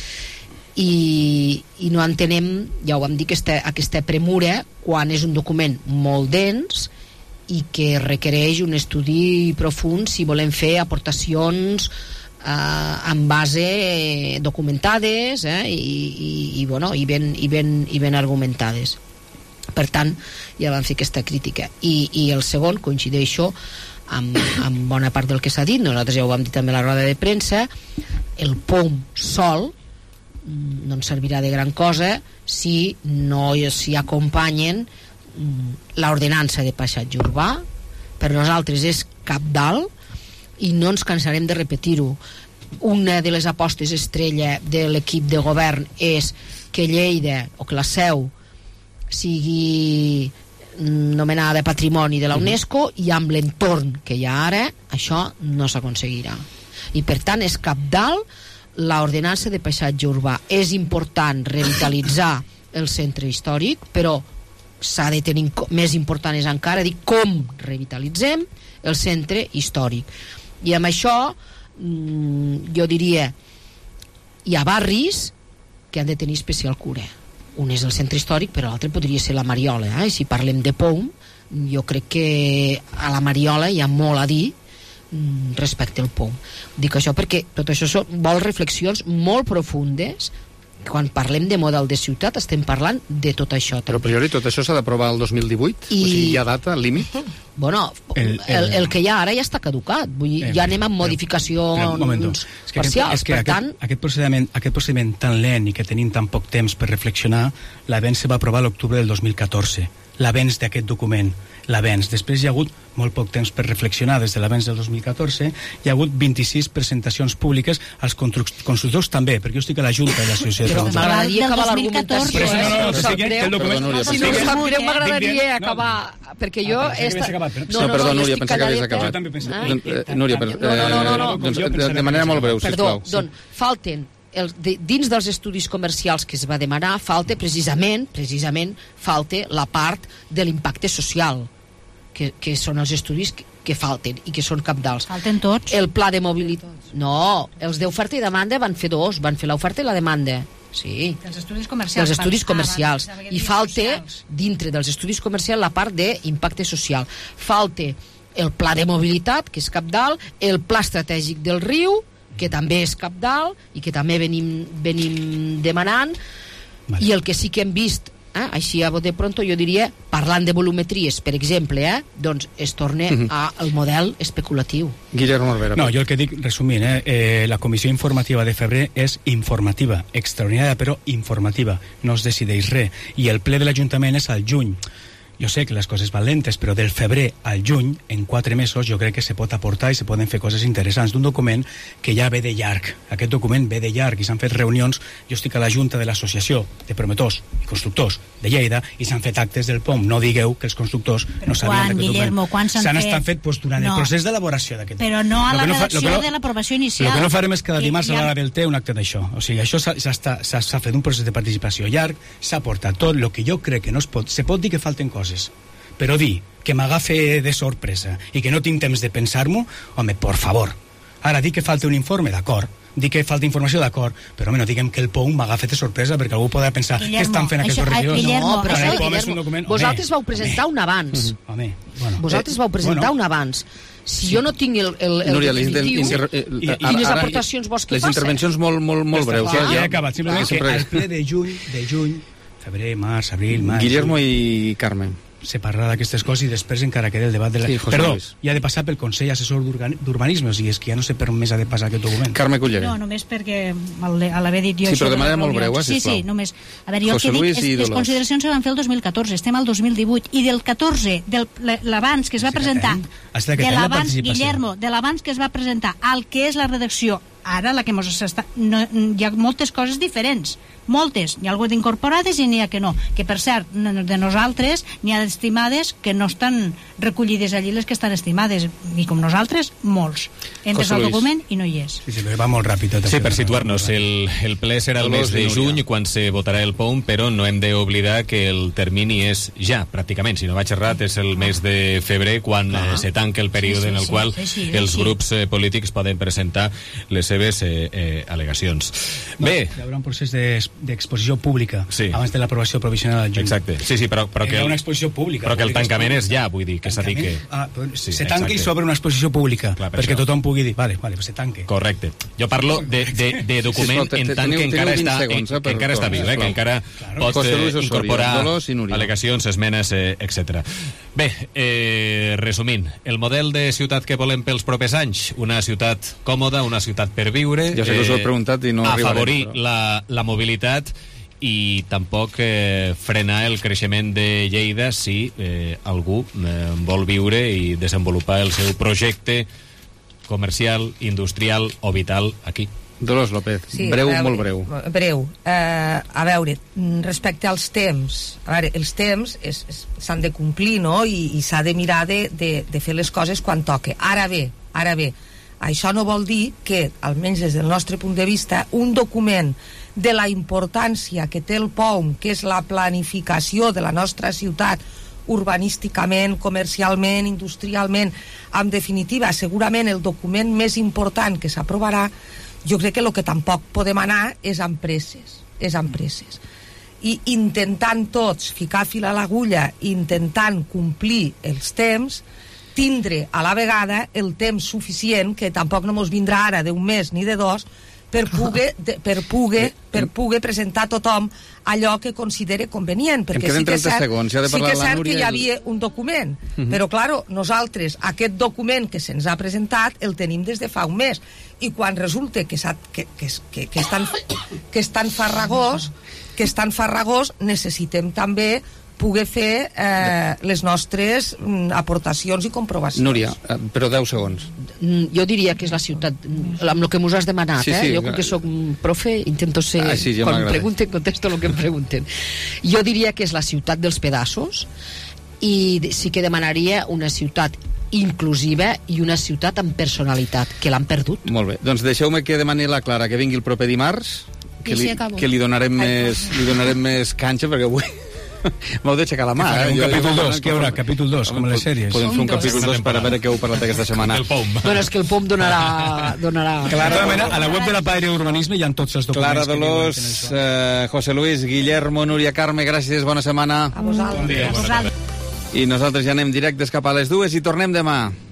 i, i no entenem, ja ho vam dir, aquesta, aquesta premura quan és un document molt dens i que requereix un estudi profund si volem fer aportacions Uh, en base eh, documentades eh, i, i, i, bueno, i, ben, i, ben, i ben argumentades. Per tant, ja vam fer aquesta crítica. I, i el segon, coincideixo amb, amb bona part del que s'ha dit, nosaltres ja ho vam dir també a la roda de premsa, el P O M sol no ens servirà de gran cosa si no s'hi acompanyen l'ordenança de paisatge urbà. Per nosaltres és cabdal i no ens cansarem de repetir-ho. Una de les apostes estrella de l'equip de govern és que Lleida, o que la Seu, sigui nomenada Patrimoni de la UNESCO, i amb l'entorn que hi ha ara, això no s'aconseguirà. I per tant és cabdal l'ordenança de paisatge urbà. És important revitalitzar el centre històric, però s'ha de tenir, més important és encara dir com revitalitzem el centre històric. I amb això jo diria, hi ha barris que han de tenir especial cura, un és el centre històric, però l'altre podria ser la Mariola, eh? Si parlem de P O M, jo crec que a la Mariola hi ha molt a dir respecte al P O M. Dic això perquè tot això són, vol reflexions molt profundes. Quan parlem de model de ciutat estem parlant de tot això. Però a priori tot això s'ha d'aprovar el dos mil divuit? I... O sigui, hi ha data, límit? Bueno, el, el, el, el que hi ha ara ja està caducat. Vull dir, ja anem amb modificacions parcials. És que per aquest, tant... aquest, procediment, aquest procediment tan lent i que tenim tan poc temps per reflexionar, l'avenç se va aprovar a l'octubre del dos mil catorze. L'avenç d'aquest document, l'avenç. Després hi ha hagut molt poc temps per reflexionar. Des de l'avenç del dos mil catorze hi ha hagut vint-i-sis presentacions públiques als constructors també, perquè jo estic a la Junta de l'Associació de Transport. M'agradaria acabar l'argumentació. No, no, no, si no em sap greu, m'agradaria acabar, perquè jo... No, perdó, Núria, pensava que havies acabat. Núria, de manera molt breu, sisplau. Perdó, doncs, falten El, de, dins dels estudis comercials que es va demanar falta precisament precisament falta la part de l'impacte social que, que són els estudis que, que falten i que són cabdals. Falten tots? El pla de mobilitat. No, els d'oferta i demanda van fer dos, van fer l'oferta i la demanda. Sí. Dels estudis comercials. Dels estudis ah, comercials. Ah, I falta, dintre dels estudis comercials, la part d'impacte social. Falta el pla de mobilitat, que és cabdal, el pla estratègic del riu, que també és cabdal i que també venim, venim demanant, vale. I el que sí que hem vist, eh, així a bote pronto, jo diria, parlant de volumetries, per exemple, eh, doncs es torna uh-huh. al model especulatiu. Guillermo Olvera. No, jo el que dic, resumint, eh, eh, la comissió informativa de febrer és informativa, extraordinària, però informativa, no es decideix res, i el ple de l'Ajuntament és al juny. Jo sé que les coses van lentes, però del febrer al juny, en quatre mesos, jo crec que se pot aportar i se poden fer coses interessants d'un document que ja ve de llarg. Aquest document ve de llarg i s'han fet reunions. Jo estic a la Junta de l'Associació de Promotors i Constructors de Lleida i s'han fet actes del P O M. No digueu que els constructors però no sabien d'aquest Guillermo, document. S'han fet? estat fet pues, durant no. el procés d'elaboració d'aquest document. Però no a la no redacció fa, no, de l'aprovació inicial. El que no farem és cada dimarts ja... a l'hora del té un acte d'això. O sigui, això s'ha fet un procés de participació llarg, s'ha portat tot. El que jo crec que no es pot... Se pot dir que falten coses, però dir que m'agafe de sorpresa i que no tinc temps de pensar-m'ho, home, por favor. Ara, dir que falta un informe, d'acord. Dir que falta informació, d'acord. Però, home, no diguem que el P O M m'agafe de sorpresa perquè algú podrà pensar Guillermo, què estan fent aquests regidors. No, però això, Guillermo, és un document, vosaltres home, vau presentar home, un abans. Home, bueno, vosaltres eh, vau presentar bueno, un abans. Si jo no tinc el, el, el Núria, definitiu, inter, eh, i, quines aportacions vols que les faci? Les intervencions molt, molt, molt breus. Ja, ja he acabat. Simplement que al ple de juny, de juny, febrer, març, abril, maig... Guillermo i Carmen. Se parlarà d'aquestes coses i després encara queda el debat de la... Sí, Perdó, Luis. i ha de passar pel Consell Assessor d'Urbanisme, o sigui, és que ja no sé per on més ha de passar aquest document. Carme Cullerer. No, només perquè a l'haver dit jo... Sí, però de manera molt breu, eh, sisplau. Sí, sí, només... A veure, jo José el que Luis dic és que les consideracions se van fer el dos mil catorze, estem al dos mil divuit, i del catorze, de l'abans que es va presentar, de l'abans, Guillermo, de l'abans que es va presentar al que és la redacció, ara la que mos està... No, hi ha moltes coses diferents, moltes, hi ha alguna d'incorporades i n'hi ha que no, que per cert de nosaltres n'hi ha d'estimades que no estan recollides allí, les que estan estimades, i com nosaltres molts, entres al document i no hi és. Sí, sí, però va molt ràpid tot sí, per situar-nos, el, el ple serà el mes de juny quan se votarà el P O M, però no hem d'oblidar que el termini és ja, pràcticament, si no vaig errat és el mes de febrer quan ah. eh, se tanca el període sí, sí, en el qual sí, sí, sí, els sí. grups eh, polítics poden presentar les seves eh, eh, al·legacions. No, Bé, hi haurà un procés d'exposició de, pública sí. abans de l'aprovació provisional al juny. Exacte, sí, sí, però, però hi que... haurà una exposició pública. Però que el tancament és ja, vull dir, que s'ha dit que... Ah, sí, se tanca i s'obre una exposició pública, clar, per perquè això. Tothom pugui dir, vale, vale, pues se tanque. Correcte. Jo parlo de, de, de document sí, en tant que encara està, segons, eh, que encara està viu, eh, que encara claro. pot eh, incorporar al·legacions, esmenes, eh, etcètera. Bé, eh, resumint, el model de ciutat que volem pels propers anys, una ciutat còmoda, una ciutat per viure, ja sé que us ho he preguntat i no afavorir arribarem, però... la, la mobilitat i tampoc eh, frenar el creixement de Lleida si eh, algú eh, vol viure i desenvolupar el seu projecte comercial, industrial o vital aquí. Dolors López, sí, breu, veure, molt breu. Breu. Uh, a veure, respecte als temps, a veure, els temps s'han de complir, no?, i, i s'ha de mirar de, de, de fer les coses quan toque. Ara bé, ara bé, això no vol dir que, almenys des del nostre punt de vista, un document de la importància que té el P O M, que és la planificació de la nostra ciutat urbanísticament, comercialment, industrialment, en definitiva, segurament el document més important que s'aprovarà, jo crec que el que tampoc podem anar és amb presses, és amb presses. i intentant tots ficar fil a l'agulla, intentant complir els temps, tindre a la vegada el temps suficient, que tampoc no mos vindrà ara d'un mes ni de dos, per poder, de, per poder, per poder presentar a tothom allò que considere convenient, perquè sí que és cert, segons, ja sí que, és cert que hi havia un document, uh -huh. però claro, nosaltres aquest document que se'ns ha presentat el tenim des de fa un mes, i quan resulta que, que, que, que, que, és, tan, que és tan farragós que és tan farragós, necessitem també poder fer eh, les nostres mm, aportacions i comprovacions. Núria, però deu segons. Jo diria que és la ciutat, amb el que mos has demanat, sí, sí, eh? Jo com que soc profe intento ser, ah, sí, ja quan em pregunten contesto el que em pregunten. Jo diria que és la ciutat dels pedaços, i sí que demanaria una ciutat inclusiva i una ciutat amb personalitat, que l'han perdut. Molt bé, doncs deixeu-me que demani la Clara que vingui el proper dimarts, que li, que li donarem més, li donarem més canxa, perquè avui m'heu d'aixecar la mà. Eh? Un capítol dos, què hi haurà? Capítol dos, com a les sèries. Podem fer un capítol dos per a veure què heu parlat aquesta setmana. El P O M. Bueno, és que el P O M donarà... donarà... Clara, a la web de la Padre Urbanisme hi ha tots els documents. Clara Dolors, eh, José Luis, Guillermo, Núria Carme, gràcies, bona setmana. A vosaltres. Bon dia, a vosaltres. I nosaltres ja anem directes cap a les dues i tornem demà.